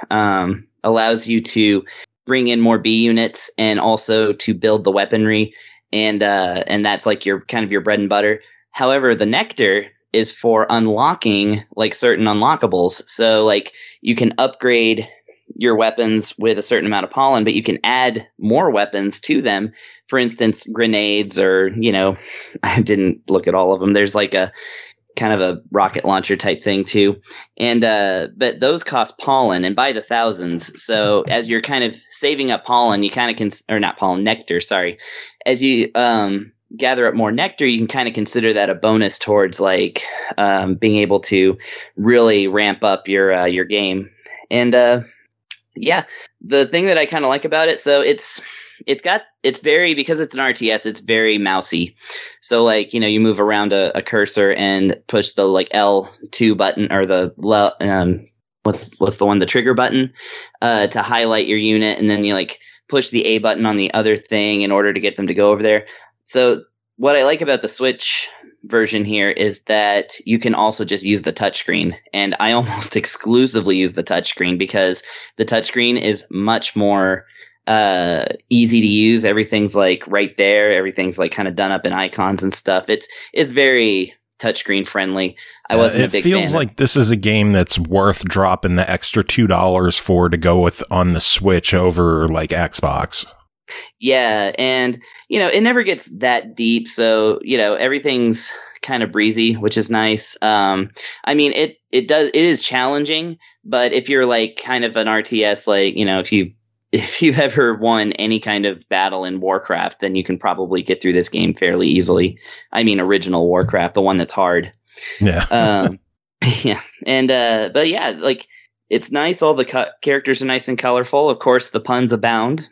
um, allows you to bring in more bee units and also to build the weaponry. And uh, and that's like your kind of your bread and butter. However, the nectar is for unlocking like certain unlockables. So like you can upgrade your weapons with a certain amount of pollen, but you can add more weapons to them. For instance, grenades, or you know, I didn't look at all of them. There's like a kind of a rocket launcher type thing too. And uh, but those cost pollen and by the thousands. So as you're kind of saving up pollen, you kind of can, or not pollen, nectar, sorry. As you um, gather up more nectar, you can kind of consider that a bonus towards like um, being able to really ramp up your uh, your game. And uh, yeah, the thing that I kind of like about it, so it's it's got it's very, because it's an R T S, it's very mousy. So like, you know, you move around a, a cursor and push the like L two button, or the um what's what's the one the trigger button uh, to highlight your unit, and then you like push the A button on the other thing in order to get them to go over there. So what I like about the Switch version here is that you can also just use the touchscreen, and I almost exclusively use the touchscreen because the touchscreen is much more uh, easy to use. Everything's like right there. Everything's like kind of done up in icons and stuff. It's it's very touchscreen friendly. I wasn't uh, a big fan. It feels fan like of- this is a game that's worth dropping the extra two dollars for to go with on the Switch over like Xbox. Yeah, and you know, it never gets that deep, so you know, everything's kind of breezy, which is nice. Um, I mean, it it does it is challenging, but if you're like kind of an R T S, like you know, if you if you've ever won any kind of battle in Warcraft, then you can probably get through this game fairly easily. I mean, original Warcraft, the one that's hard. Yeah. um, yeah, and uh, but yeah, like it's nice. All the co- characters are nice and colorful. Of course, the puns abound.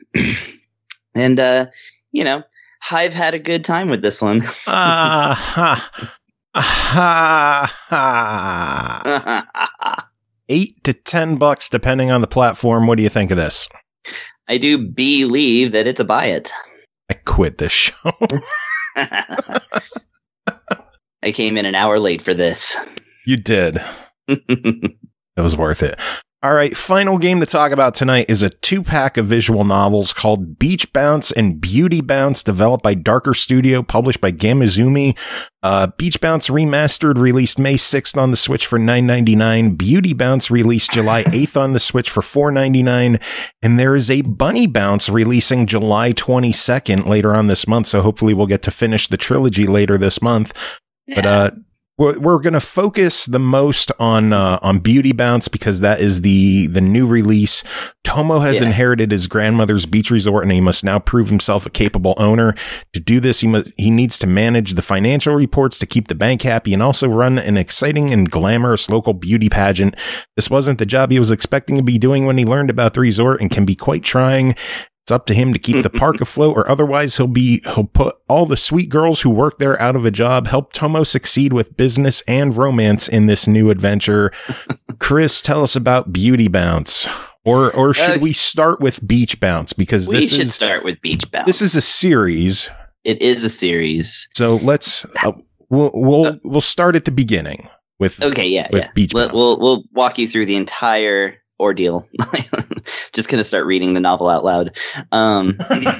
And, uh, you know, Hive had a good time with this one. Ah, ha, ha, ha. Eight to ten bucks, depending on the platform. What do you think of this? I do believe that it's a buy it. I quit this show. I came in an hour late for this. You did. It was worth it. All right, final game to talk about tonight is a two-pack of visual novels called Beach Bounce and Beauty Bounce, developed by Darker Studio, published by Gamazumi. Uh, Beach Bounce Remastered released May sixth on the Switch for nine ninety-nine. Beauty Bounce released July eighth on the Switch for four ninety-nine. And there is a Bunny Bounce releasing July twenty-second later on this month, so hopefully we'll get to finish the trilogy later this month. Yeah. But uh We're, we're going to focus the most on uh, on Beauty Bounce because that is the the new release. Tomo has Yeah. inherited his grandmother's beach resort, and he must now prove himself a capable owner. To do this, he must he needs to manage the financial reports to keep the bank happy, and also run an exciting and glamorous local beauty pageant. This wasn't the job he was expecting to be doing when he learned about the resort, and can be quite trying. It's up to him to keep the park afloat, or otherwise he'll be he'll put all the sweet girls who work there out of a job. Help Tomo succeed with business and romance in this new adventure. Chris, tell us about Beauty Bounce, or or should Uh, we start with Beach Bounce, because We this should is start with Beach Bounce. this is a series. It is a series. So let's uh, we'll we'll we'll start at the beginning with Okay, yeah, with yeah. Beach Let- Bounce. we'll we'll walk you through the entire ordeal. Just gonna start reading the novel out loud. Um,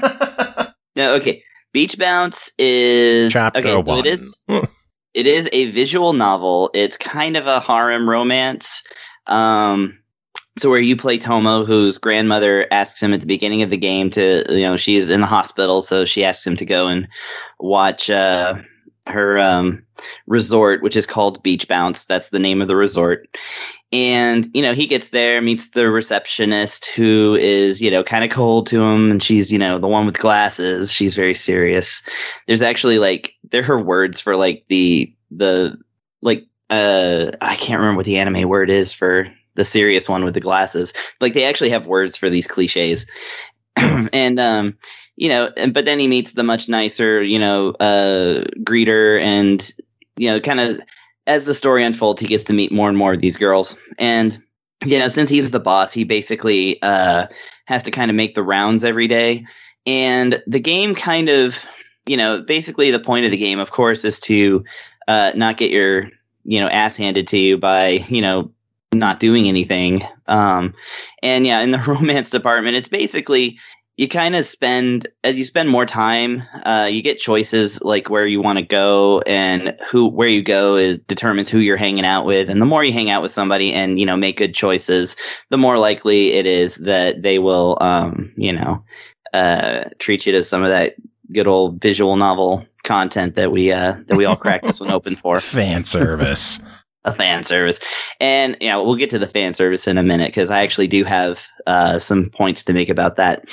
no, okay. Beach Bounce is Chapter okay. So one. it is. It is a visual novel. It's kind of a harem romance. Um, so where you play Tomo, whose grandmother asks him at the beginning of the game to, you know, she is in the hospital, so she asks him to go and watch uh, her um, resort, which is called Beach Bounce. That's the name of the resort. And, you know, he gets there, meets the receptionist, who is, you know, kind of cold to him. And she's, you know, the one with glasses. She's very serious. There's actually like, they're her words for like the, the, like, uh, I can't remember what the anime word is for the serious one with the glasses. Like, they actually have words for these cliches. and, um, you know, and, but then he meets the much nicer, you know, uh, greeter, and, you know, kind of, as the story unfolds, he gets to meet more and more of these girls. And, you know, since he's the boss, he basically uh, has to kind of make the rounds every day. And the game kind of, you know, basically the point of the game, of course, is to uh, not get your, you know, ass handed to you by, you know, not doing anything. Um, and yeah, in the romance department, it's basically, you kind of spend, as you spend more time, uh, you get choices like where you want to go, and who, where you go is determines who you're hanging out with. And the more you hang out with somebody and, you know, make good choices, the more likely it is that they will, um, you know, uh, treat you to some of that good old visual novel content that we, uh, that we all cracked this one open for. fan service. A fan service. And yeah, we'll get to the fan service in a minute, because I actually do have uh, some points to make about that.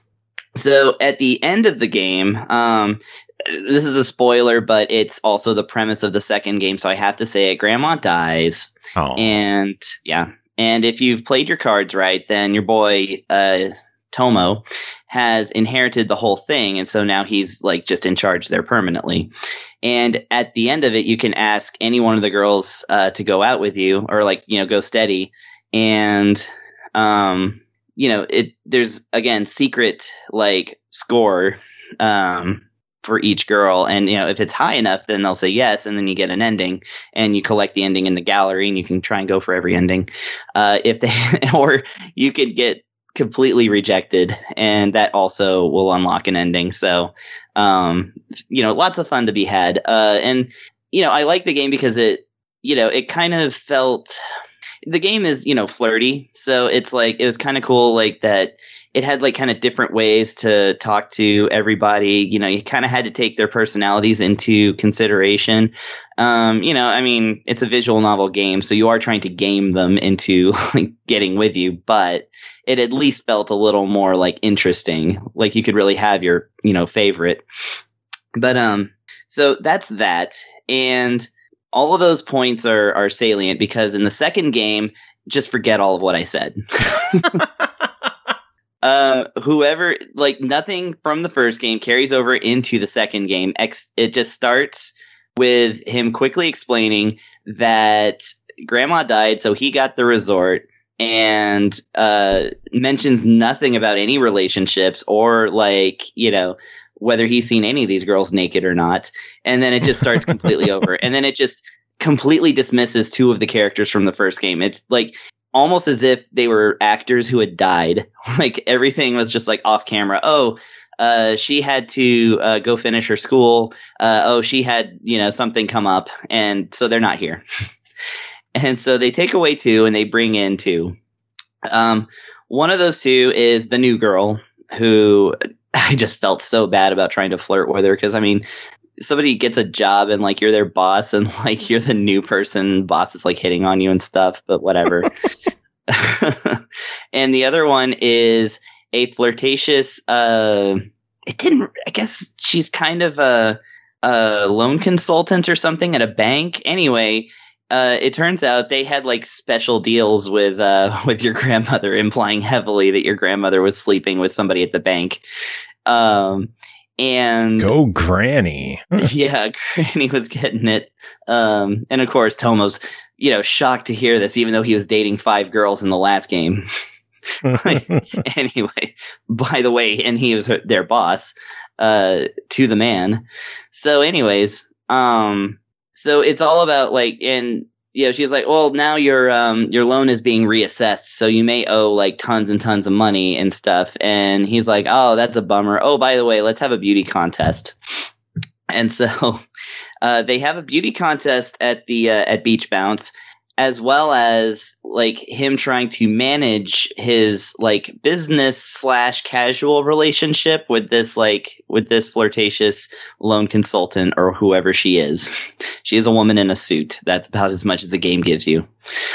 So at the end of the game, um, this is a spoiler, but it's also the premise of the second game, so I have to say it. Grandma dies. Oh. And yeah, and if you've played your cards right, then your boy uh, Tomo has inherited the whole thing, and so now he's like just in charge there permanently. And at the end of it, you can ask any one of the girls uh, to go out with you, or like, you know, go steady. And, um, you know, it, there's again, secret like score, um, for each girl. And, you know, if it's high enough, then they'll say yes. And then you get an ending, and you collect the ending in the gallery, and you can try and go for every ending. Uh, if they, or you could get completely rejected, and that also will unlock an ending. So, um, you know, lots of fun to be had. Uh, and, you know, I like the game because it, you know, it kind of felt, the game is, you know, flirty. So it's like, it was kind of cool, like that it had like kind of different ways to talk to everybody. You know, you kind of had to take their personalities into consideration. Um, you know, I mean, it's a visual novel game, so you are trying to game them into like getting with you, but it at least felt a little more like interesting. Like you could really have your, you know, favorite. But um, so that's that. And all of those points are are salient, because in the second game, just forget all of what I said. Uh, whoever, like, nothing from the first game carries over into the second game. Ex- it just starts with him quickly explaining that grandma died, so he got the resort, and uh, mentions nothing about any relationships or, like, you know, whether he's seen any of these girls naked or not. And then it just starts completely over. And then it just completely dismisses two of the characters from the first game. It's like, almost as if they were actors who had died. Like everything was just like off camera. Oh, uh, she had to uh, go finish her school. Uh, oh, she had, you know, something come up, and so they're not here. And so they take away two and they bring in two. Um, one of those two is the new girl, who I just felt so bad about trying to flirt with her, because I mean, somebody gets a job and like you're their boss and like you're the new person, boss is like hitting on you and stuff, but whatever. And the other one is a flirtatious, uh, it didn't, I guess she's kind of a, a loan consultant or something at a bank. Anyway, uh, it turns out they had like special deals with, uh, with your grandmother, implying heavily that your grandmother was sleeping with somebody at the bank. Um, And go Granny. Yeah, Granny was getting it. Um, and of course, Tomo's, you know, shocked to hear this, even though he was dating five girls in the last game. Anyway, by the way, and he was their boss, uh, to the man. So anyways, um, so it's all about like, and you know, she's like, well, now your um your loan is being reassessed, so you may owe like tons and tons of money and stuff. And he's like, oh, that's a bummer. Oh, by the way, let's have a beauty contest. And so uh, they have a beauty contest at the uh, at Beach Bounce, as well as like him trying to manage his like business slash casual relationship with this like with this flirtatious loan consultant or whoever she is. She is a woman in a suit. That's about as much as the game gives you.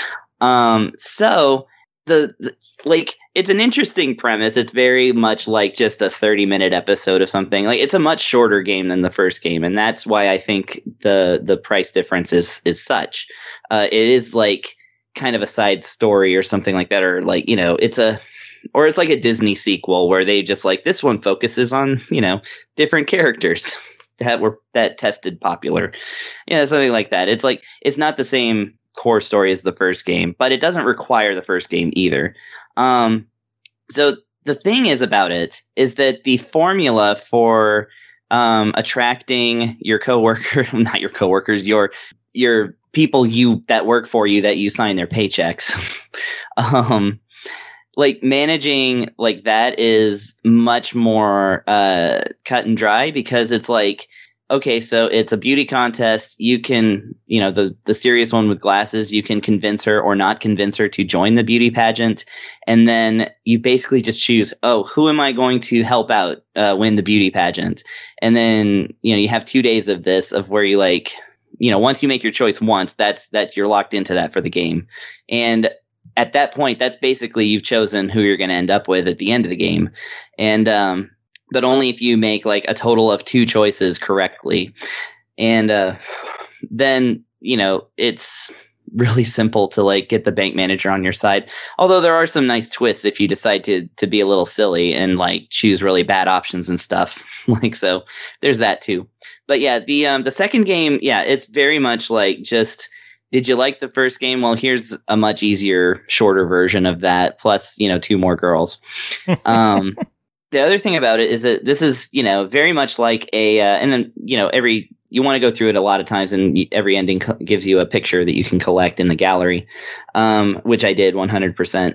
Um, so the, the like it's an interesting premise. It's very much like just a thirty minute episode of something. Like it's a much shorter game than the first game, and that's why I think the the price difference is is such. Uh, it is like kind of a side story or something like that, or like, you know, it's a, or it's like a Disney sequel where they just like, this one focuses on, you know, different characters that were, that tested popular. Yeah, something like that. It's like, it's not the same core story as the first game, but it doesn't require the first game either. Um, so the thing is about it is that the formula for um, attracting your coworker, not your coworkers, your, your, people you that work for you that you sign their paychecks. um, like managing like that is much more uh, cut and dry, because it's like, okay, so it's a beauty contest. You can, you know, the the serious one with glasses, you can convince her or not convince her to join the beauty pageant. And then you basically just choose, oh, who am I going to help out uh, win the beauty pageant? And then, you know, you have two days of this of where you like, you know, once you make your choice once, that's that's you're locked into that for the game. And at that point, that's basically you've chosen who you're going to end up with at the end of the game. And um, but only if you make like a total of two choices correctly. And uh, then, you know, it's really simple to like get the bank manager on your side. Although there are some nice twists if you decide to to be a little silly and like choose really bad options and stuff. Like, so there's that too. But yeah, the um, the second game, yeah, it's very much like just, did you like the first game? Well, here's a much easier, shorter version of that, plus, you know, two more girls. Um, the other thing about it is that this is, you know, very much like a, uh, and then, you know, every, you want to go through it a lot of times, and every ending co- gives you a picture that you can collect in the gallery, um, which I did one hundred percent.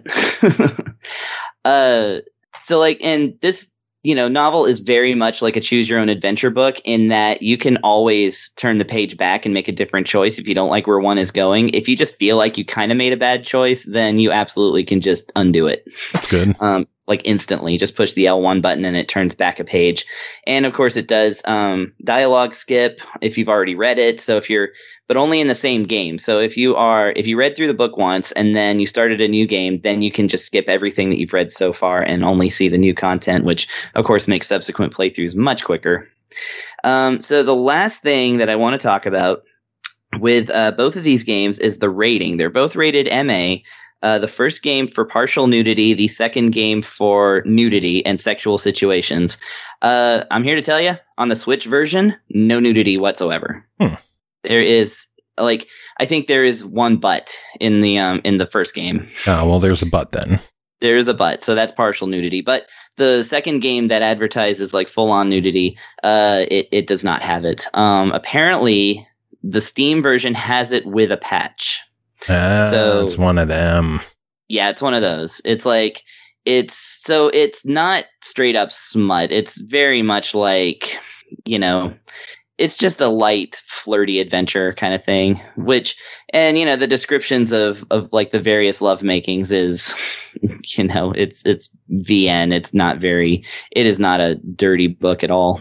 uh, so like, and this, you know, novel is very much like a choose your own adventure book, in that you can always turn the page back and make a different choice if you don't like where one is going. If you just feel like you kind of made a bad choice, then you absolutely can just undo it. That's good. Um, like instantly, just push the L one button and it turns back a page. And of course it does um, dialogue skip if you've already read it. So if you're, but only in the same game. So if you are, if you read through the book once and then you started a new game, then you can just skip everything that you've read so far and only see the new content, which of course makes subsequent playthroughs much quicker. Um, so the last thing that I want to talk about with uh, both of these games is the rating. They're both rated M A. Uh, the first game for partial nudity, the second game for nudity and sexual situations. Uh, I'm here to tell you, on the Switch version, no nudity whatsoever. Hmm. There is, like, I think there is one butt in the um in the first game. Oh, well, there's a butt then. There is a butt, so that's partial nudity. But the second game that advertises like full-on nudity, uh, it it does not have it. Um, apparently, the Steam version has it with a patch. Ah, So- it's one of them. Yeah, it's one of those. It's like it's so it's not straight up smut. It's very much like, you know, it's just a light, flirty adventure kind of thing. Which, and you know, the descriptions of of like the various lovemakings is, you know, it's it's V N. It's not very. It is not a dirty book at all.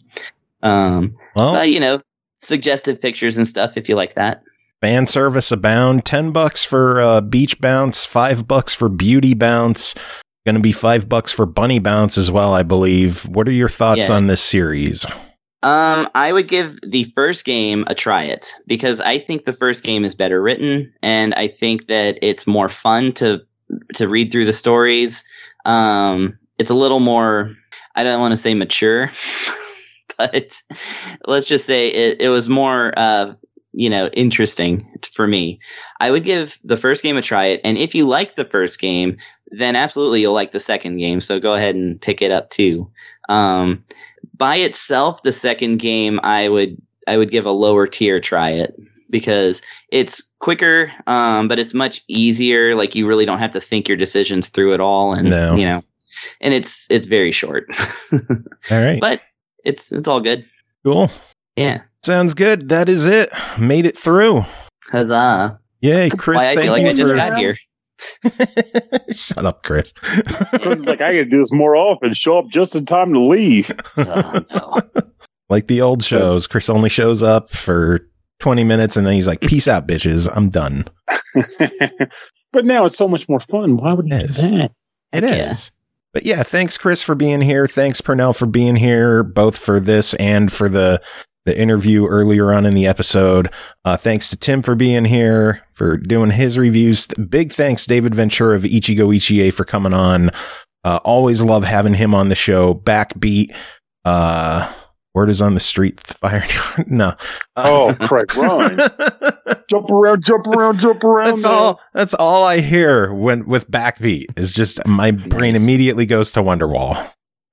Um, well, but you know, suggestive pictures and stuff if you like that. Fan service abound. Ten bucks for uh, Beach Bounce. Five bucks for Beauty Bounce. Going to be five bucks for Bunny Bounce as well, I believe. What are your thoughts Yeah. on this series? Um, I would give the first game a try it because I think the first game is better written, and I think that it's more fun to to read through the stories. Um, it's a little more. I don't want to say mature, but let's just say it, it was more, uh, you know, interesting for me. I would give the first game a try it, and if you like the first game, then absolutely you'll like the second game. So go ahead and pick it up too. Um, by itself, the second game I would I would give a lower tier try it because it's quicker, um, but it's much easier. Like you really don't have to think your decisions through at all, and No. you know, and it's it's very short. All right. But it's it's all good. Cool. Yeah. Sounds good. That is it. Made it through. Huzzah. Yay, Chris. Why I thank feel like you I just for- got here. Shut up, Chris. Because it's like I gotta do this more often. Show up just in time to leave. Oh, no. Like the old shows, Chris only shows up for twenty minutes and then he's like, peace out, bitches. I'm done. But now it's so much more fun. Why would you It is. do that? It Yeah. is. But yeah, thanks, Chris, for being here. Thanks, Purnell, for being here, both for this and for the the interview earlier on in the episode. Uh, thanks to Tim for being here, for doing his reviews. Big thanks, David Ventura of Ichigo Ichie, for coming on. Uh, always love having him on the show. Backbeat. Uh, word is on the street. Fire. no. Oh, Craig, run. Jump around, jump around, jump around. That's all. That's all I hear when with Backbeat is just my brain immediately goes to Wonderwall.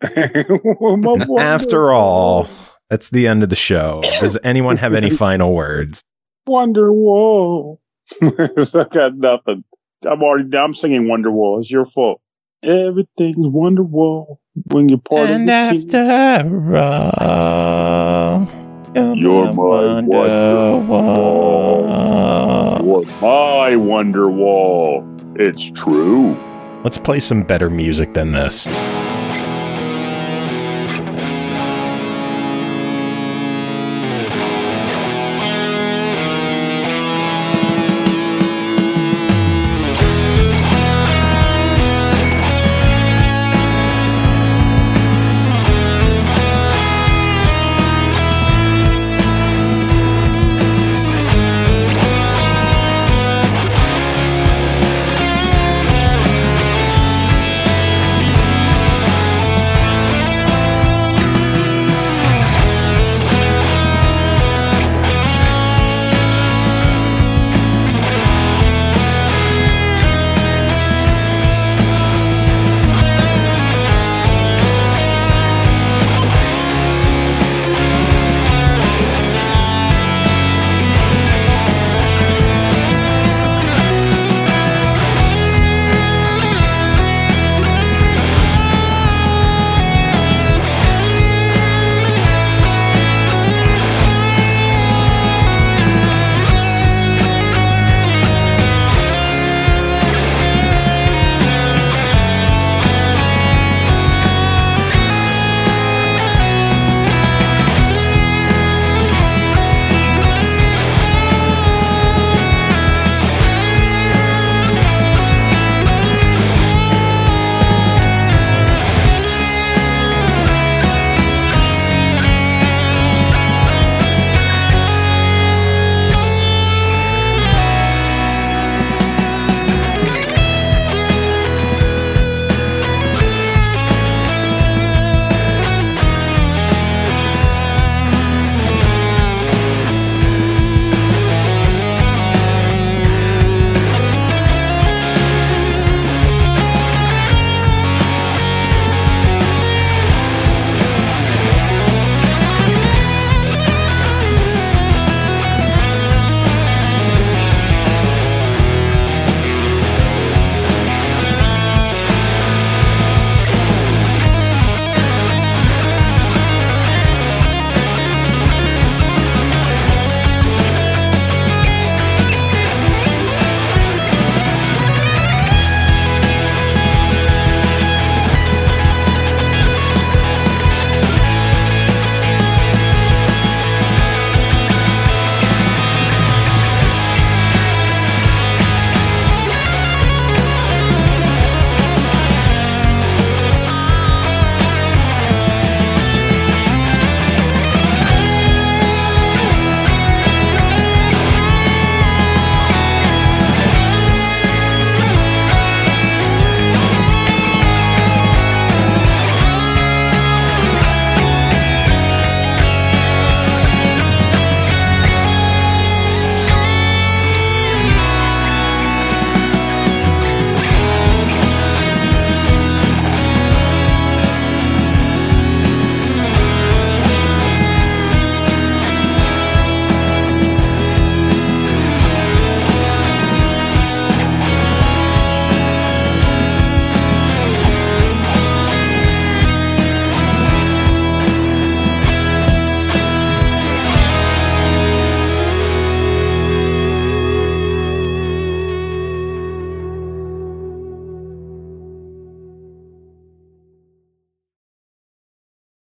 all. After all, that's the end of the show. Does anyone have any final words? Wonderwall. I got nothing. I'm already. I'm singing Wonderwall. It's your fault. Everything's Wonderwall when you're part of the team. all, You're my Wonderwall. You're my Wonderwall. It's true. Let's play some better music than this.